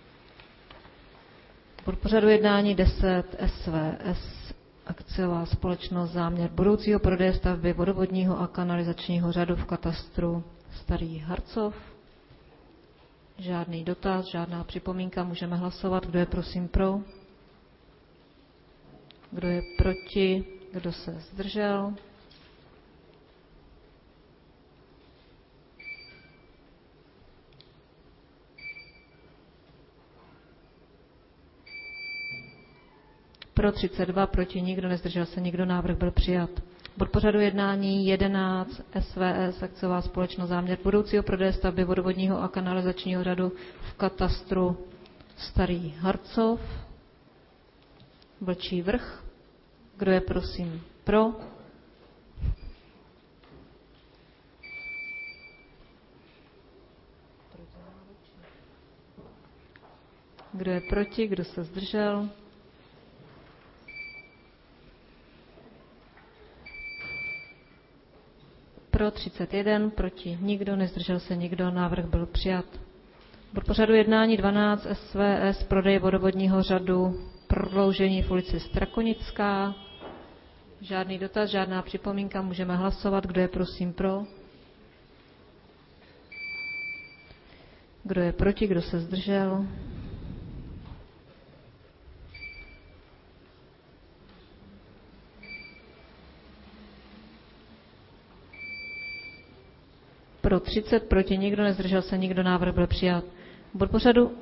Pod pořadu jednání deset S V S, akciová společnost, záměr budoucího prodeje stavby vodovodního a kanalizačního řadu v katastru Starý Harcov. Žádný dotaz, žádná připomínka, můžeme hlasovat. Kdo je prosím pro? Kdo je proti? Kdo se zdržel? Pro třicet dva, proti nikdo, nezdržel se nikdo, návrh byl přijat. Bod pořadu jednání jedenáct S V S, akciová společnost, záměr budoucího prodeje stavby vodovodního a kanalizačního řadu v katastru Starý Harcov, Vlčí vrch. Kdo je prosím pro? Kdo je proti? Kdo se zdržel? Pro třicet jedna, proti nikdo, nezdržel se nikdo, návrh byl přijat. Bod pořadu jednání dvanáct S V S, prodej vodovodního řadu, prodloužení v ulici Strakonická. Žádný dotaz, žádná připomínka, můžeme hlasovat. Kdo je prosím pro? Kdo je proti, kdo se zdržel? Pro třicet, proti nikdo, nezdržel se nikdo, návrh byl přijat. Bod pořadu,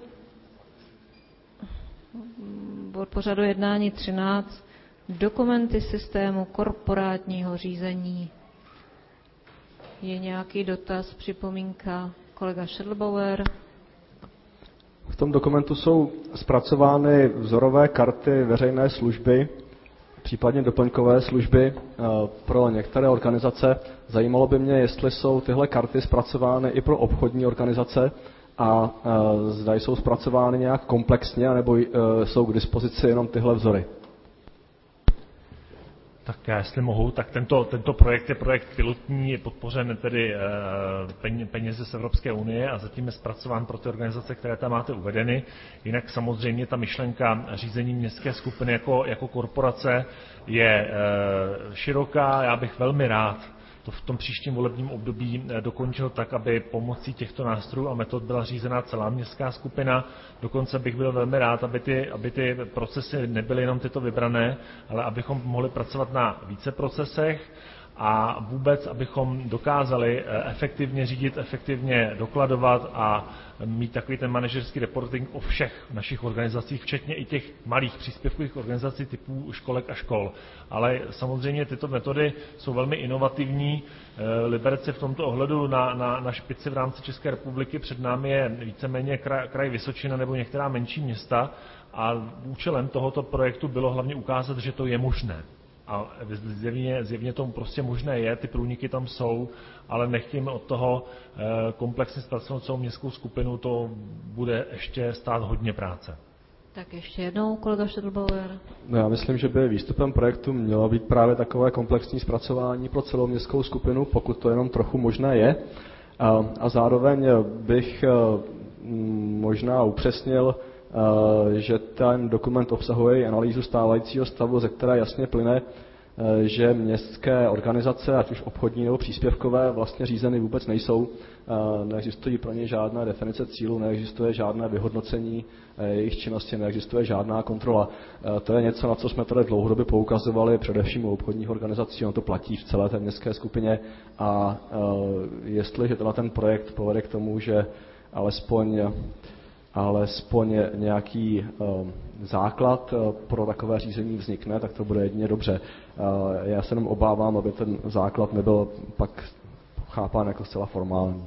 bod pořadu jednání třináct, dokumenty systému korporátního řízení. Je nějaký dotaz, připomínka? Kolega Schädelbauer. V tom dokumentu jsou zpracovány vzorové karty veřejné služby, případně doplňkové služby pro některé organizace. Zajímalo by mě, jestli jsou tyhle karty zpracovány i pro obchodní organizace a zda jsou zpracovány nějak komplexně, nebo jsou k dispozici jenom tyhle vzory. Tak já, jestli mohu, tak tento, tento projekt je projekt pilotní, je podpořen tedy penězi z Evropské unie a zatím je zpracován pro ty organizace, které tam máte uvedeny. Jinak samozřejmě ta myšlenka řízení městské skupiny jako, jako korporace je široká. Já bych velmi rád to v tom příštím volebním období dokončil tak, aby pomocí těchto nástrojů a metod byla řízená celá městská skupina. Dokonce bych byl velmi rád, aby ty, aby ty procesy nebyly jenom tyto vybrané, ale abychom mohli pracovat na více procesech a vůbec, abychom dokázali efektivně řídit, efektivně dokladovat a mít takový ten manažerský reporting o všech našich organizacích, včetně i těch malých příspěvkových organizací typů školek a škol. Ale samozřejmě tyto metody jsou velmi inovativní. Liberec je v tomto ohledu na, na, na špici v rámci České republiky. Před námi je víceméně kraj, kraj Vysočina nebo některá menší města a účelem tohoto projektu bylo hlavně ukázat, že to je možné. A zjevně, zjevně to prostě možné je, ty průniky tam jsou, ale nechtějme od toho komplexně zpracovat celou městskou skupinu, to bude ještě stát hodně práce. Tak ještě jednou, kolega Štědlbauer. No, já myslím, že by výstupem projektu mělo být právě takové komplexní zpracování pro celou městskou skupinu, pokud to jenom trochu možné je. A, a zároveň bych možná upřesnil, že ten dokument obsahuje analýzu stávajícího stavu, ze které jasně plyne, že městské organizace, ať už obchodní nebo příspěvkové, vlastně řízeny vůbec nejsou. Neexistují pro ně žádná definice cílů, neexistuje žádné vyhodnocení jejich činnosti, neexistuje žádná kontrola. To je něco, na co jsme tady dlouhodobě poukazovali, především u obchodních organizací, ono to platí v celé té městské skupině a jestliže ten projekt povede k tomu, že alespoň alespoň nějaký základ pro takové řízení vznikne, tak to bude jedině dobře. Já se jenom obávám, aby ten základ nebyl pak chápán jako zcela formální.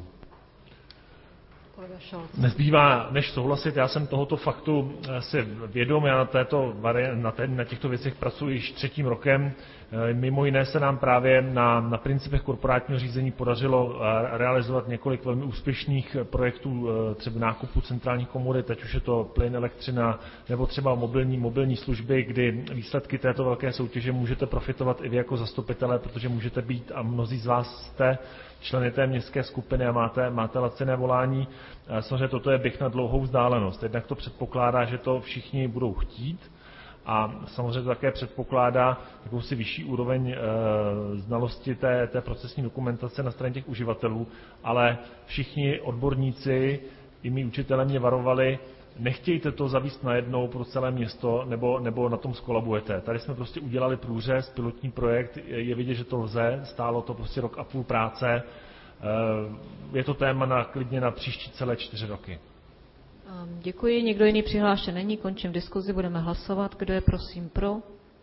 Nezbývá než souhlasit, já jsem tohoto faktu si vědom, já na, této, na, té, na těchto věcech pracuji již třetím rokem. Mimo jiné se nám právě na, na principech korporátního řízení podařilo realizovat několik velmi úspěšných projektů, třeba nákupu centrálních komory, teď už je to plyn, elektřina, nebo třeba mobilní, mobilní služby, kdy výsledky této velké soutěže můžete profitovat i vy jako zastupitelé, protože můžete být, a mnozí z vás jste členy té městské skupiny a máte, máte laciné volání. Samozřejmě toto je běh na dlouhou vzdálenost. Jednak to předpokládá, že to všichni budou chtít a samozřejmě to také předpokládá jakousi vyšší úroveň e, znalosti té, té procesní dokumentace na straně těch uživatelů, ale všichni odborníci i mý učitelé mě varovali, nechtějte to zavíst najednou pro celé město, nebo, nebo na tom skolabujete. Tady jsme prostě udělali průřez, pilotní projekt, je vidět, že to lze, stálo to prostě rok a půl práce. Je to téma na, klidně na příští celé čtyři roky. Děkuji, někdo jiný přihlášen není, končím diskuzi, budeme hlasovat. Kdo je prosím pro?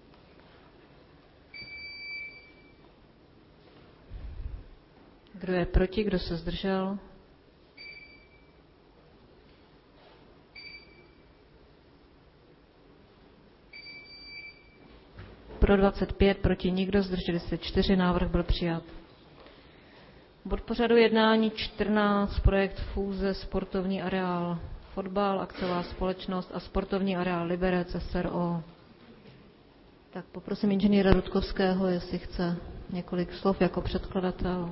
Kdo je proti, kdo se zdržel? Pro dvacet pět, proti nikdo, zdrželi se čtyři, návrh byl přijat. Bod pořadu jednání čtrnáct, projekt fúze, sportovní areál Fotbal, akciová společnost a sportovní areál Liberec S R O. Tak poprosím inženýra Rudkovského, jestli chce několik slov jako předkladatel.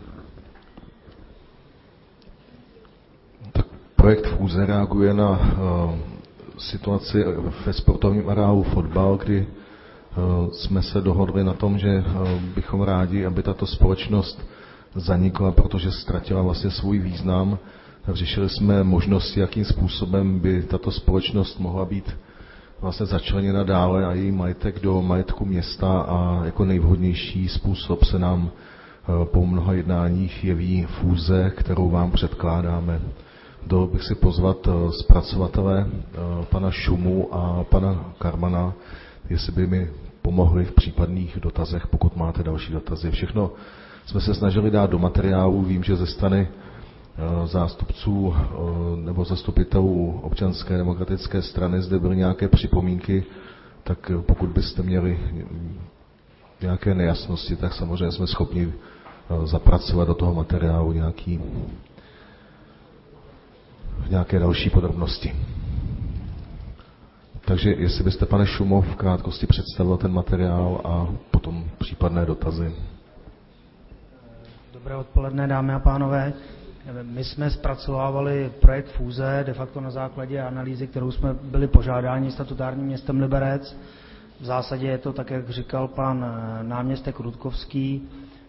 Tak projekt fúze reaguje na uh, situaci ve sportovním areálu Fotbal, kdy jsme se dohodli na tom, že bychom rádi, aby tato společnost zanikla, protože ztratila vlastně svůj význam. Řešili jsme možnosti, jakým způsobem by tato společnost mohla být vlastně začleněna dále a její majetek do majetku města a jako nejvhodnější způsob se nám po mnoha jednáních jeví fúze, kterou vám předkládáme. Dovolil bych si pozvat zpracovatele pana Šumu a pana Karmana, jestli by mi pomohli v případných dotazech, pokud máte další dotazy. Všechno jsme se snažili dát do materiálu. Vím, že ze strany zástupců nebo zastupitelů Občanské demokratické strany zde byly nějaké připomínky, tak pokud byste měli nějaké nejasnosti, tak samozřejmě jsme schopni zapracovat do toho materiálu nějaký, nějaké další podrobnosti. Takže jestli byste, pane Šumov, v krátkosti představil ten materiál a potom případné dotazy. Dobré odpoledne, dámy a pánové. My jsme zpracovávali projekt fúze de facto na základě analýzy, kterou jsme byli požádáni statutárním městem Liberec. V zásadě je to tak, jak říkal pan náměstek Rudkovský.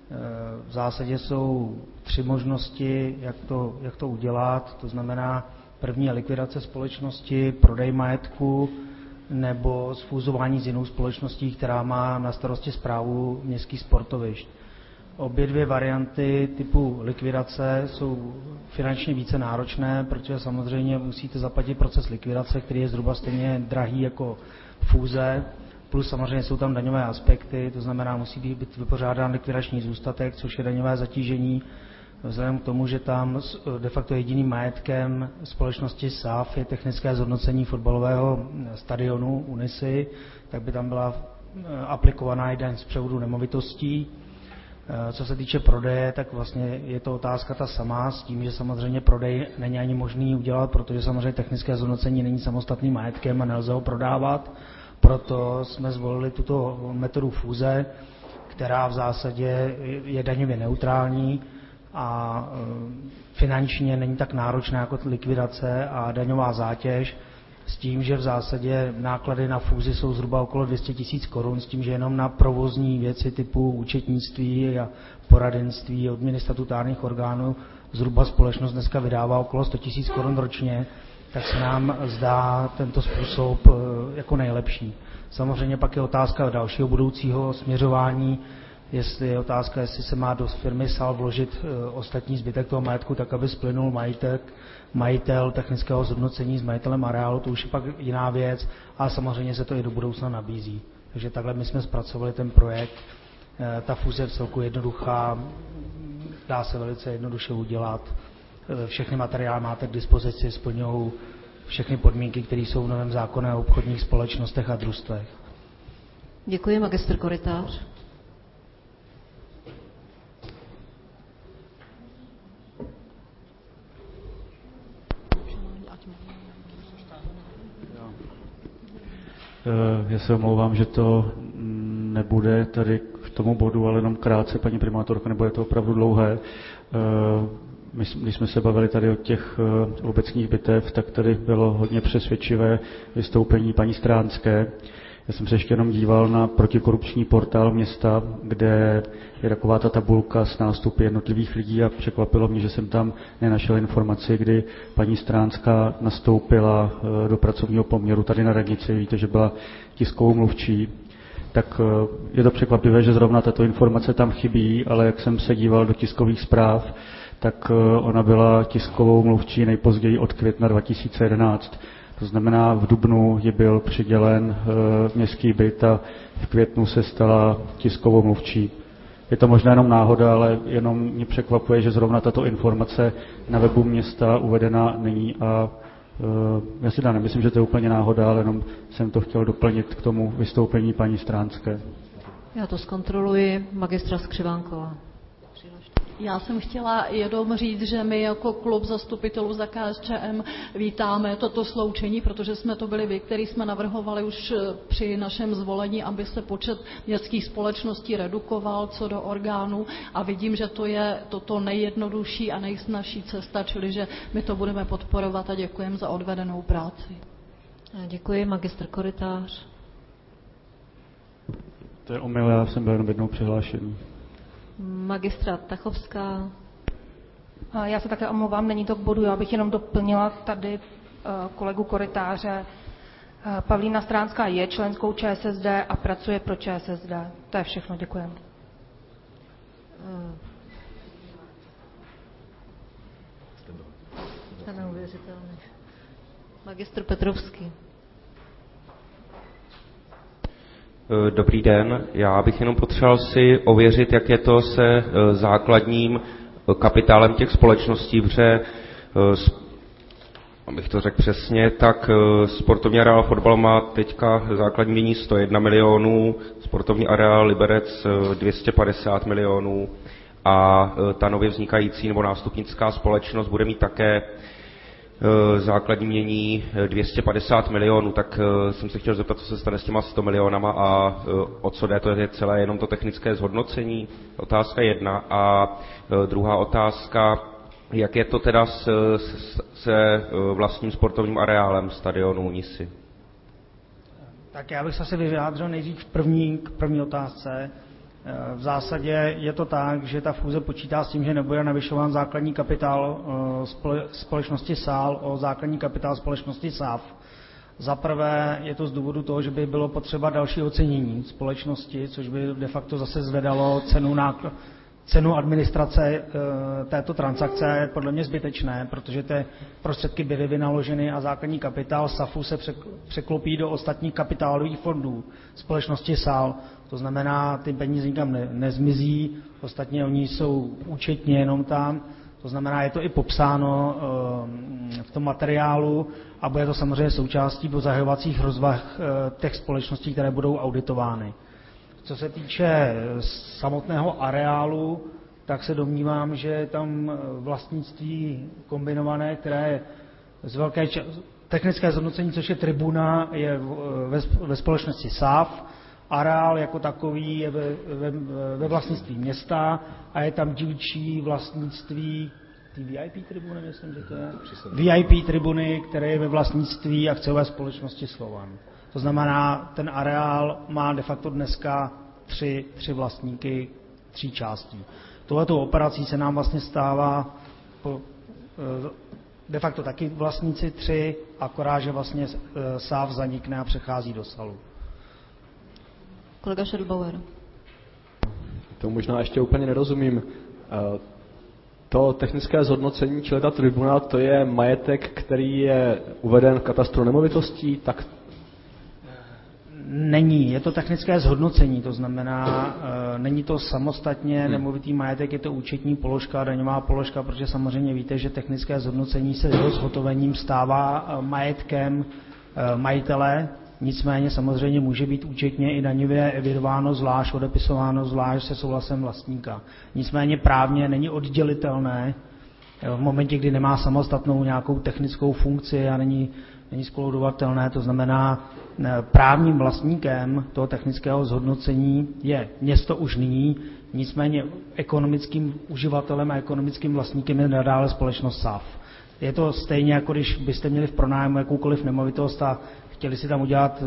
V zásadě jsou tři možnosti, jak to, jak to udělat. To znamená, první je likvidace společnosti, prodej majetku nebo sfúzování s jinou společností, která má na starosti správu městských sportovišť. Obě dvě varianty typu likvidace jsou finančně více náročné, protože samozřejmě musíte zaplatit proces likvidace, který je zhruba stejně drahý jako fúze, plus samozřejmě jsou tam daňové aspekty, to znamená, musí být vypořádán likvidační zůstatek, což je daňové zatížení, vzhledem k tomu, že tam de facto jediným majetkem společnosti S A F je technické zhodnocení fotbalového stadionu Unisy, tak by tam byla aplikovaná i daň z převodu nemovitostí. Co se týče prodeje, tak vlastně je to otázka ta samá, s tím, že samozřejmě prodej není ani možný udělat, protože samozřejmě technické zhodnocení není samostatným majetkem a nelze ho prodávat. Proto jsme zvolili tuto metodu fúze, která v zásadě je daňově neutrální a finančně není tak náročná jako likvidace a daňová zátěž, s tím, že v zásadě náklady na fúzi jsou zhruba okolo dvě stě tisíc korun, s tím, že jenom na provozní věci typu účetnictví a poradenství od statutárních orgánů zhruba společnost dneska vydává okolo sto tisíc korun ročně, tak se nám zdá tento způsob jako nejlepší. Samozřejmě pak je otázka dalšího budoucího směřování, jestli je otázka, jestli se má do firmy S A L vložit ostatní zbytek toho majetku, tak aby splynul majitek, majitel technického zhodnocení s majitelem areálu, to už je pak jiná věc a samozřejmě se to i do budoucna nabízí. Takže takhle my jsme zpracovali ten projekt. Ta fúze je v celku jednoduchá, dá se velice jednoduše udělat. Všechny materiály máte k dispozici, splňují všechny podmínky, které jsou v novém zákoně o obchodních společnostech a družstvech. Děkuji, magistr Korytář. Já se omlouvám, že to nebude tady k tomu bodu, ale jenom krátce, paní primátorka, nebude to opravdu dlouhé. My, když jsme se bavili tady o těch obecních bitev, tak tady bylo hodně přesvědčivé vystoupení paní Stránské. Já jsem se ještě jenom díval na protikorupční portál města, kde je taková ta tabulka s nástupy jednotlivých lidí a překvapilo mě, že jsem tam nenašel informaci, kdy paní Stránská nastoupila do pracovního poměru tady na radnici. Víte, že byla tiskovou mluvčí. Tak je to překvapivé, že zrovna tato informace tam chybí, ale jak jsem se díval do tiskových zpráv, tak ona byla tiskovou mluvčí nejpozději od května dva tisíce jedenáct. To znamená, v dubnu ji byl přidělen e, městský byt a v květnu se stala tiskovou mluvčí. Je to možná jenom náhoda, ale jenom mě překvapuje, že zrovna tato informace na webu města uvedena není a e, já si dá nemyslím, že to je úplně náhoda, ale jenom jsem to chtěl doplnit k tomu vystoupení paní Stránské. Já to zkontroluji. Magistra Skřivánková. Já jsem chtěla jenom říct, že my jako klub zastupitelů za K S Č M vítáme toto sloučení, protože jsme to byli vy, kteří jsme navrhovali už při našem zvolení, aby se počet městských společností redukoval co do orgánů a vidím, že to je toto nejjednodušší a nejsnažší cesta, čili že my to budeme podporovat a děkujeme za odvedenou práci. Děkuji, magistr Korytář. To je omyl, já jsem byl jenom jednou přihlášený. Magistra Tachovská. Já se také omlouvám, není to k bodu, já bych jenom doplnila tady kolegu Korytáře. Pavlína Stránská je členskou Č S S D a pracuje pro Č S S D. To je všechno, děkujeme. To je neuvěřitelné. Magistr Petrovský. Dobrý den, já bych jenom potřeboval si ověřit, jak je to se základním kapitálem těch společností, protože, abych to řekl přesně, tak sportovní areál fotbal má teďka základní mění sto jedna milionů, sportovní areál Liberec dvě stě padesát milionů a ta nově vznikající nebo nástupnická společnost bude mít také základní mění dvě stě padesát milionů, tak jsem se chtěl zeptat, co se stane s těma sto milionama a o co jde, to je celé jenom to technické zhodnocení, otázka jedna. A druhá otázka, jak je to teda s, s, se vlastním sportovním areálem stadionu Nisy? Tak já bych se asi vyjádřil nejdřív první, k první otázce. V zásadě je to tak, že ta fúze počítá s tím, že nebude navyšován základní kapitál společnosti S A L o základní kapitál společnosti S A F. Za prvé je to z důvodu toho, že by bylo potřeba další ocenění společnosti, což by de facto zase zvedalo cenu, nákl- cenu administrace této transakce. Je podle mě zbytečné, protože ty prostředky byly vynaloženy a základní kapitál S A F u se překlopí do ostatních kapitálových fondů společnosti S A L. To znamená, ty peníze nikam ne, nezmizí, ostatně oni jsou účetně jenom tam, to znamená, je to i popsáno e, v tom materiálu a bude to samozřejmě součástí zahajovacích rozvah e, těch společností, které budou auditovány. Co se týče samotného areálu, tak se domnívám, že je tam vlastnictví kombinované, které je z velké ča- technické zhodnocení, což je tribuna, je ve, ve společnosti S A F. Areál jako takový je ve, ve, ve vlastnictví města a je tam dílčí vlastnictví ty V I P tribuny, myslím, že to je V I P tribuny, které je ve vlastnictví akciové společnosti Slovan. To znamená, ten areál má de facto dneska tři, tři vlastníky, tří částí. Tohletou operací se nám vlastně stává po, de facto taky vlastníci tři, akorát, že vlastně S A F zanikne a přechází do S A L U. Kolega Schadl-Bauer. To možná ještě úplně nerozumím. To technické zhodnocení, čili ta tribuna, to je majetek, který je uveden v katastru nemovitostí, tak není, je to technické zhodnocení, to znamená, e, není to samostatně hmm. nemovitý majetek, je to účetní položka, daňová položka, protože samozřejmě víte, že technické zhodnocení se s zhotovením stává majetkem e, majitele, nicméně samozřejmě může být účetně i daňově evidováno zvlášť, odepisováno zvlášť se souhlasem vlastníka. Nicméně právně není oddělitelné v momentě, kdy nemá samostatnou nějakou technickou funkci a není, není skloudovatelné, to znamená právním vlastníkem toho technického zhodnocení je město už nyní, nicméně ekonomickým uživatelem a ekonomickým vlastníkem je nadále společnost S A F. Je to stejně, jako když byste měli v pronájmu jakoukoliv nemovitost a chtěli si tam udělat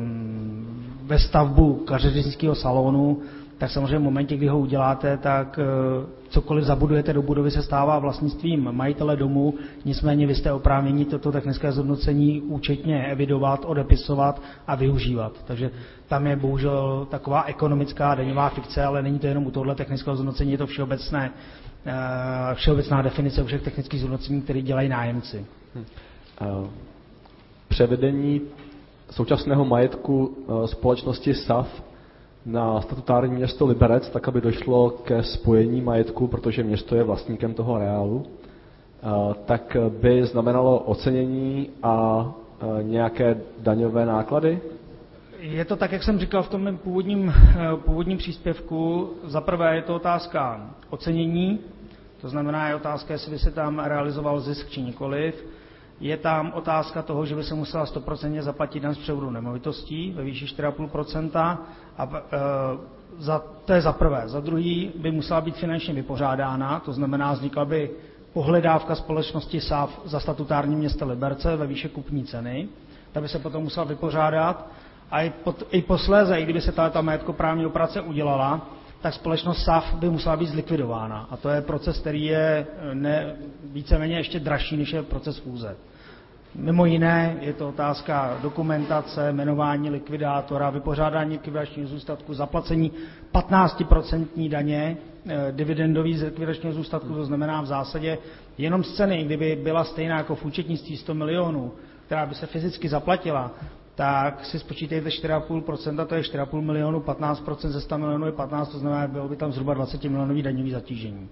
ve stavbu kadeřnického salonu, tak samozřejmě v momentě, kdy ho uděláte, tak cokoliv zabudujete do budovy, se stává vlastnictvím majitele domu, nicméně vy jste oprávněni toto technické zhodnocení účetně evidovat, odepisovat a využívat. Takže tam je bohužel taková ekonomická daňová fikce, ale není to jenom u tohoto technického zhodnocení, je to všeobecné, všeobecná definice u všech technických zhodnocení, které dělají nájemci. Hmm. Uh, převedení současného majetku společnosti S A F na statutární město Liberec, tak aby došlo ke spojení majetku, protože město je vlastníkem toho areálu, tak by znamenalo ocenění a nějaké daňové náklady? Je to tak, jak jsem říkal v tom mém původním, původním příspěvku. Za prvé je to otázka ocenění, to znamená je otázka, jestli by se tam realizoval zisk či nikoliv. Je tam otázka toho, že by se musela sto procent zaplatit daň z převodu nemovitostí ve výši čtyři celá pět procenta. A e, za, to je za prvé. Za druhý by musela být finančně vypořádána, to znamená vznikla by pohledávka společnosti S A F za statutární město Liberce ve výši kupní ceny. Ta by se potom musela vypořádat a i, pot, i posléze, i kdyby se ta majetkoprávní operace udělala, tak společnost S A F by musela být zlikvidována. A to je proces, který je ne, víceméně ještě dražší, než je proces fúze. Mimo jiné je to otázka dokumentace, jmenování likvidátora, vypořádání likvidačního zůstatku, zaplacení patnáct procent daně eh, dividendový z likvidačního zůstatku, to znamená v zásadě jenom z ceny, kdyby byla stejná jako v účetnictví sto milionů, která by se fyzicky zaplatila, tak si spočítejte čtyři celá pět procenta, to je čtyři celá pět milionu, patnáct procent ze sto milionů je patnáct, to znamená, bylo by tam zhruba dvacet milionový daňový zatížení.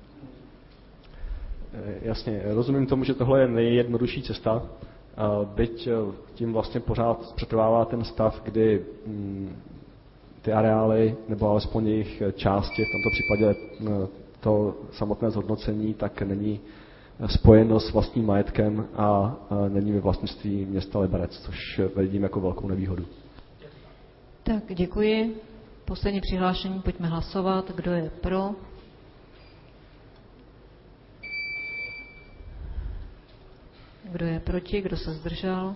Jasně, rozumím tomu, že tohle je nejjednodušší cesta, byť tím vlastně pořád přetrvává ten stav, kdy ty areály, nebo alespoň jejich části, v tomto případě to samotné zhodnocení, tak není spojeno s vlastním majetkem a není ve vlastnictví města Liberec, což vidím jako velkou nevýhodu. Tak děkuji. Poslední přihlášení, pojďme hlasovat. Kdo je pro? Kdo je proti? Kdo se zdržel?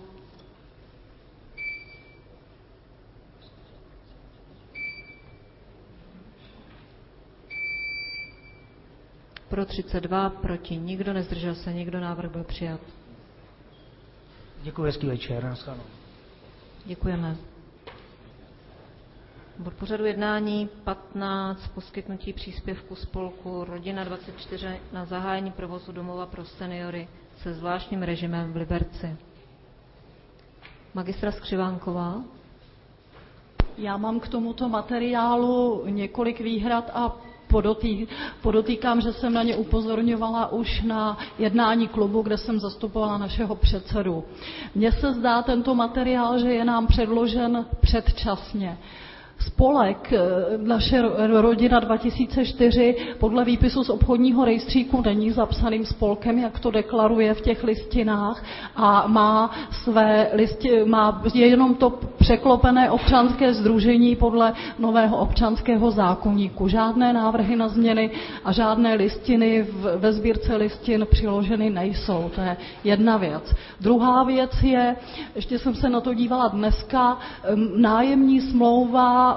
Pro třicet dva, proti nikdo, nezdržel se nikdo, návrh byl přijat. Děkuji, hezký večer. Naschledanou. Děkujeme. Bod pořadu jednání patnáct, poskytnutí příspěvku spolku Rodina dvacet čtyři na zahájení provozu domova pro seniory se zvláštním režimem v Liberci. Magistra Skřivánková. Já mám k tomuto materiálu několik výhrad a Podotý, podotýkám, že jsem na ně upozorňovala už na jednání klubu, kde jsem zastupovala našeho předsedu. Mně se zdá tento materiál, že je nám předložen předčasně. Spolek naše Rodina dva tisíce čtyři podle výpisu z obchodního rejstříku není zapsaným spolkem, jak to deklaruje v těch listinách, a má své listi, má, je jenom to překlopené občanské sdružení podle nového občanského zákoníku. Žádné návrhy na změny a žádné listiny v, ve sbírce listin přiloženy nejsou. To je jedna věc. Druhá věc je, ještě jsem se na to dívala dneska, nájemní smlouva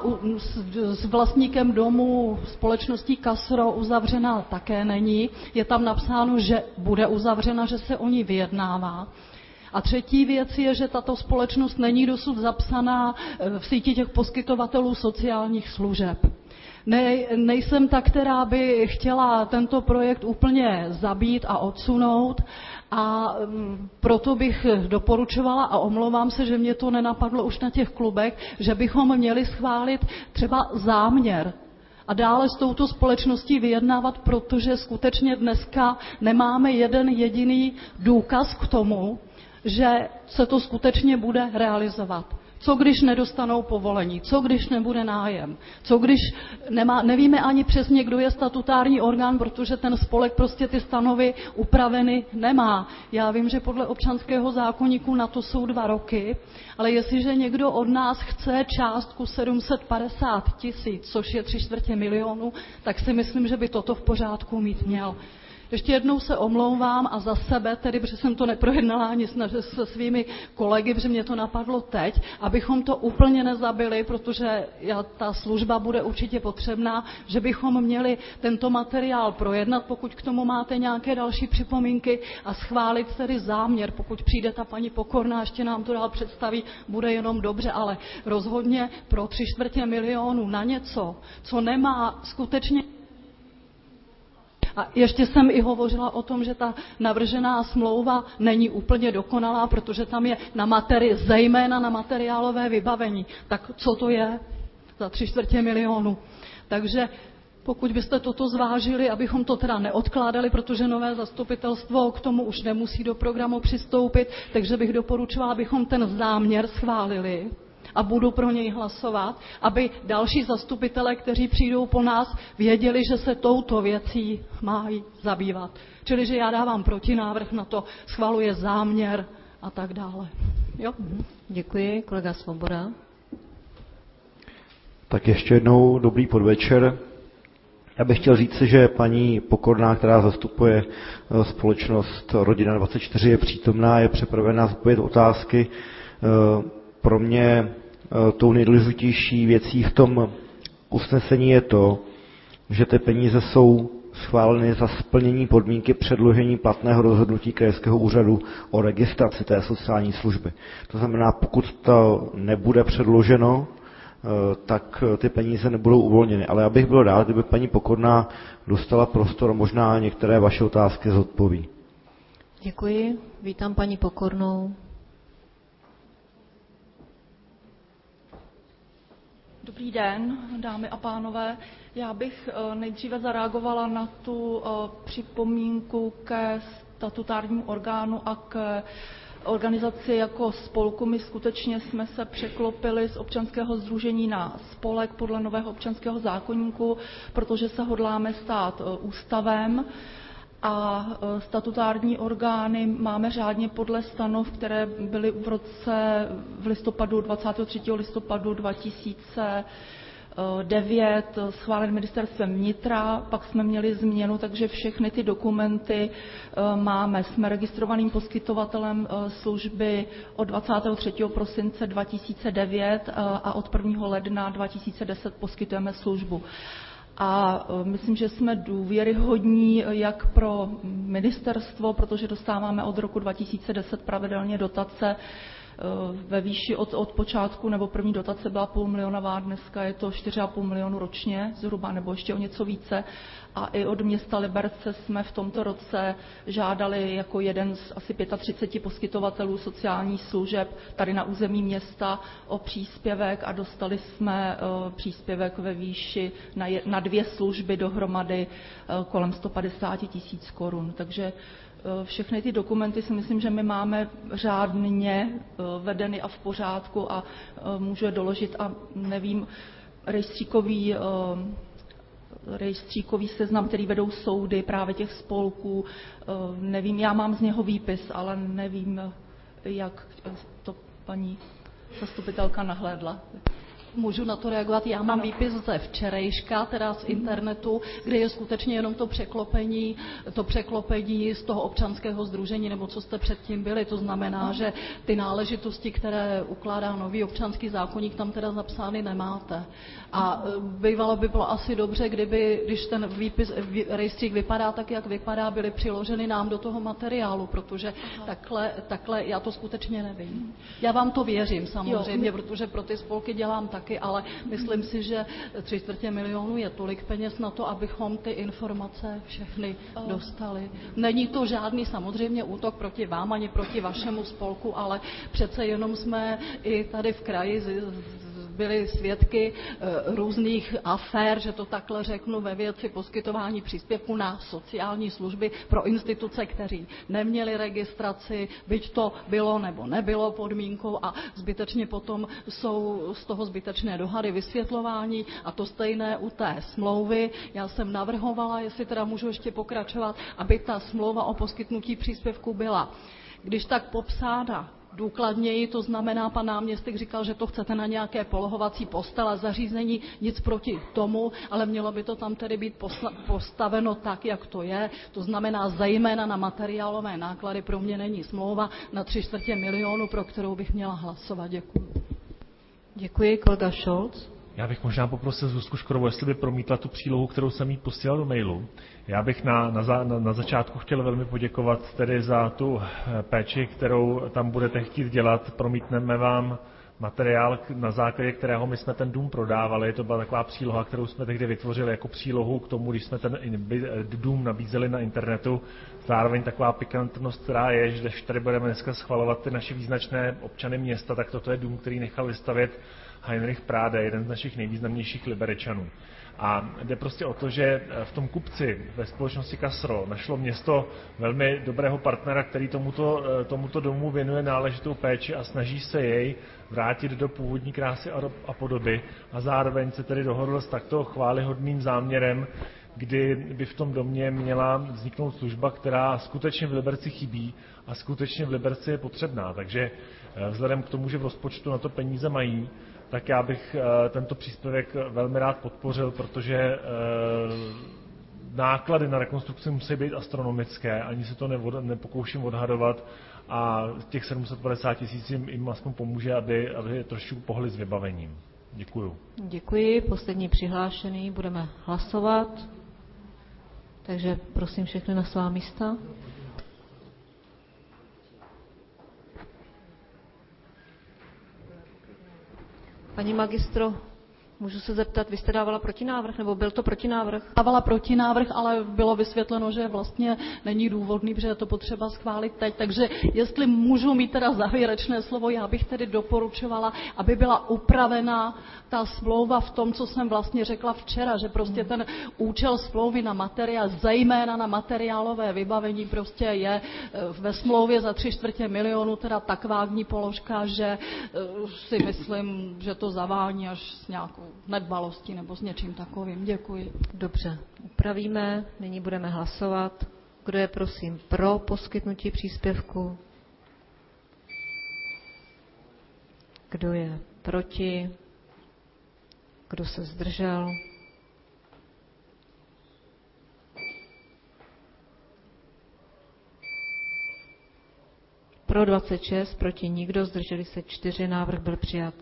s vlastníkem domu společností Casro uzavřená také není. Je tam napsáno, že bude uzavřena, že se o ní vyjednává. A třetí věc je, že tato společnost není dosud zapsaná v síti těch poskytovatelů sociálních služeb. Ne, nejsem ta, která by chtěla tento projekt úplně zabít a odsunout, a proto bych doporučovala, a omlouvám se, že mě to nenapadlo už na těch klubech, že bychom měli schválit třeba záměr a dále s touto společností vyjednávat, protože skutečně dneska nemáme jeden jediný důkaz k tomu, že se to skutečně bude realizovat. Co když nedostanou povolení? Co když nebude nájem? Co když nemá, nevíme ani přesně, kdo je statutární orgán, protože ten spolek prostě ty stanovy upraveny nemá. Já vím, že podle občanského zákoníku na to jsou dva roky, ale jestliže někdo od nás chce částku sedm set padesát tisíc, což je tři čtvrtě milionu, tak si myslím, že by toto v pořádku mít měl. Ještě jednou se omlouvám a za sebe, tedy, protože jsem to neprojednala ani se svými kolegy, protože mě to napadlo teď, abychom to úplně nezabili, protože ta služba bude určitě potřebná, že bychom měli tento materiál projednat, pokud k tomu máte nějaké další připomínky, a schválit tedy záměr. Pokud přijde ta paní Pokorná, ještě nám to dál představí, bude jenom dobře, ale rozhodně pro tři čtvrtě milionu na něco, co nemá skutečně. A ještě jsem i hovořila o tom, že ta navržená smlouva není úplně dokonalá, protože tam je na materi, zejména na materiálové vybavení. Tak co to je za tři čtvrtě milionu? Takže pokud byste toto zvážili, abychom to teda neodkládali, protože nové zastupitelstvo k tomu už nemusí do programu přistoupit, takže bych doporučovala, abychom ten záměr schválili. A budu pro něj hlasovat, aby další zastupitelé, kteří přijdou po nás, věděli, že se touto věcí mají zabývat. Čili, že já dávám protinávrh na to, schvaluje záměr a tak dále. Jo? Děkuji. Kolega Svoboda. Tak ještě jednou dobrý podvečer. Já bych chtěl říct, že paní Pokorná, která zastupuje společnost Rodina dvacet čtyři, je přítomná, je připravená zodpovědět otázky. Pro mě tou nejdůležitější věcí v tom usnesení je to, že ty peníze jsou schváleny za splnění podmínky předložení platného rozhodnutí krajského úřadu o registraci té sociální služby. To znamená, pokud to nebude předloženo, tak ty peníze nebudou uvolněny. Ale já bych byl rád, kdyby paní Pokorná dostala prostor, možná některé vaše otázky zodpoví. Děkuji. Vítám paní Pokornou. Dobrý den, dámy a pánové. Já bych nejdříve zareagovala na tu připomínku ke statutárnímu orgánu a k organizaci jako spolku. My skutečně jsme se překlopili z občanského sdružení na spolek podle nového občanského zákoníku, protože se hodláme stát ústavem. a statutární orgány máme řádně podle stanov, které byly v roce v listopadu, dvacátého třetího listopadu dva tisíce devět schválen ministerstvem vnitra, pak jsme měli změnu, takže všechny ty dokumenty máme. Jsme registrovaným poskytovatelem služby od dvacátého třetího prosince dva tisíce devět a od prvního ledna dva tisíce deset poskytujeme službu. A myslím, že jsme důvěryhodní jak pro ministerstvo, protože dostáváme od roku dva tisíce deset pravidelně dotace ve výši od, od počátku, nebo první dotace byla půl milionová, dneska je to čtyři a půl milionu ročně zhruba, nebo ještě o něco více. A i od města Liberce jsme v tomto roce žádali jako jeden z asi třicet pět poskytovatelů sociálních služeb tady na území města o příspěvek a dostali jsme příspěvek ve výši na, je, na dvě služby dohromady kolem sto padesát tisíc korun. Takže všechny ty dokumenty si myslím, že my máme řádně vedeny a v pořádku a můžu je doložit a nevím, rejstříkový, rejstříkový seznam, který vedou soudy právě těch spolků, nevím, já mám z něho výpis, ale nevím, jak to paní zastupitelka nahlédla. Můžu na to reagovat. Já mám výpis ze včerejška, teda z internetu, kde je skutečně jenom to překlopení, to překlopení z toho občanského sdružení, nebo co jste předtím byli. To znamená, že ty náležitosti, které ukládá nový občanský zákoník, tam teda zapsány nemáte. A bývalo by bylo asi dobře, kdyby, když ten výpis, rejstřík vypadá tak, jak vypadá, byly přiloženy nám do toho materiálu, protože takhle, takhle já to skutečně nevím. Já vám to věřím samozřejmě, jo, protože pro ty spolky dělám taky, ale myslím si, že tři čtvrtě milionu je tolik peněz na to, abychom ty informace všechny dostali. Není to žádný samozřejmě útok proti vám ani proti vašemu spolku, ale přece jenom jsme i tady v kraji z, z, byli svědky e, různých afér, že to takhle řeknu, ve věci poskytování příspěvku na sociální služby pro instituce, kteří neměli registraci, byť to bylo nebo nebylo podmínkou a zbytečně potom jsou z toho zbytečné dohady, vysvětlování a to stejné u té smlouvy. Já jsem navrhovala, jestli teda můžu ještě pokračovat, aby ta smlouva o poskytnutí příspěvku byla, když tak popsána důkladněji, to znamená, pan náměstek říkal, že to chcete na nějaké polohovací postele, zařízení, nic proti tomu, ale mělo by to tam tedy být postaveno tak, jak to je, to znamená zejména na materiálové náklady, pro mě není smlouva na tři čtvrtě milionu, pro kterou bych měla hlasovat. Děkuji. Děkuji, kolega Scholz. Já bych možná poprosil Zuzku Škorovou, jestli by promítla tu přílohu, kterou jsem jí posílal do mailu. Já bych na, na, za, na, na začátku chtěl velmi poděkovat tedy za tu péči, kterou tam budete chtít dělat. Promítneme vám materiál, na základě kterého my jsme ten dům prodávali. To byla taková příloha, kterou jsme tehdy vytvořili jako přílohu k tomu, když jsme ten dům nabízeli na internetu. Zároveň taková pikantnost, která je, že když tady budeme dneska schvalovat ty naše význačné občany města, tak toto je dům, který nechal vystavět Heinrich Práde, jeden z našich nejvýznamnějších Liberečanů. A jde prostě o to, že v tom kupci ve společnosti Casro našlo město velmi dobrého partnera, který tomuto, tomuto domu věnuje náležitou péči a snaží se jej vrátit do původní krásy a podoby a zároveň se tedy dohodl s takto chvályhodným záměrem, kdy by v tom domě měla vzniknout služba, která skutečně v Liberci chybí a skutečně v Liberci je potřebná. Takže vzhledem k tomu, že v rozpočtu na to peníze mají, tak já bych tento příspěvek velmi rád podpořil, protože náklady na rekonstrukci musí být astronomické, ani se to nepokouším odhadovat a těch sedm set padesát tisíc jim, jim aspoň pomůže, aby, aby trošku pohli s vybavením. Děkuju. Děkuji. Poslední přihlášený. Budeme hlasovat. Takže prosím všechny na svá místa. Paní magistro, můžu se zeptat, vy jste dávala protinávrh, nebo byl to protinávrh? Dávala protinávrh, ale bylo vysvětleno, že vlastně není důvodný, protože je to potřeba schválit teď. Takže jestli můžu mít teda závěrečné slovo, já bych tedy doporučovala, aby byla upravena ta smlouva v tom, co jsem vlastně řekla včera, že prostě ten účel smlouvy na materiál, zejména na materiálové vybavení, prostě je ve smlouvě za tři čtvrtě milionu teda tak vágní položka, že si myslím, že to zavání až s nějakou nedbalostí nebo s něčím takovým. Děkuji. Dobře, upravíme, nyní budeme hlasovat. Kdo je prosím pro poskytnutí příspěvku? Kdo je proti? Kdo se zdržel? Pro dvacet šest, proti nikdo, zdrželi se čtyři, návrh byl přijat.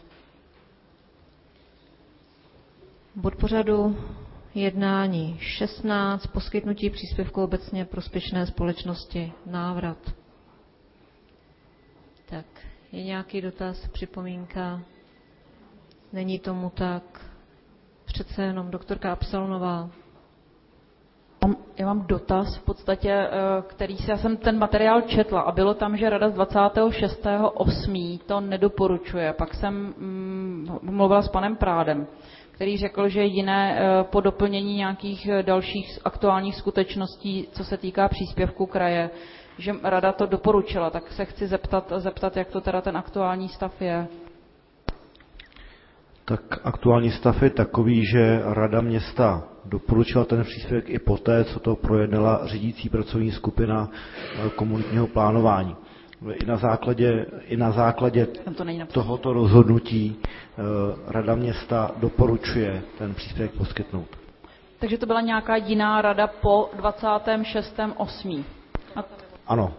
Bod pořadu jednání šestnáct, poskytnutí příspěvku obecně prospěšné společnosti Návrat. Tak, je nějaký dotaz, připomínka? Není tomu tak. Přece jenom doktorka Absalonová. Já mám dotaz v podstatě, který si, já jsem ten materiál četla a bylo tam, že Rada z dvacátého šestého osmého to nedoporučuje. Pak jsem mm, mluvila s panem Prádem, který řekl, že jiné po doplnění nějakých dalších aktuálních skutečností, co se týká příspěvku kraje, že Rada to doporučila. Tak se chci zeptat, zeptat, jak to teda ten aktuální stav je. Tak aktuální stav je takový, že Rada města doporučila ten příspěvek i poté, co to projednala řídící pracovní skupina komunitního plánování. I na základě, i na základě to tohoto rozhodnutí Rada města doporučuje ten příspěvek poskytnout. Takže to byla nějaká jiná rada po dvacátém šestém osmém A... Ano.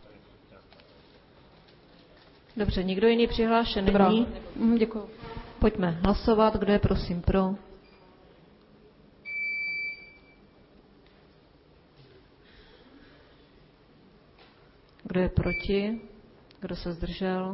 Dobře, nikdo jiný přihlášen není? Děkuji. Pojďme hlasovat. Kdo je prosím pro? Kdo je proti? Kdo se zdržel?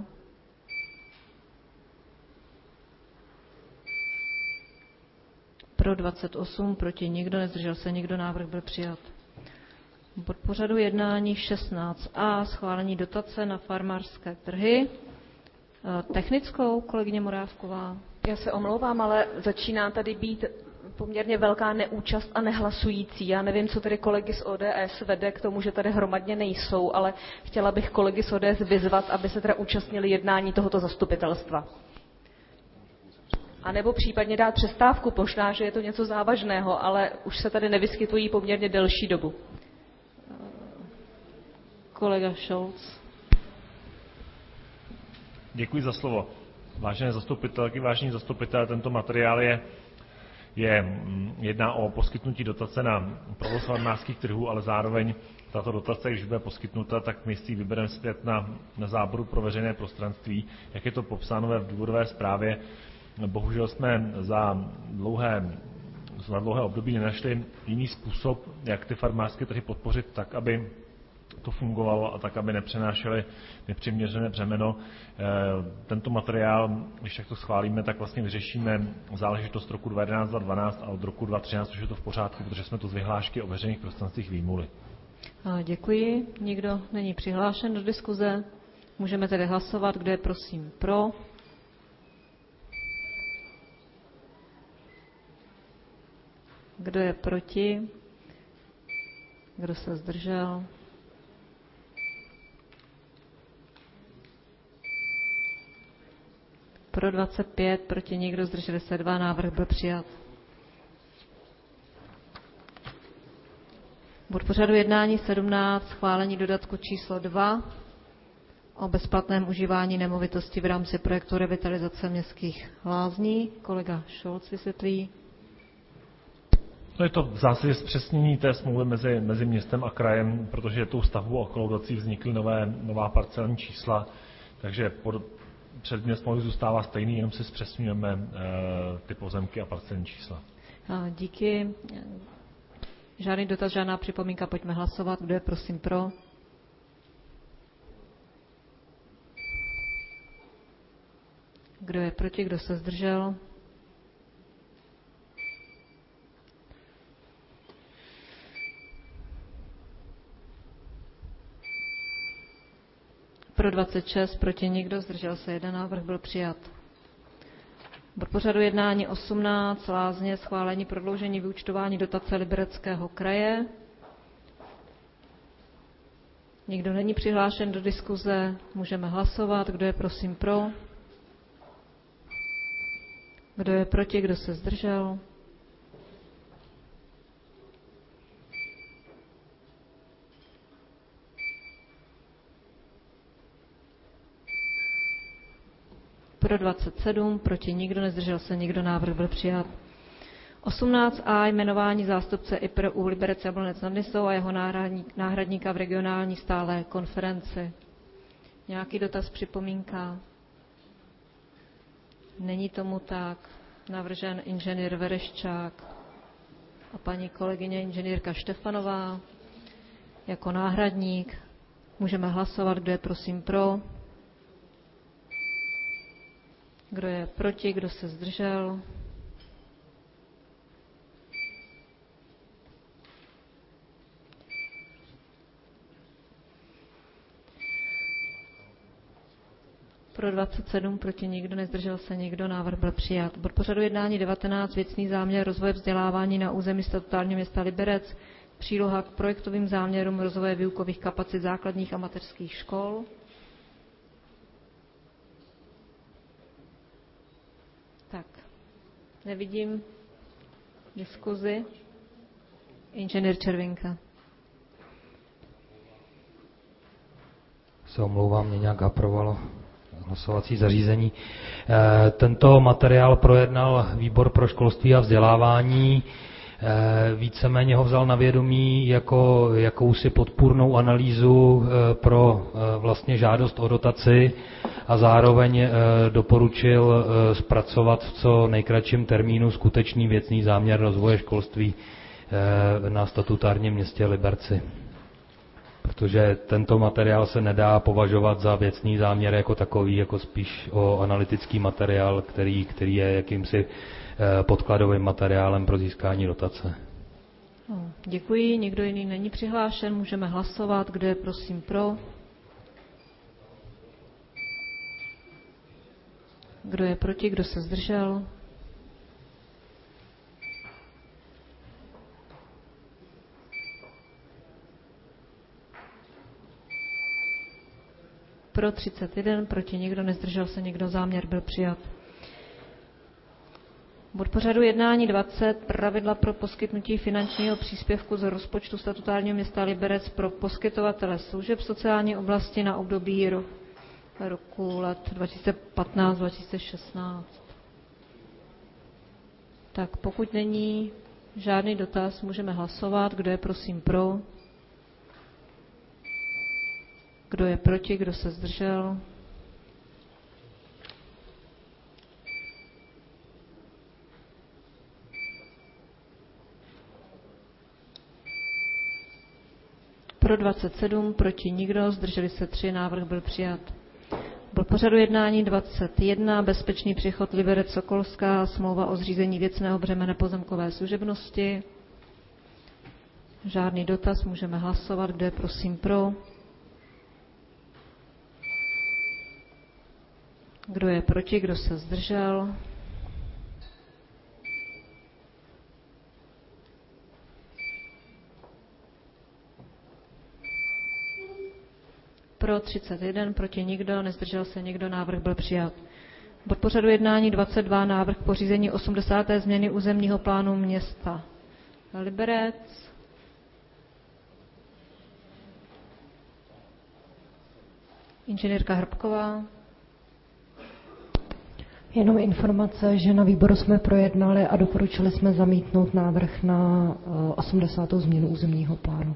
Pro dvacet osm, proti nikdo, nezdržel se nikdo, návrh byl přijat. Bod pořadu jednání šestnáct a, schválení dotace na farmářské trhy. Technickou, kolegyně Morávková. Já se omlouvám, ale začíná tady být poměrně velká neúčast a nehlasující. Já nevím, co tedy kolegy z O D S vede k tomu, že tady hromadně nejsou, ale chtěla bych kolegy z O D S vyzvat, aby se teda účastnili jednání tohoto zastupitelstva. A nebo případně dát přestávku, možná, že je to něco závažného, ale už se tady nevyskytují poměrně delší dobu. Kolega Scholz. Děkuji za slovo. Vážené zastupitelky, vážení zastupitelé, tento materiál je, je jedná o poskytnutí dotace na provoz farmářských trhů, ale zároveň tato dotace, když bude poskytnuta, tak my si ji vybereme zpět na, na záboru pro veřejné prostranství, jak je to popsáno ve důvodové zprávě. Bohužel jsme za dlouhé, za dlouhé období nenašli jiný způsob, jak ty farmářské trhy podpořit tak, aby to fungovalo a tak, aby nepřenášeli nepřiměřené břemeno. Tento materiál, když tak to schválíme, tak vlastně vyřešíme záležitost roku dva tisíce jedenáct a dva tisíce dvanáct a od roku dva tisíce třináct už je to v pořádku, protože jsme to z vyhlášky o veřejných prostranstvích vyjmuli. Děkuji. Nikdo není přihlášen do diskuze. Můžeme tedy hlasovat. Kdo je prosím pro? Kdo je proti? Kdo se zdržel? Pro dvacet pět, proti nikdo, zdrželi se dva, návrh byl přijat. Bod pořadu jednání sedmnáct, schválení dodatku číslo dva o bezplatném užívání nemovitosti v rámci projektu revitalizace městských lázní. Kolega Scholz vysvětlí. No je to v zásadě zpřesnění té smlouvy mezi, mezi městem a krajem, protože tou stavbou a kolaudací vznikly nové, nová parcelní čísla, takže pod, předmět smlouvy zůstává stejný, jenom si zpřesňujeme e, ty pozemky a parcelní čísla. A díky. Žádný dotaz, žádná připomínka, pojďme hlasovat. Kdo je prosím pro? Kdo je proti, kdo se zdržel? Pro dvacet šest, proti nikdo, zdržel se jeden, návrh byl přijat. Bod pořadu jednání osmnáct, lázně, schválení prodloužení vyúčtování dotace Libereckého kraje. Nikdo není přihlášen do diskuze, můžeme hlasovat. Kdo je prosím pro? Kdo je proti, kdo se zdržel? Pro dvacet sedm, proti nikdo, nezdržel se nikdo, návrh byl přijat. osmnáct a jmenování zástupce I P R u Liberec Jablonec nad Nisou a jeho náhradník, náhradníka v regionální stálé konferenci. Nějaký dotaz, připomínka? Není tomu tak. Navržen inženýr Vereščák a paní kolegyně inženýrka Štefanová jako náhradník. Můžeme hlasovat, kdo je prosím pro, kdo je proti, kdo se zdržel. Pro dvacet sedm, proti nikdo, nezdržel se nikdo, návrh byl přijat. Bod pořadu jednání devatenáct, věcný záměr rozvoje vzdělávání na území statutárního města Liberec, příloha k projektovým záměrům rozvoje výukových kapacit základních a mateřských škol. Tak, nevidím diskuzi. Inženýr Červinka. Se omlouvám, mě nějak aprovalo hlasovací zařízení. Tento materiál projednal výbor pro školství a vzdělávání. Víceméně ho vzal na vědomí jako jakousi podpůrnou analýzu pro vlastně žádost o dotaci a zároveň doporučil zpracovat v co nejkratším termínu skutečný věcný záměr rozvoje školství na statutárním městě Liberci. Protože tento materiál se nedá považovat za věcný záměr jako takový, jako spíš o analytický materiál, který, který je jakýmsi podkladovým materiálem pro získání dotace. No, děkuji, někdo jiný není přihlášen, můžeme hlasovat, kdo je prosím pro. Kdo je proti, kdo se zdržel? Pro třicet jedna, proti nikdo, nezdržel se nikdo, záměr byl přijat. Bod pořadu jednání dvacet, pravidla pro poskytnutí finančního příspěvku z rozpočtu statutárního města Liberec pro poskytovatele služeb v sociální oblasti na období ro, roku let dva tisíce patnáct až dva tisíce šestnáct. Tak pokud není žádný dotaz, můžeme hlasovat. Kdo je prosím pro? Kdo je proti, kdo se zdržel? Pro dvacet sedm, proti nikdo, zdrželi se tři, návrh byl přijat. Bod pořadu jednání dvacet jedna, bezpečný přechod Liberec Sokolská, smlouva o zřízení věcného břemene pozemkové služebnosti. Žádný dotaz, můžeme hlasovat. Kdo je prosím pro? Kdo je proti, kdo se zdržel? Pro třicet jedna, proti nikdo, nezdržel se nikdo, návrh byl přijat. Bod pořadu jednání dvacet dva, návrh pořízení osmdesáté změny územního plánu města Liberec. Inženýrka Hrbková. Jenom informace, že na výboru jsme projednali a doporučili jsme zamítnout návrh na osmdesátou změnu územního plánu.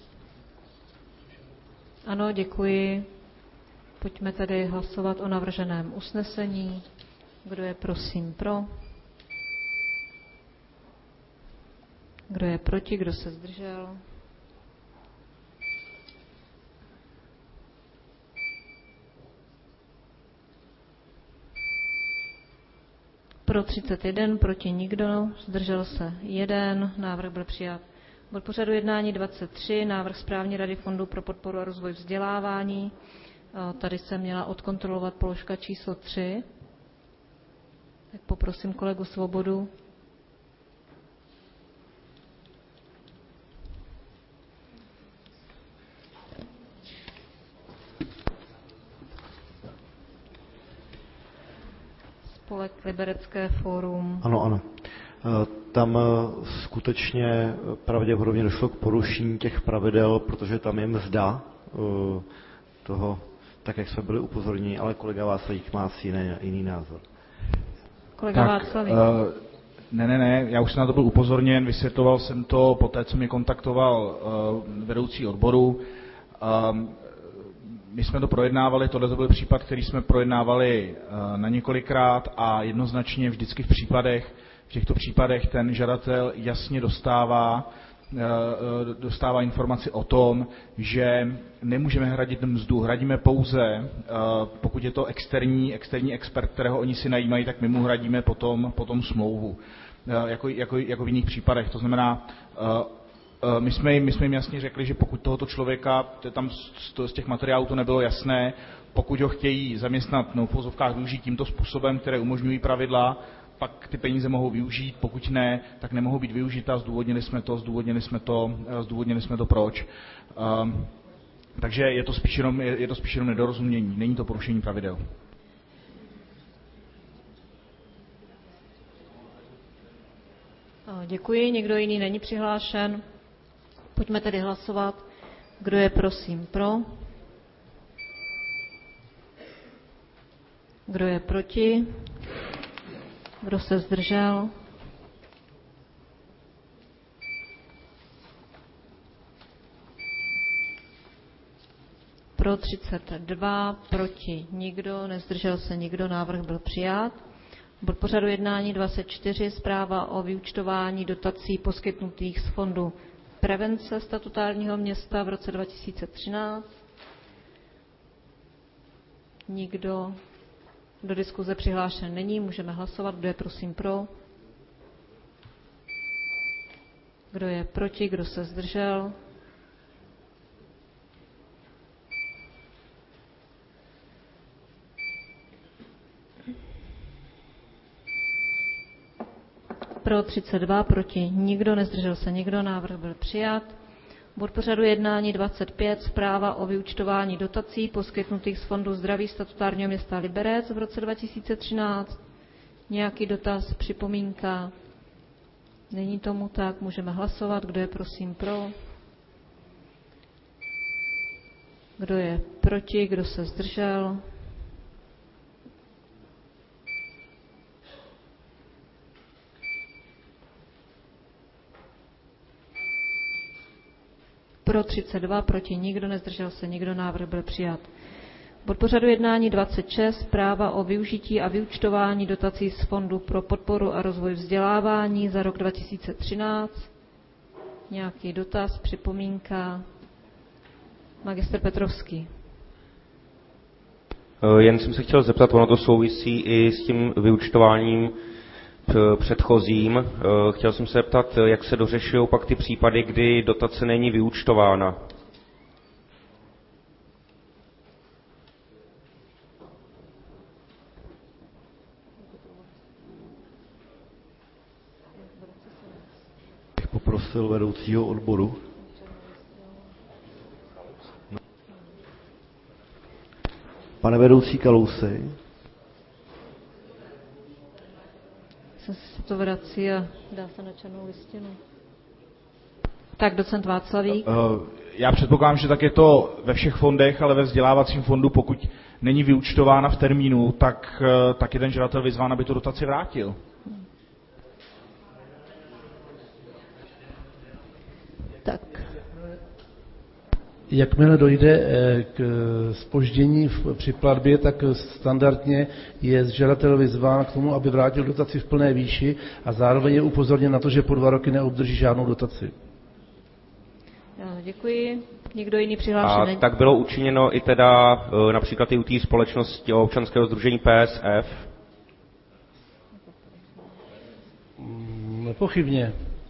Ano, děkuji. Pojďme tedy hlasovat o navrženém usnesení. Kdo je prosím pro? Kdo je proti, kdo se zdržel? Pro třicet jedna, proti nikdo, zdržel se jeden, návrh byl přijat. Bod pořadu jednání dvacet tři, návrh správní rady Fondu pro podporu a rozvoj vzdělávání. Tady se měla odkontrolovat položka číslo tři. Tak poprosím kolegu Svobodu. Spolek Liberecké fórum. Ano, ano. Tam skutečně pravděpodobně došlo k porušení těch pravidel, protože tam je mzda toho tak jak jsme byli upozorněni, ale kolega Václavík má asi jiný, jiný názor. Kolega Václavík. Uh, ne, ne, ne, já už jsem na to byl upozorněn, vysvětloval jsem to po té, co mě kontaktoval uh, vedoucí odboru. Um, my jsme to projednávali, tohle to byl případ, který jsme projednávali uh, na několikrát a jednoznačně vždycky v případech, v těchto případech ten žadatel jasně dostává dostává informaci o tom, že nemůžeme hradit mzdu, hradíme pouze, pokud je to externí, externí expert, kterého oni si najímají, tak my mu hradíme potom, potom smlouvu, jako, jako, jako v jiných případech. To znamená, my jsme, jim, my jsme jim jasně řekli, že pokud tohoto člověka, tam z těch materiálů to nebylo jasné, pokud ho chtějí zaměstnat no, v uvozovkách využít tímto způsobem, které umožňují pravidla, pak ty peníze mohou využít, pokud ne, tak nemohou být využita, zdůvodnili jsme to, zdůvodnili jsme to, zdůvodnili jsme to proč. Um, takže je to spíš jenom, je, je to spíš jenom nedorozumění, není to porušení pravidel. Děkuji, někdo jiný není přihlášen. Pojďme tedy hlasovat. Kdo je prosím pro? Kdo je proti? Kdo se zdržel? Pro třicet dva, proti nikdo, nezdržel se nikdo, návrh byl přijat. Bod pořadu jednání dvacet čtyři, zpráva o vyúčtování dotací poskytnutých z Fondu prevence statutárního města v roce dva tisíce třináct. Nikdo do diskuze přihlášen není, můžeme hlasovat. Kdo je prosím pro? Kdo je proti? Kdo se zdržel? Pro třicet dva, proti nikdo, nezdržel se nikdo, návrh byl přijat. Bod pořadu jednání dvacet pět, zpráva o vyúčtování dotací poskytnutých z Fondu zdraví statutárního města Liberec v roce dva tisíce třináct. Nějaký dotaz, připomínka? Není tomu tak, můžeme hlasovat. Kdo je prosím pro? Kdo je proti? Kdo se zdržel? Pro třicet dva, proti nikdo, nezdržel se nikdo, návrh byl přijat. Bod pořadu jednání dvacet šest, zpráva o využití a vyúčtování dotací z Fondu pro podporu a rozvoj vzdělávání za rok dva tisíce třináct. Nějaký dotaz, připomínka? Magistr Petrovský. Jen jsem se chtěl zeptat, ono to souvisí i s tím vyúčtováním předchozím. Chtěl jsem se zeptat, jak se dořešují pak ty případy, kdy dotace není vyúčtována. Bych poprosil vedoucího odboru. Pane vedoucí Kalousy. Se to vrací a dá se na černou listinu. Tak, docent Václavík. Já předpokládám, že tak je to ve všech fondech, ale ve vzdělávacím fondu, pokud není vyúčtována v termínu, tak, tak je ten žadatel vyzván, aby tu dotaci vrátil. Tak. Jakmile dojde k zpoždění při platbě, tak standardně je žadatel vyzván k tomu, aby vrátil dotaci v plné výši a zároveň je upozorněn na to, že po dva roky neobdrží žádnou dotaci. Děkuji. Někdo jiný přihlášený? A tak bylo učiněno i teda například i u té společnosti občanského sdružení P S F? Nepochybně.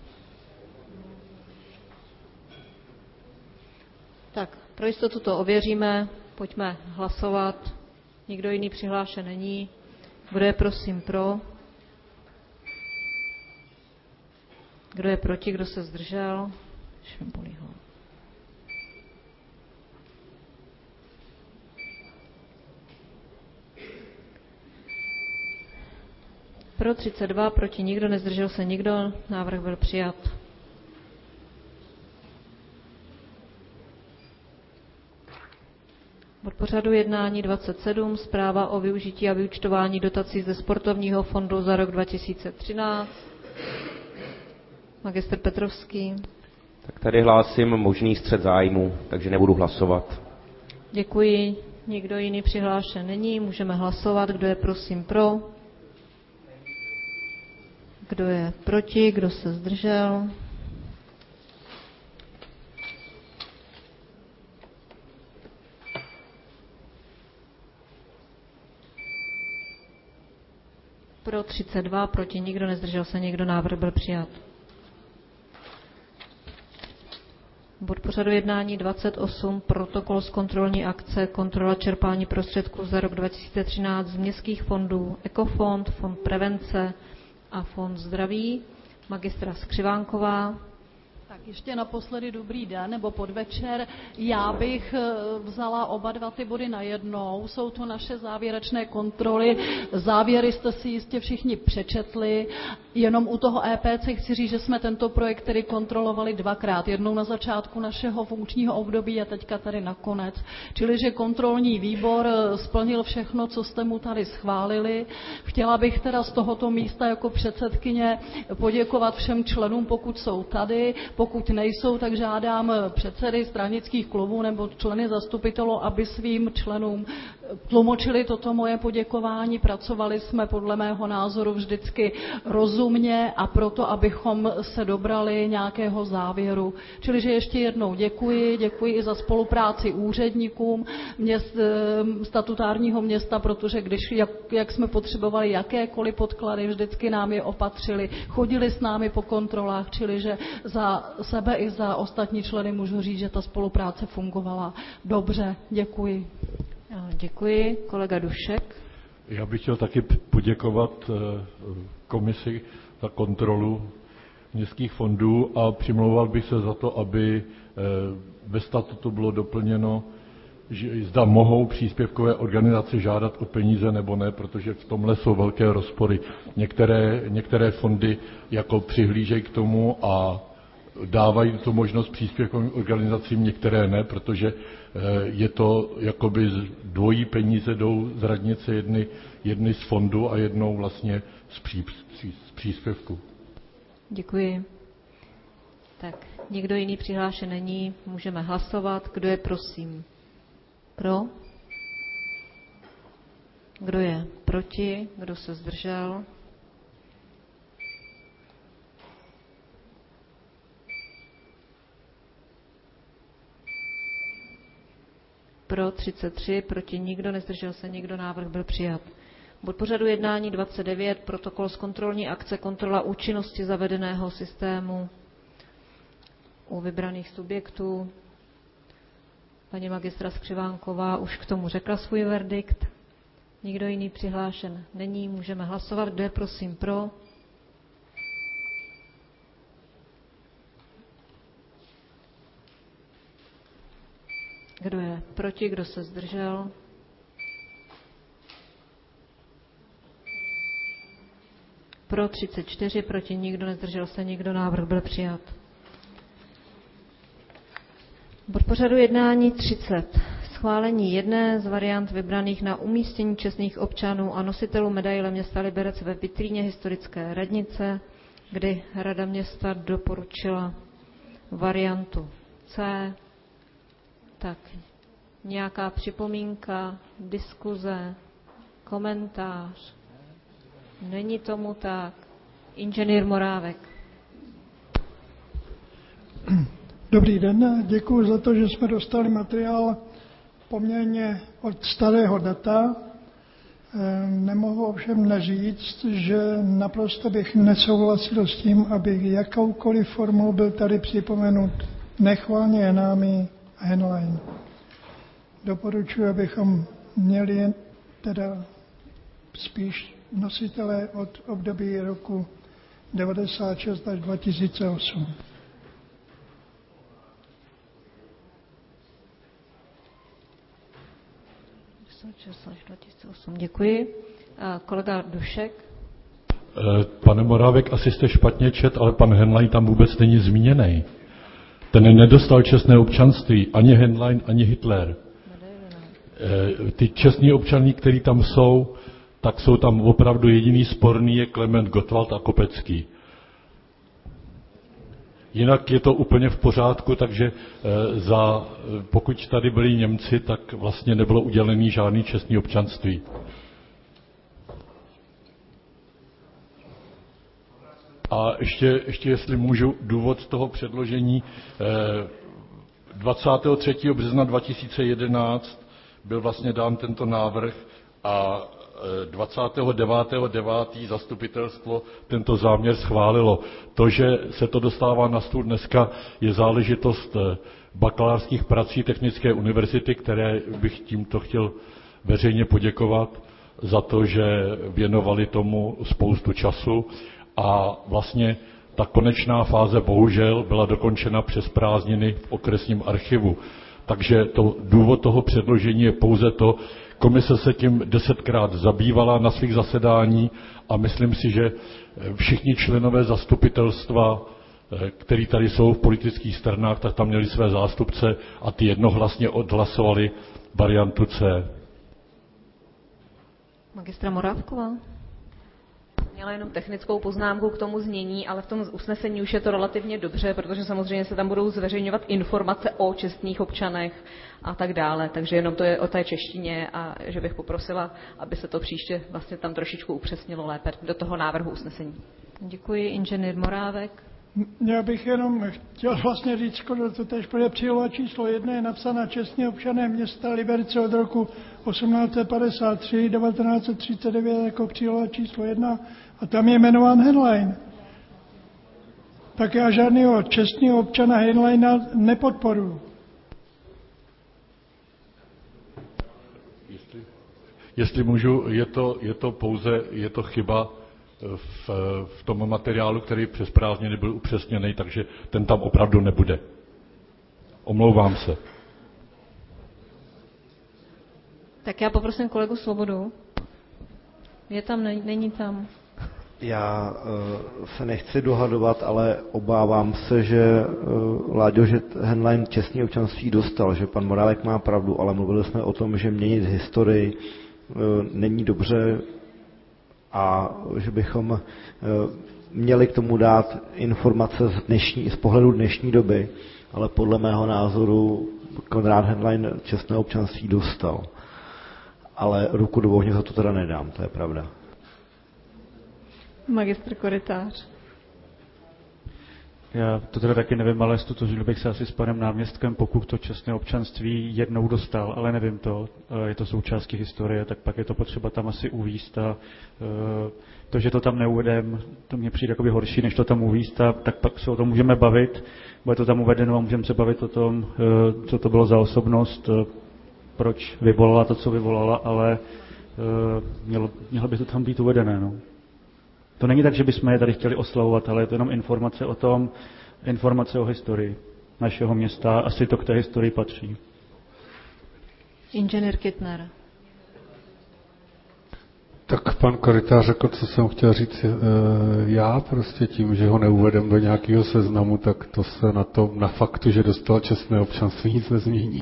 Tak, pro jistotu to ověříme, pojďme hlasovat. Nikdo jiný přihlášen není. Kdo je prosím pro? Kdo je proti, kdo se zdržel? Švimbolího. Pro třicet dva, proti nikdo, nezdržel se nikdo, návrh byl přijat. Bod pořadu jednání dvacet sedm, zpráva o využití a vyúčtování dotací ze sportovního fondu za rok dva tisíce třináct. Magistr Petrovský. Tak tady hlásím možný střet zájmu, takže nebudu hlasovat. Děkuji. Nikdo jiný přihlášen není. Můžeme hlasovat. Kdo je prosím pro? Kdo je proti? Kdo se zdržel? Pro třicet dva, proti nikdo, nezdržel se nikdo, návrh byl přijat. Bod pořadu jednání dvacet osm, protokol z kontrolní akce, kontrola čerpání prostředků za rok dva tisíce třináct z městských fondů, Ekofond, Fond prevence a Fond zdraví. Magistra Skřivánková. Tak ještě naposledy dobrý den, nebo podvečer. Já bych vzala oba dva ty body najednou. Jsou to naše závěrečné kontroly. Závěry jste si jistě všichni přečetli. Jenom u toho E P C chci říct, že jsme tento projekt tedy kontrolovali dvakrát. Jednou na začátku našeho funkčního období a teďka tady nakonec. Čili, že kontrolní výbor splnil všechno, co jste mu tady schválili. Chtěla bych teda z tohoto místa jako předsedkyně poděkovat všem členům, pokud jsou tady. Pokud nejsou, tak žádám předsedy stranických klubů nebo členy zastupitelů, aby svým členům tlumočili toto moje poděkování. Pracovali jsme podle mého názoru vždycky rozumně a proto, abychom se dobrali nějakého závěru. Čili, že ještě jednou děkuji, děkuji i za spolupráci úředníkům měst, statutárního města, protože když, jak, jak jsme potřebovali jakékoliv podklady, vždycky nám je opatřili, chodili s námi po kontrolách, čili, že za sebe i za ostatní členy můžu říct, že ta spolupráce fungovala dobře. Děkuji. Děkuji. Kolega Dušek. Já bych chtěl taky poděkovat komisi za kontrolu městských fondů a přimlouval bych se za to, aby ve statutu bylo doplněno, že zda mohou příspěvkové organizace žádat o peníze nebo ne, protože v tomhle jsou velké rozpory. Některé, některé fondy jako přihlížejí k tomu a dávají tu možnost příspěvkovým organizacím, některé ne, protože je to jakoby dvojí peníze jdou z radnice, jedny, jedny z fondu a jednou vlastně z, pří, z příspěvku. Děkuji. Tak, nikdo jiný přihlášen není, můžeme hlasovat. Kdo je prosím pro? Kdo je proti? Kdo se zdržel? Pro třicet tři, proti nikdo, nezdržel se nikdo, návrh byl přijat. Bod pořadu jednání dvacet devět, protokol z kontrolní akce, kontrola účinnosti zavedeného systému u vybraných subjektů. Paní magistra Skřivánková už k tomu řekla svůj verdikt. Nikdo jiný přihlášen není, můžeme hlasovat. Kdo je prosím pro? Kdo je proti, kdo se zdržel? Pro třicet čtyři, proti nikdo, nezdržel se nikdo, návrh byl přijat. Bod pořadu jednání třicet. Schválení jedné z variant vybraných na umístění čestných občanů a nositelů medaile města Liberec ve vitríně historické radnice, kdy Rada města doporučila variantu C. Tak, nějaká připomínka, diskuze, komentář? Není tomu tak. Inženýr Morávek. Dobrý den, děkuji za to, že jsme dostali materiál poměrně od starého data. Nemohu ovšem neříct, že naprosto bych nesouhlasil s tím, aby jakoukoliv formou byl tady připomenut nechvalně námi Henlein. Doporučuji, abychom měli teda spíš nositele od období roku devadesát šest až dva tisíce osm. Děkuji. Kolega Dušek. Pane Morávek, asi jste špatně čet, ale pan Henlein tam vůbec není zmíněný. Ten nedostal čestné občanství, ani Henlein, ani Hitler. ty čestní občané, kteří tam jsou, tak jsou tam opravdu jediný sporný je Klement Gottwald a Kopecký. Jinak je to úplně v pořádku, takže za, pokud tady byli Němci, tak vlastně nebylo udělený žádný čestný občanství. A ještě, ještě jestli můžu, důvod toho předložení, dvacátého třetího března dva tisíce jedenáct byl vlastně dán tento návrh a dvacátého devátého devátého zastupitelstvo tento záměr schválilo. To, že se to dostává na stůl dneska, je záležitost bakalářských prací Technické univerzity, které bych tímto chtěl veřejně poděkovat za to, že věnovali tomu spoustu času a vlastně ta konečná fáze bohužel byla dokončena přes prázdniny v okresním archivu. Takže to, důvod toho předložení je pouze to, komise se tím desetkrát zabývala na svých zasedání a myslím si, že všichni členové zastupitelstva, kteří tady jsou v politických stranách, tak tam měli své zástupce a ty jednohlasně odhlasovali variantu C. Magistra Morávková. Měla jenom technickou poznámku k tomu znění, ale v tom usnesení už je to relativně dobře, protože samozřejmě se tam budou zveřejňovat informace o čestných občanech a tak dále. Takže jenom to je o té češtině a že bych poprosila, aby se to příště vlastně tam trošičku upřesnilo lépe do toho návrhu usnesení. Děkuji, inženýr Morávek. Já bych jenom chtěl vlastně říct, skoro to tež bude příloha číslo jedna, je napsána čestní občané města Liberce od roku osmnáct set padesát tři, devatenáct set třicet devět jako příloha číslo jedna a tam je jmenován Henlein. Tak já žádného čestného občana Henleina nepodporuji. Jestli, jestli můžu, je to, je to pouze, je to chyba v, v tom materiálu, který přes prázdniny byl upřesněný, takže ten tam opravdu nebude. Omlouvám se. Tak já poprosím kolegu Svobodu. Je tam, není tam. Já uh, se nechci dohadovat, ale obávám se, že uh, Láďo, že Henlein čestný občanství dostal, že pan Morálek má pravdu, ale mluvili jsme o tom, že měnit historii uh, není dobře a že bychom uh, měli k tomu dát informace z, dnešní, z pohledu dnešní doby, ale podle mého názoru Konrád Henlein čestné občanství dostal. Ale ruku do ohně za to teda nedám, to je pravda. Magistr Korytář. Já to teda taky nevím, ale stotožnil bych se asi s panem náměstkem, pokud to čestné občanství jednou dostal, ale nevím to, je to součástí historie, tak pak je to potřeba tam asi uvízt a to, že to tam neuvedem, to mně přijde jakoby horší, než to tam uvízt a tak pak se o tom můžeme bavit, bude to tam uvedeno a můžeme se bavit o tom, co to bylo za osobnost, proč vyvolala to, co vyvolala, ale mělo, mělo by to tam být uvedené, no. To není tak, že bychom je tady chtěli oslavovat, ale je to jenom informace o tom, informace o historii našeho města. Asi to k té historii patří. Inženýr Kittner. Tak pan Korytář řekl, co jsem chtěl říct. Já prostě tím, že ho neuvedem do nějakého seznamu, tak to se na to, na faktu, že dostal čestné občanství, nic nezmění.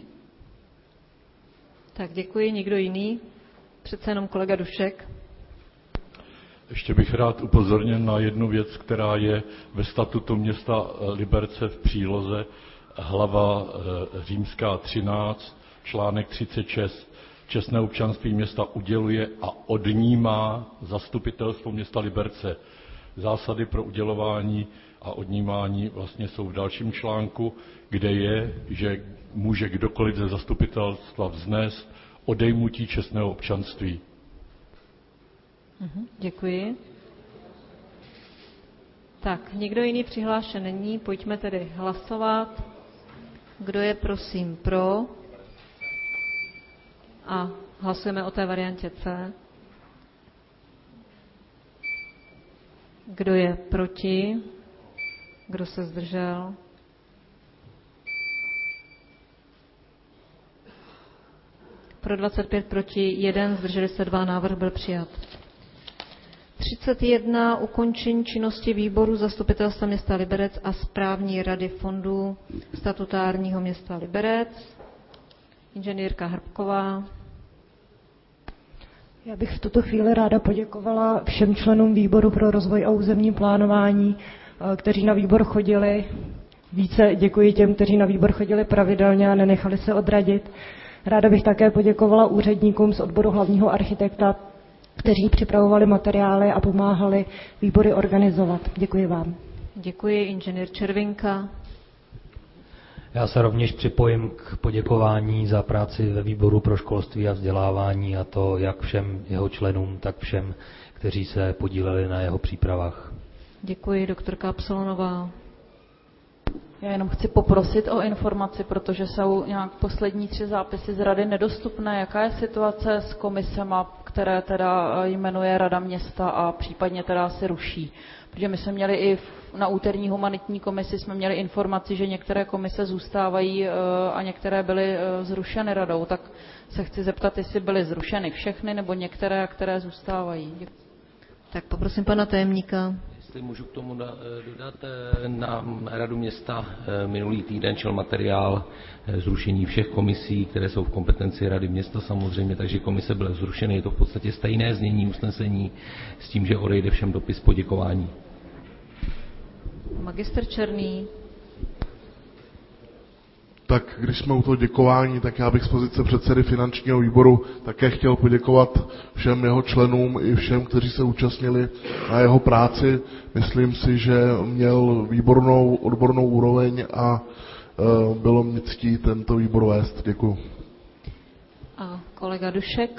Tak děkuji. Někdo jiný? Přece jenom kolega Dušek. Ještě bych rád upozornil na jednu věc, která je ve statutu města Liberce v příloze, hlava římská třináct, článek třicet šest. Čestné občanství města uděluje a odnímá zastupitelstvo města Liberce. Zásady pro udělování a odnímání vlastně jsou v dalším článku, kde je, že může kdokoliv ze zastupitelstva vznést odejmutí čestného občanství. Děkuji. Tak, nikdo jiný přihlášen není, pojďme tedy hlasovat. Kdo je prosím pro? A hlasujeme o té variantě C. Kdo je proti? Kdo se zdržel? Pro dvacet pět proti jeden, zdrželi se dva, návrh byl přijat. třicet jedna. Ukončení činnosti výboru zastupitelstva města Liberec a správní rady fondu statutárního města Liberec. Inženýrka Hrbková. Já bych v tuto chvíli ráda poděkovala všem členům výboru pro rozvoj a územní plánování, kteří na výbor chodili. Více děkuji těm, kteří na výbor chodili pravidelně a nenechali se odradit. Ráda bych také poděkovala úředníkům z odboru hlavního architekta, kteří připravovali materiály a pomáhali výbory organizovat. Děkuji vám. Děkuji, inženýr Červinka. Já se rovněž připojím k poděkování za práci ve výboru pro školství a vzdělávání, a to jak všem jeho členům, tak všem, kteří se podíleli na jeho přípravách. Děkuji, doktorka Absolonová. Já jenom chci poprosit o informaci, protože jsou nějak poslední tři zápisy z rady nedostupné. Jaká je situace s komisema, které teda jmenuje Rada města a případně teda se ruší? Protože my jsme měli i na úterní humanitní komisi jsme měli informaci, že některé komise zůstávají a některé byly zrušeny radou. Tak se chci zeptat, jestli byly zrušeny všechny nebo některé, které zůstávají. Tak poprosím pana tajemníka. Jestli můžu k tomu dodat, na Radu města minulý týden šel materiál zrušení všech komisí, které jsou v kompetenci Rady města samozřejmě, takže komise byly zrušeny. Je to v podstatě stejné znění usnesení s tím, že odejde všem dopis poděkování. Magister Černý. Tak když jsme u toho děkování, tak já bych z pozice předsedy finančního výboru také chtěl poděkovat všem jeho členům i všem, kteří se účastnili na jeho práci. Myslím si, že měl výbornou odbornou úroveň a e, bylo mě ctí tento výbor vést. Děkuji. A kolega Dušek.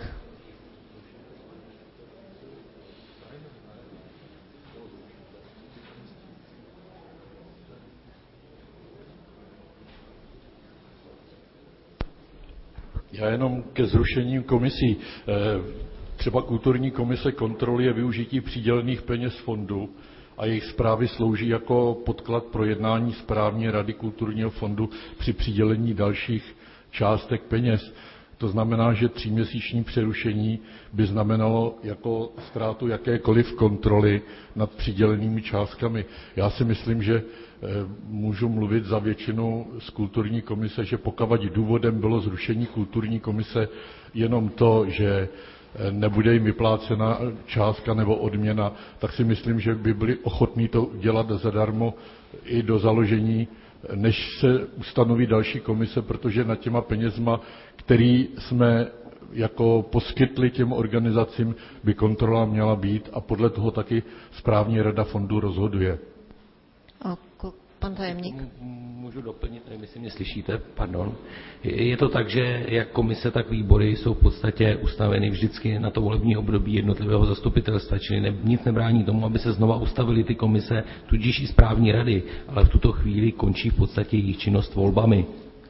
Já jenom ke zrušením komisí. Třeba kulturní komise kontroluje využití přidělených peněz fondu a jejich zprávy slouží jako podklad pro jednání správní rady kulturního fondu při přidělení dalších částek peněz. To znamená, že tříměsíční přerušení by znamenalo jako ztrátu jakékoliv kontroly nad přidělenými částkami. Já si myslím, že můžu mluvit za většinu z kulturní komise, že pokud důvodem bylo zrušení kulturní komise jenom to, že nebude jim vyplácena částka nebo odměna, tak si myslím, že by byli ochotní to dělat zadarmo i do založení, než se ustanoví další komise, protože nad těma penězma, který jsme jako poskytli těm organizacím, by kontrola měla být a podle toho taky správní rada fondu rozhoduje. A pan tajemník. Můžu doplnit, nevím, jestli mě slyšíte, pardon. Je to tak, že jak komise, tak výbory jsou v podstatě ustaveny vždycky na to volební období jednotlivého zastupitelstva, čili ne, nic nebrání tomu, aby se znova ustavily ty komise, tudíž i správní rady, ale v tuto chvíli končí v podstatě jejich činnost volbami.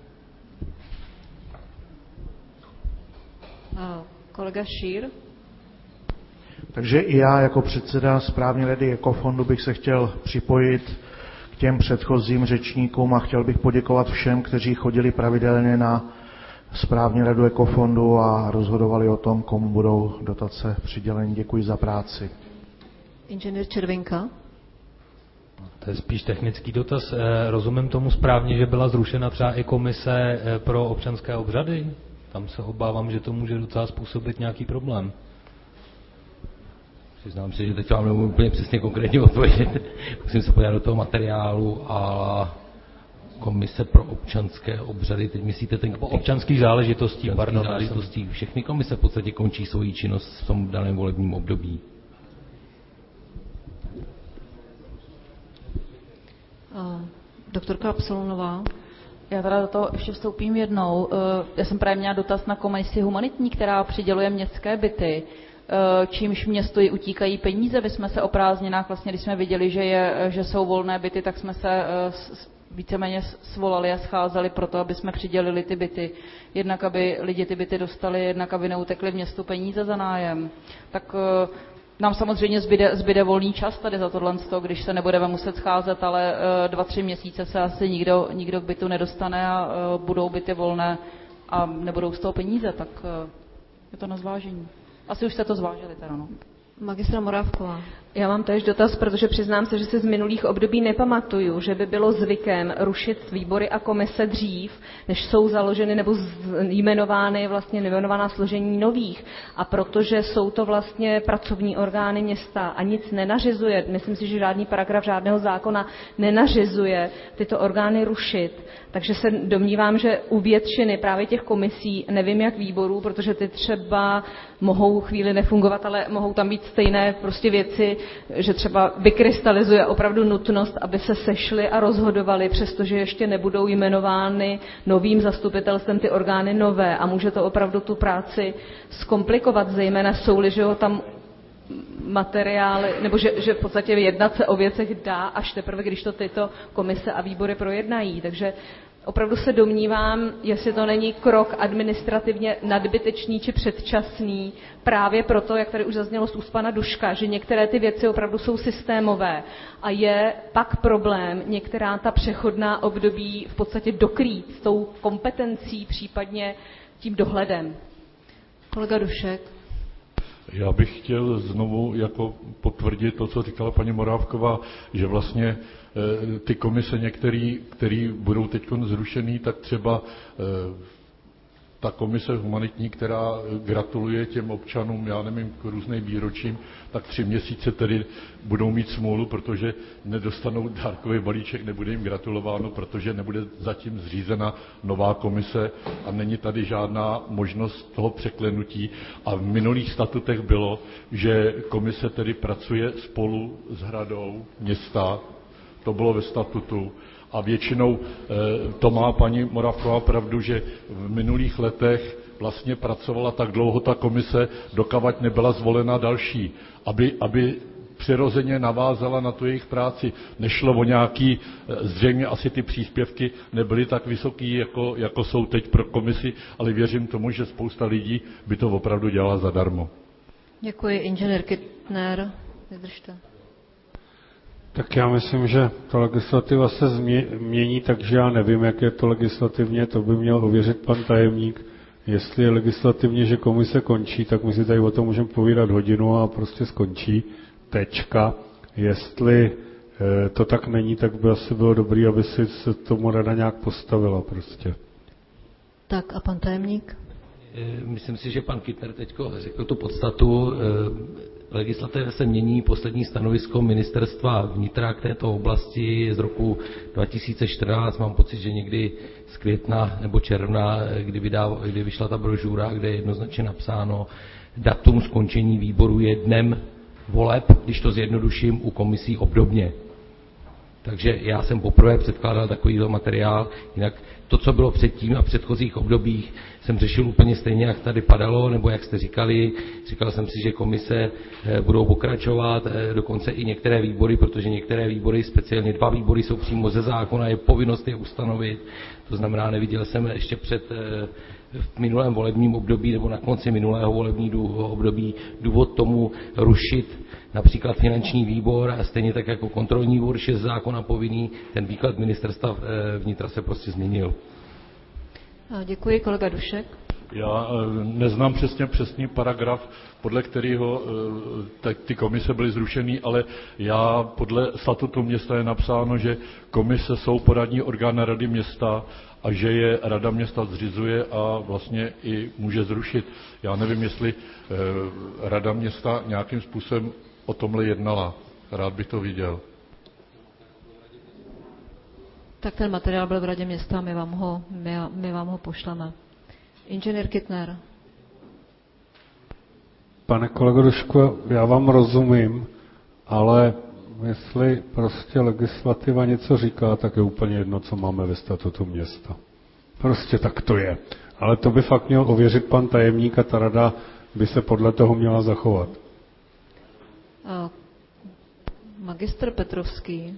A kolega Šír. Takže i já jako předseda správní rady Ekofondu bych se chtěl připojit k těm předchozím řečníkům a chtěl bych poděkovat všem, kteří chodili pravidelně na správní radu Ekofondu a rozhodovali o tom, komu budou dotace přiděleny. Děkuji za práci. Inženýr Červinka. To je spíš technický dotaz. Rozumím tomu správně, že byla zrušena třeba i komise pro občanské obřady? Tam se obávám, že to může docela způsobit nějaký problém. Přiznám se, že teď vám nemůžu úplně přesně konkrétně odpovědět. Musím se podívat do toho materiálu a komise pro občanské obřady, teď myslíte ten... Po občanských záležitostí, občanských pardon. záležitostí. Všechny komise v podstatě končí svoji činnost v tom daném volebním období. A doktorka Absolonová. Já teda do toho ještě vstoupím jednou. Já jsem právě měla dotaz na komisi humanitní, která přiděluje městské byty, čímž městu i utíkají peníze. My jsme se o prázdninách, vlastně, když jsme viděli, že, je, že jsou volné byty, tak jsme se víceméně svolali a scházeli proto, aby jsme přidělili ty byty. Jednak, aby lidi ty byty dostali, jednak, aby neutekli městu peníze za nájem. Tak nám samozřejmě zbyde, zbyde volný čas tady za tohle, když se nebudeme muset scházet, ale dva, tři měsíce se asi nikdo, nikdo k bytu nedostane a budou byty volné a nebudou z toho peníze, tak je to na zvážení. Asi už jste to zvážili teda, no. Magistra Morávková. Já mám též dotaz, protože přiznám se, že si z minulých období nepamatuju, že by bylo zvykem rušit výbory a komise dřív, než jsou založeny nebo jmenovány vlastně nejmenovaná složení nových. A protože jsou to vlastně pracovní orgány města a nic nenařizuje, myslím si, že žádný paragraf žádného zákona nenařizuje tyto orgány rušit, takže se domnívám, že u většiny právě těch komisí, nevím jak výborů, protože ty třeba mohou chvíli nefungovat, ale mohou tam být stejné prostě věci, že třeba vykrystalizuje opravdu nutnost, aby se sešli a rozhodovali, přestože ještě nebudou jmenovány novým zastupitelstvem ty orgány nové a může to opravdu tu práci zkomplikovat, zejména jsou-li, že ho tam materiály, nebo že, že v podstatě jednat se o věcech dá až teprve, když to tyto komise a výbory projednají. Takže opravdu se domnívám, jestli to není krok administrativně nadbytečný či předčasný, právě proto, jak tady už zaznělo z úst pana Duška, že některé ty věci opravdu jsou systémové a je pak problém některá ta přechodná období v podstatě dokrýt s tou kompetencí, případně tím dohledem. Kolega Dušek. Já bych chtěl znovu jako potvrdit to, co říkala paní Morávková, že vlastně ty komise některý, který budou teď zrušený, tak třeba ta komise humanitní, která gratuluje těm občanům, já nevím, k různým výročím, tak tři měsíce tedy budou mít smůlu, protože nedostanou dárkový balíček, nebude jim gratulováno, protože nebude zatím zřízena nová komise a není tady žádná možnost toho překlenutí. A v minulých statutech bylo, že komise tedy pracuje spolu s hradou města, to bylo ve statutu. A většinou to má paní Morávková pravdu, že v minulých letech vlastně pracovala tak dlouho ta komise, dokavať nebyla zvolena další, aby, aby přirozeně navázala na tu jejich práci. Nešlo o nějaký, zřejmě asi ty příspěvky nebyly tak vysoký, jako, jako jsou teď pro komisi, ale věřím tomu, že spousta lidí by to opravdu dělala zadarmo. Děkuji, inženýr Kittner. Vydržte. Tak já myslím, že ta legislativa se změní, takže já nevím, jak je to legislativně, to by měl ověřit pan tajemník. Jestli je legislativně, že komise končí, tak my si tady o tom můžeme povídat hodinu a prostě skončí. Tečka. Jestli e, to tak není, tak by asi bylo dobré, aby si se tomu rada nějak postavila prostě. Tak a pan tajemník? Myslím si, že pan Kittner teď řekl tu podstatu. Legislativa se mění, poslední stanovisko ministerstva vnitra k této oblasti z roku dva tisíce čtrnáct, mám pocit, že někdy z května nebo června, kdy, vydával, kdy vyšla ta brožura, kde je jednoznačně napsáno, datum skončení výboru je dnem voleb, když to zjednoduším, u komisí obdobně. Takže já jsem poprvé předkládal takovýto materiál, jinak to, co bylo předtím a v předchozích obdobích, jsem řešil úplně stejně, jak tady padalo, nebo jak jste říkali. Říkal jsem si, že komise budou pokračovat, dokonce i některé výbory, protože některé výbory, speciálně dva výbory, jsou přímo ze zákona, je povinnost je ustanovit. To znamená, neviděl jsem ještě před v minulém volebním období nebo na konci minulého volebního období důvod tomu rušit například finanční výbor a stejně tak jako kontrolní výbor, že z zákona povinný, ten výklad ministerstva vnitra se prostě změnil. Děkuji, kolega Dušek. Já neznám přesně přesný paragraf, podle kterého ty komise byly zrušeny, ale já podle statutu města je napsáno, že komise jsou poradní orgán Rady města a že je Rada města zřizuje a vlastně i může zrušit. Já nevím, jestli Rada města nějakým způsobem o tomhle jednala. Rád bych to viděl. Tak ten materiál byl v Radě města, my vám ho, my, my vám ho pošleme. Inženýr Kittner. Pane kolego Dušku, já vám rozumím, ale jestli prostě legislativa něco říká, tak je úplně jedno, co máme ve statutu města. Prostě tak to je. Ale to by fakt měl ověřit pan tajemník a ta rada by se podle toho měla zachovat. A magistr Petrovský.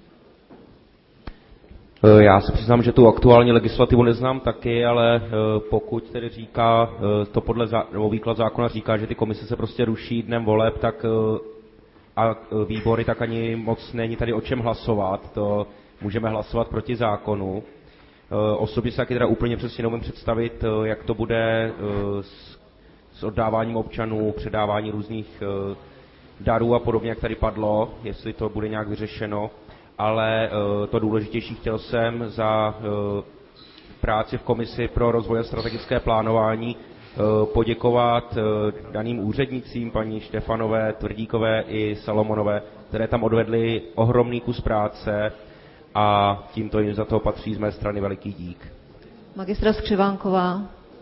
Já se přiznám, že tu aktuální legislativu neznám taky, ale pokud tedy říká, to podle zá, nebo výklad zákona říká, že ty komise se prostě ruší dnem voleb, tak a výbory, tak ani moc není tady o čem hlasovat. To můžeme hlasovat proti zákonu. Osobně se taky teda úplně přesně neumím představit, jak to bude s, s oddáváním občanů, předávání různých darů a podobně, jak tady padlo, jestli to bude nějak vyřešeno, ale to důležitější, chtěl jsem za práci v Komisi pro rozvoj a strategické plánování poděkovat daným úřednicím, paní Štefanové, Tvrdíkové i Salomonové, které tam odvedly ohromný kus práce a tímto jim za to patří z mé strany veliký dík. Magistra Skřivánková.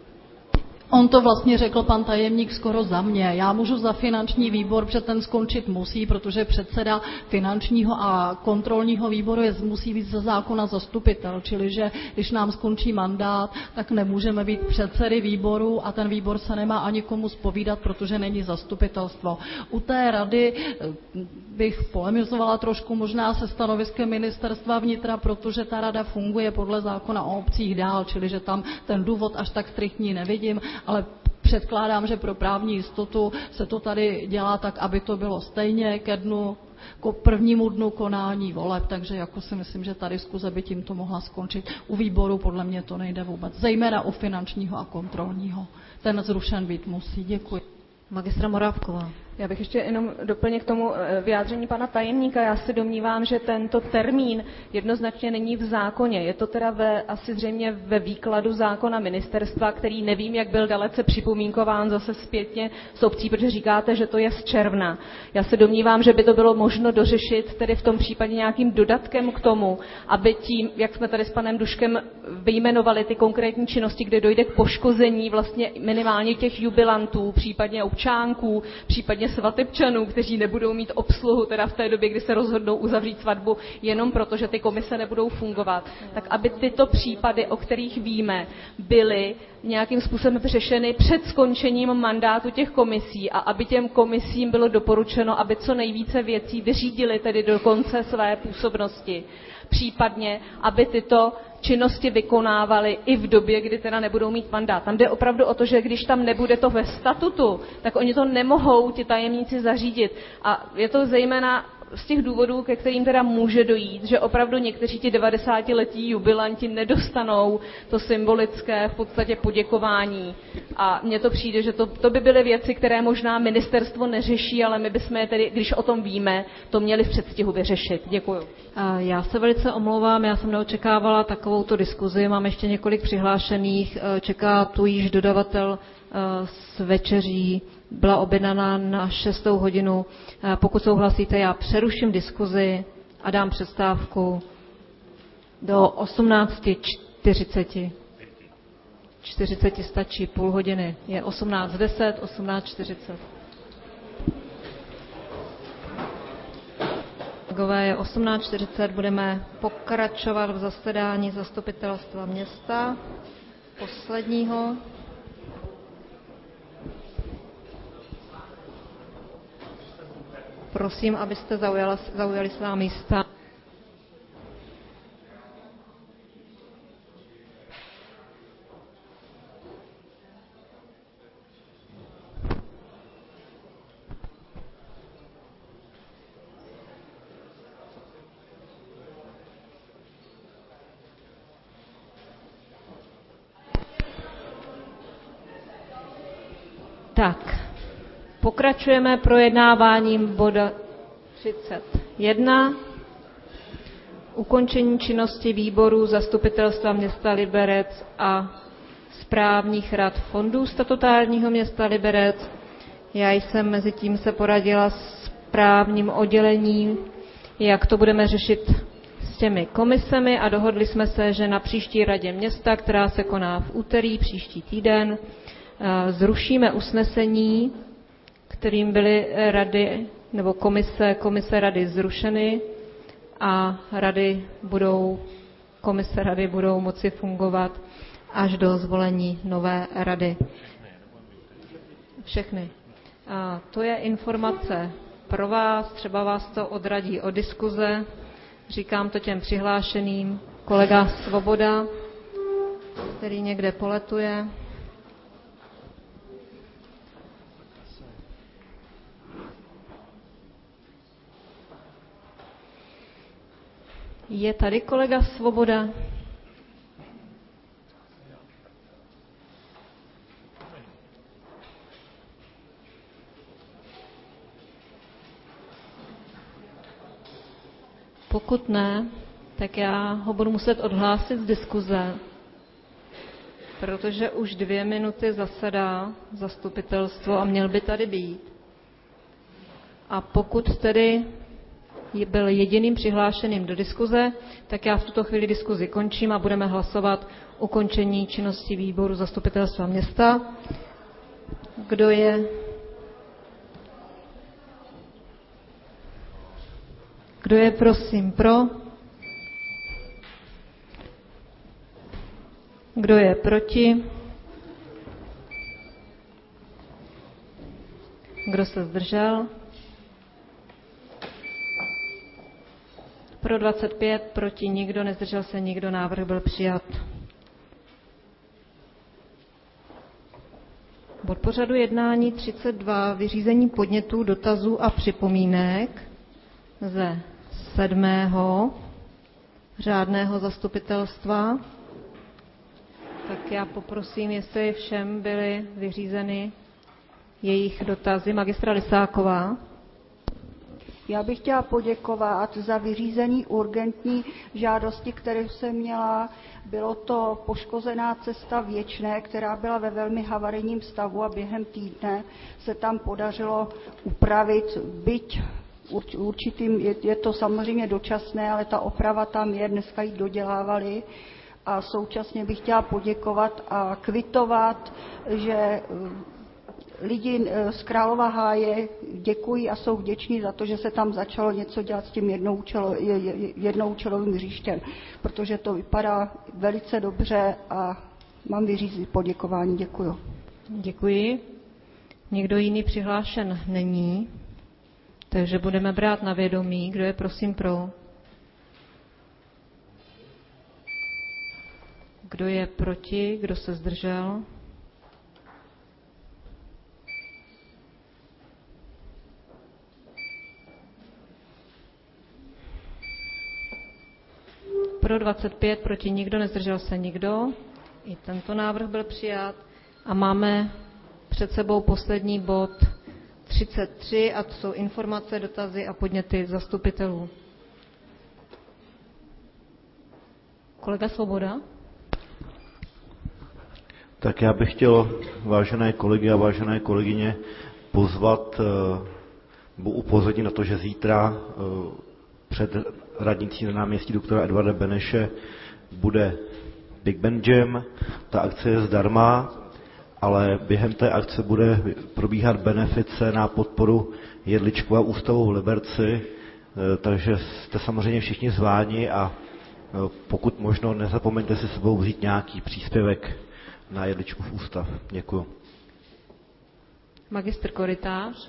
On to vlastně řekl pan tajemník skoro za mě. Já můžu za finanční výbor, protože ten skončit musí, protože předseda finančního a kontrolního výboru je, musí být ze zákona zastupitel, čili že když nám skončí mandát, tak nemůžeme být předsedy výboru a ten výbor se nemá ani komu zpovídat, protože není zastupitelstvo. U té rady bych polemizovala trošku možná se stanoviskem ministerstva vnitra, protože ta rada funguje podle zákona o obcích dál, čili že tam ten důvod až tak striktní nevidím, ale předkládám, že pro právní jistotu se to tady dělá tak, aby to bylo stejně ke dnu, k prvnímu dnu konání voleb, takže jako si myslím, že ta diskuze by tímto mohla skončit. U výboru podle mě to nejde vůbec, zejména u finančního a kontrolního. Ten zrušen být musí. Děkuji. Magistra Morávková. Já bych ještě jenom doplnil k tomu vyjádření pana tajemníka. Já si domnívám, že tento termín jednoznačně není v zákoně. Je to teda ve, asi zřejmě ve výkladu zákona ministerstva, který nevím, jak byl dalece připomínkován zase zpětně s obcí, protože říkáte, že to je z června. Já se domnívám, že by to bylo možno dořešit tedy v tom případě nějakým dodatkem k tomu, aby tím, jak jsme tady s panem Duškem vyjmenovali ty konkrétní činnosti, kde dojde k poškození vlastně minimálně těch jubilantů, případně občánků, případně svatebčanů, kteří nebudou mít obsluhu teda v té době, kdy se rozhodnou uzavřít svatbu, jenom proto, že ty komise nebudou fungovat, tak aby tyto případy, o kterých víme, byly nějakým způsobem řešeny před skončením mandátu těch komisí a aby těm komisím bylo doporučeno, aby co nejvíce věcí vyřídili tedy do konce své působnosti. Případně, aby tyto činnosti vykonávali i v době, kdy teda nebudou mít mandát. Tam jde opravdu o to, že když tam nebude to ve statutu, tak oni to nemohou ti tajemníci zařídit. A je to zejména z těch důvodů, ke kterým teda může dojít, že opravdu někteří ti devadesátiletí jubilanti nedostanou to symbolické v podstatě poděkování. A mně to přijde, že to, to by byly věci, které možná ministerstvo neřeší, ale my bychom je tedy, když o tom víme, to měli v předstihu vyřešit. Děkuju. Já se velice omlouvám, já jsem neočekávala takovouto diskuzi, mám ještě několik přihlášených, čeká tu již dodavatel s večeří, byla objednaná na šestou hodinu. Pokud souhlasíte, já přeruším diskuzi a dám přestávku do osmnáct čtyřicet. čtyřicet stačí, půl hodiny. Je osmnáct deset, osmnáct čtyřicet. Je osmnáct čtyřicet, budeme pokračovat v zasedání zastupitelstva města, posledního. Prosím, abyste zaujala, zaujali svá místa. Tak, pokračujeme projednáváním boda třicet jedna. Ukončení činnosti výborů zastupitelstva města Liberec a správních rad fondů statutárního města Liberec. Já jsem mezi tím se poradila s právním oddělením, jak to budeme řešit s těmi komisemi a dohodli jsme se, že na příští radě města, která se koná v úterý příští týden, zrušíme usnesení, kterým byly rady nebo komise, komise rady zrušeny a rady budou, komise rady budou moci fungovat až do zvolení nové rady. Všechny. A to je informace pro vás, třeba vás to odradí od diskuze. Říkám to těm přihlášeným. Kolega Svoboda, který někde poletuje. Je tady kolega Svoboda? Pokud ne, tak já ho budu muset odhlásit z diskuze, protože už dvě minuty zasedá zastupitelstvo a měl by tady být. A pokud tedy byl jediným přihlášeným do diskuze, tak já v tuto chvíli diskuzi končím a budeme hlasovat ukončení činnosti výboru zastupitelstva města. Kdo je Kdo je prosím pro? Kdo je proti? Kdo se zdržel? Pro dvacet pět, proti nikdo, nezdržel se nikdo, návrh byl přijat. Bod pořadu jednání třicet dva, vyřízení podnětů, dotazů a připomínek ze sedmého řádného zastupitelstva. Tak já poprosím, jestli všem byly vyřízeny jejich dotazy. Magistra Lisáková. Já bych chtěla poděkovat za vyřízení urgentní žádosti, kterou jsem měla. Bylo to poškozená cesta Věčné, která byla ve velmi havarijním stavu a během týdne se tam podařilo upravit, byť určitým, je, je to samozřejmě dočasné, ale ta oprava tam je, dneska ji dodělávali. A současně bych chtěla poděkovat a kvitovat, že lidi z Králova Háje děkují a jsou vděční za to, že se tam začalo něco dělat s tím jednoučelo, jednoučelovým hřištěm, protože to vypadá velice dobře a mám vyřízit poděkování. Děkuji. Děkuji. Někdo jiný přihlášen není, takže budeme brát na vědomí. Kdo je prosím pro? Kdo je proti? Kdo se zdržel? Pro dvacet pět, proti nikdo, nezdržel se nikdo. I tento návrh byl přijat. A máme před sebou poslední bod třicet tři, a to jsou informace, dotazy a podněty zastupitelů. Kolega Svoboda? Tak já bych chtěl, vážené kolegy a vážené kolegyně, pozvat, nebo upozornit na to, že zítra před radnicí na náměstí doktora Edvarda Beneše bude Big Band Jam. Ta akce je zdarma, ale během té akce bude probíhat benefice na podporu Jedličkova ústavu v Liberci, takže jste samozřejmě všichni zváni a pokud možno nezapomeňte si sebou vzít nějaký příspěvek na Jedličkův ústav. Děkuji. Magistr Korytář.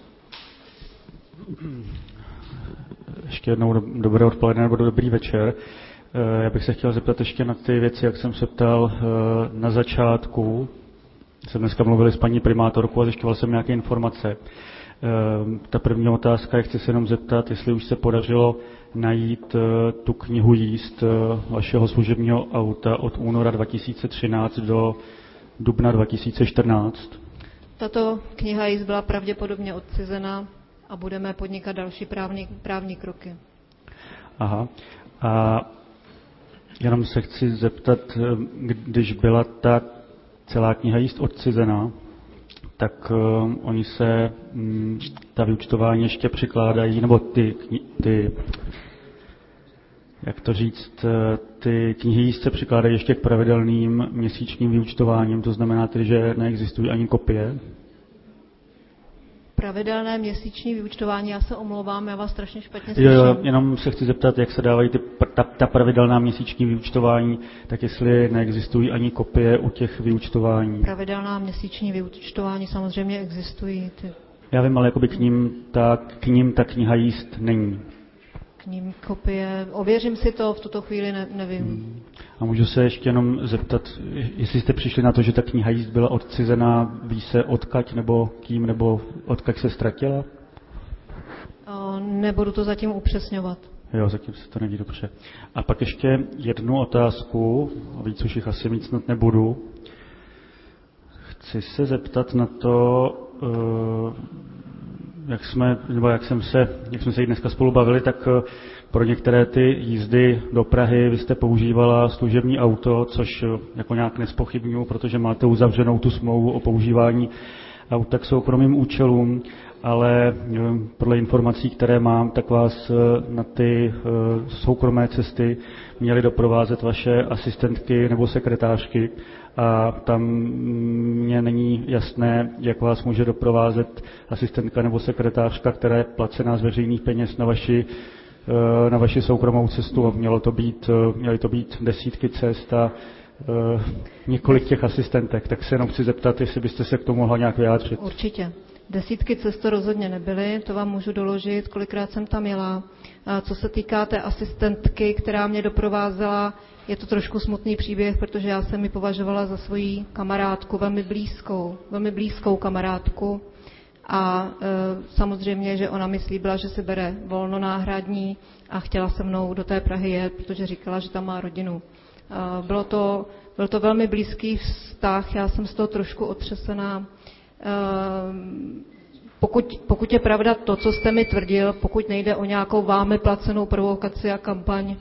Ještě jednou dobré odpoledne nebo dobrý večer. Já bych se chtěl zeptat ještě na ty věci, jak jsem se ptal na začátku. Jsem dneska mluvil s paní primátorkou a zjišťoval jsem nějaké informace. Ta první otázka je, chci se jenom zeptat, jestli už se podařilo najít tu knihu jízd vašeho služebního auta od února dva tisíce třináct do dubna dva tisíce čtrnáct. Tato kniha jízd byla pravděpodobně odcizena a budeme podnikat další právní, právní kroky. Aha. A jenom se chci zeptat, když byla ta celá kniha jízd odcizená, tak uh, oni se, um, ta vyúčtování ještě přikládají, nebo ty, ty, jak to říct, ty knihy jízd se přikládají ještě k pravidelným měsíčním vyúčtováním, to znamená tedy, že neexistují ani kopie? Pravidelné měsíční vyúčtování, já se omlouvám, já vás strašně špatně slyším. Jo, jo, jenom se chci zeptat, jak se dávají ty, ta, ta pravidelná měsíční vyúčtování, tak jestli neexistují ani kopie u těch vyúčtování. Pravidelná měsíční vyúčtování samozřejmě existují. Ty... Já vím, ale jakoby k ním ta, k ním ta kniha jízd není. K ním kopie, ověřím si to, v tuto chvíli ne, nevím. Hmm. A můžu se ještě jenom zeptat, jestli jste přišli na to, že ta kniha jízd byla odcizená, ví se odkaď nebo kým, nebo odkaď se ztratila? O, nebudu to zatím upřesňovat. Jo, zatím se to neví dobře. A pak ještě jednu otázku, víc už jich asi mít snad nebudu. Chci se zeptat na to, jak jsme, nebo jak jsem se, jak jsme se i dneska spolu bavili, tak pro některé ty jízdy do Prahy vy jste používala služební auto, což jako nějak nespochybnuju, protože máte uzavřenou tu smlouvu o používání auta k soukromým účelům, ale podle informací, které mám, tak vás na ty soukromé cesty měly doprovázet vaše asistentky nebo sekretářky a tam mně není jasné, jak vás může doprovázet asistentka nebo sekretářka, která je placená z veřejných peněz na vaši, na vaši soukromou cestu. Mělo to být, měly to být desítky cest a několik těch asistentek, tak se jenom chci zeptat, jestli byste se k tomu mohla nějak vyjádřit. Určitě. Desítky cest to rozhodně nebyly, to vám můžu doložit, kolikrát jsem tam jela. Co se týká té asistentky, která mě doprovázela, je to trošku smutný příběh, protože já jsem ji považovala za svoji kamarádku, velmi blízkou, velmi blízkou kamarádku. A e, samozřejmě, že ona mi slíbila, že si bere volno náhradní a chtěla se mnou do té Prahy jet, protože říkala, že tam má rodinu. E, bylo to, byl to velmi blízký vztah, já jsem z toho trošku otřesená. Pokud, pokud je pravda to, co jste mi tvrdil, pokud nejde o nějakou vámi placenou provokaci a kampaň,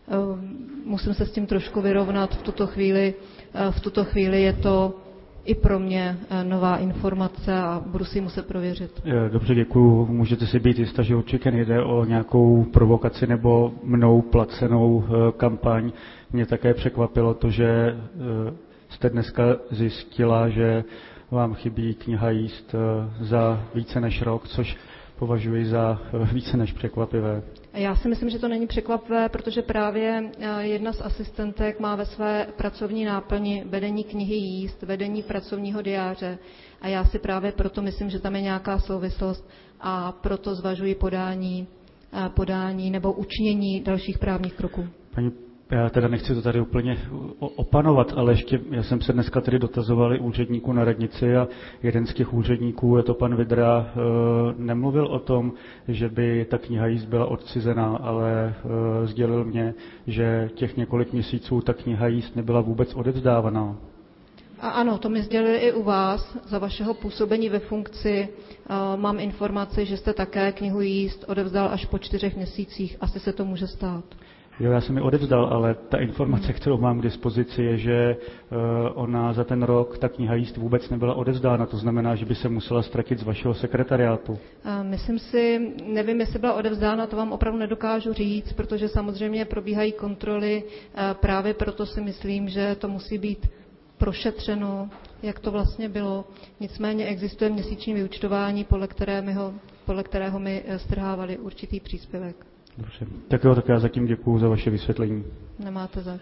musím se s tím trošku vyrovnat v tuto chvíli. V tuto chvíli je to i pro mě nová informace a budu si ji muset prověřit. Dobře, děkuju. Můžete si být jistá, že určitě nejde o nějakou provokaci nebo mnou placenou kampaň. Mě také překvapilo to, že jste dneska zjistila, že vám chybí kniha jízd za více než rok, což považuji za více než překvapivé. Já si myslím, že to není překvapivé, protože právě jedna z asistentek má ve své pracovní náplni vedení knihy jízd, vedení pracovního diáře a já si právě proto myslím, že tam je nějaká souvislost a proto zvažuji podání, podání nebo učinění dalších právních kroků. Paní Já teda nechci to tady úplně opanovat, ale ještě já jsem se dneska tedy dotazoval úředníků na radnici a jeden z těch úředníků, je to pan Vidra, nemluvil o tom, že by ta kniha jízd byla odcizená, ale sdělil mě, že těch několik měsíců ta kniha jízd nebyla vůbec odevzdávaná. A ano, to mi sdělili i u vás za vašeho působení ve funkci. Mám informaci, že jste také knihu jízd odevzdal až po čtyřech měsících. Asi se to může stát. Jo, já jsem ji odevzdal, ale ta informace, kterou mám k dispozici, je, že uh, ona za ten rok, ta kniha jízd vůbec nebyla odevzdána. To znamená, že by se musela ztratit z vašeho sekretariátu. Myslím si, nevím, jestli byla odevzdána, to vám opravdu nedokážu říct, protože samozřejmě probíhají kontroly. Uh, právě proto si myslím, že to musí být prošetřeno, jak to vlastně bylo. Nicméně existuje měsíční vyúčtování, podle, které mi ho, podle kterého mi strhávali určitý příspěvek. Dobře. Tak jo, tak já zatím děkuju za vaše vysvětlení. Nemáte zač.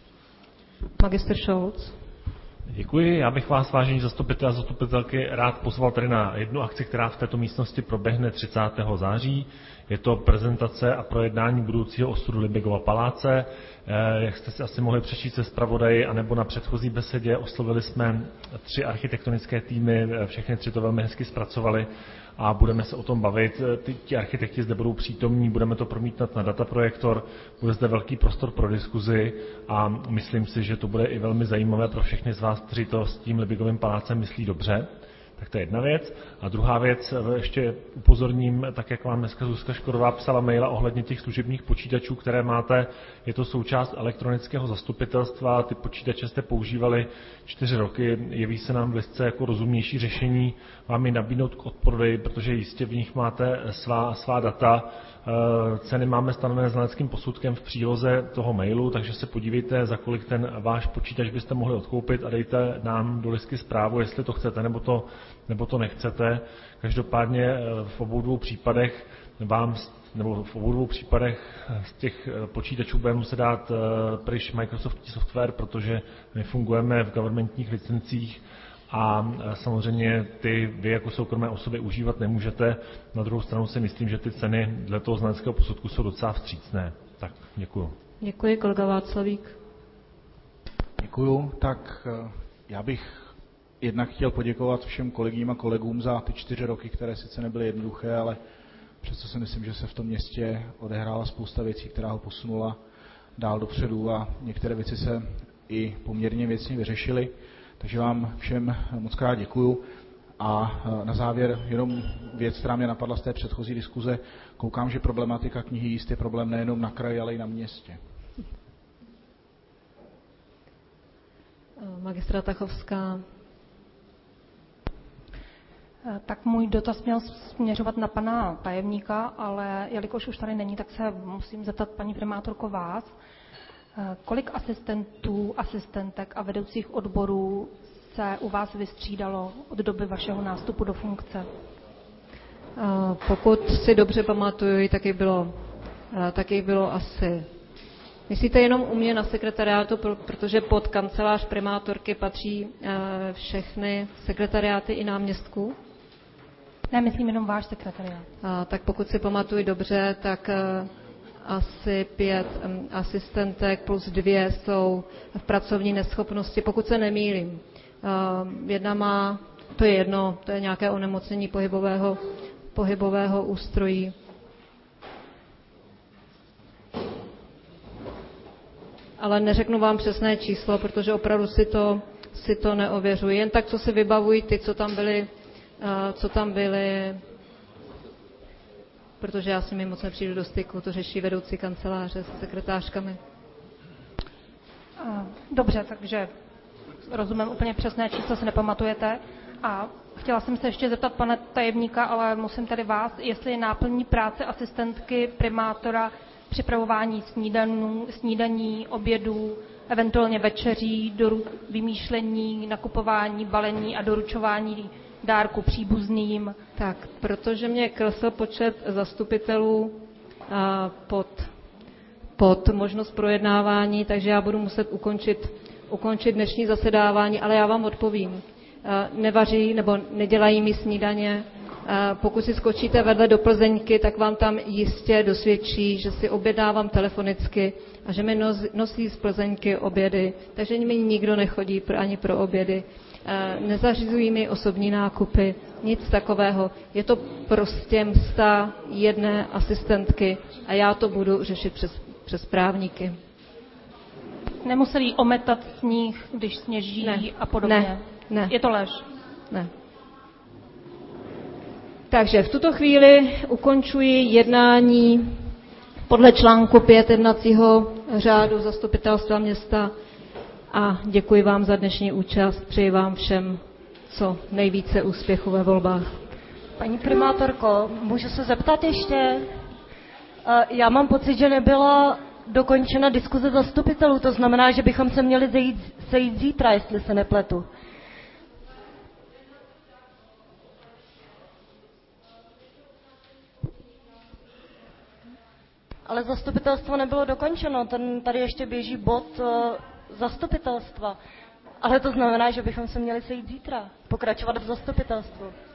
Magister Scholz. Děkuji. Já bych vás, vážení zastupitelé a zastupitelky, rád pozval tady na jednu akci, která v této místnosti proběhne třicátého září. Je to prezentace a projednání budoucího osudu Liebigova paláce. Jak jste si asi mohli přečíst ze zpravodaji, anebo na předchozí besedě, oslovili jsme tři architektonické týmy, všechny tři to velmi hezky zpracovali a budeme se o tom bavit. Ty, ti architekti zde budou přítomní, budeme to promítat na dataprojektor, bude zde velký prostor pro diskuzi a myslím si, že to bude i velmi zajímavé pro všechny z vás, kteří to s tím Liebigovým palácem myslí dobře. Tak to je jedna věc. A druhá věc, ještě upozorním, tak jak vám dneska Zuzka Škodová psala maila ohledně těch služebních počítačů, které máte, je to součást elektronického zastupitelstva, ty počítače jste používali čtyři roky, jeví se nám v listce jako rozumnější řešení vám je nabídnout k odprodeji, protože jistě v nich máte svá, svá data. Ceny máme stanovené znaleckým posudkem v příloze toho mailu, takže se podívejte, za kolik ten váš počítač byste mohli odkoupit a dejte nám do listky zprávu, jestli to chcete nebo to, nebo to nechcete. Každopádně v obou dvou případech vám, nebo v obou dvou případech z těch počítačů budeme muset dát pryč Microsoft software, protože my fungujeme v governmentních licencích a samozřejmě ty vy jako soukromé osoby užívat nemůžete. Na druhou stranu si myslím, že ty ceny dle toho znaleckého posudku jsou docela vstřícné. Tak děkuju. Děkuji, kolega Václavík. Děkuju. Tak já bych jednak chtěl poděkovat všem kolegům a kolegům za ty čtyři roky, které sice nebyly jednoduché, ale přesto si myslím, že se v tom městě odehrála spousta věcí, která ho posunula dál dopředu a některé věci se i poměrně věcně vyřešily. Takže vám všem moc krát děkuju. A na závěr jenom věc, která mě napadla z té předchozí diskuze. Koukám, že problematika knihy jíst je problém nejenom na kraji, ale i na městě. Magistra Tachovská. Tak můj dotaz měl směřovat na pana tajemníka, ale jelikož už tady není, tak se musím zeptat, paní primátorko, vás. Kolik asistentů, asistentek a vedoucích odborů se u vás vystřídalo od doby vašeho nástupu do funkce? Pokud si dobře pamatuju, tak jich bylo, tak jich bylo asi... Myslíte jenom u mě na sekretariátu, protože pod kancelář primátorky patří všechny sekretariáty i náměstků? Ne, myslím jenom váš sekretariát. A, tak pokud si pamatuju dobře, tak a, asi pět um, asistentek plus dvě jsou v pracovní neschopnosti, pokud se nemýlím. A, jedna má, to je jedno, to je nějaké onemocnění pohybového, pohybového ústrojí. Ale neřeknu vám přesné číslo, protože opravdu si to, si to neověřuji. Jen tak, co si vybavují ty, co tam byli, co tam byli, protože já si mi moc nepřijdu do styku, to řeší vedoucí kanceláře s sekretářkami. Dobře, takže rozumím úplně přesné číslo, si nepamatujete. A chtěla jsem se ještě zeptat pana tajemníka, ale musím tady vás, jestli je náplní práce asistentky primátora připravování snídanů, snídaní, obědů, eventuálně večeří, doru, vymýšlení, nakupování, balení a doručování dárku příbuzným. Tak, protože mě klesl počet zastupitelů a, pod, pod možnost projednávání, takže já budu muset ukončit, ukončit dnešní zasedávání, ale já vám odpovím. A, nevaří nebo nedělají mi snídaně. A pokud si skočíte vedle do Plzeňky, tak vám tam jistě dosvědčí, že si objednávám telefonicky a že mi nosí z Plzeňky obědy, takže mi nikdo nechodí ani pro obědy. Nezařizují mi osobní nákupy, nic takového. Je to prostě msta jedné asistentky a já to budu řešit přes, přes právníky. Nemuseli ometat sníh, když sněží ne, a podobně? Ne, ne. Je to lež? Ne. Takže v tuto chvíli ukončuji jednání podle článku pět jednacího řádu zastupitelstva města a děkuji vám za dnešní účast. Přeji vám všem co nejvíce úspěchu ve volbách. Paní primátorko, můžu se zeptat ještě? Já mám pocit, že nebyla dokončena diskuze zastupitelů, to znamená, že bychom se měli sejít, sejít zítra, jestli se nepletu. Ale zastupitelstvo nebylo dokončeno, ten tady ještě běží bod uh, zastupitelstva. Ale to znamená, že bychom se měli sejít zítra, pokračovat v zastupitelstvu.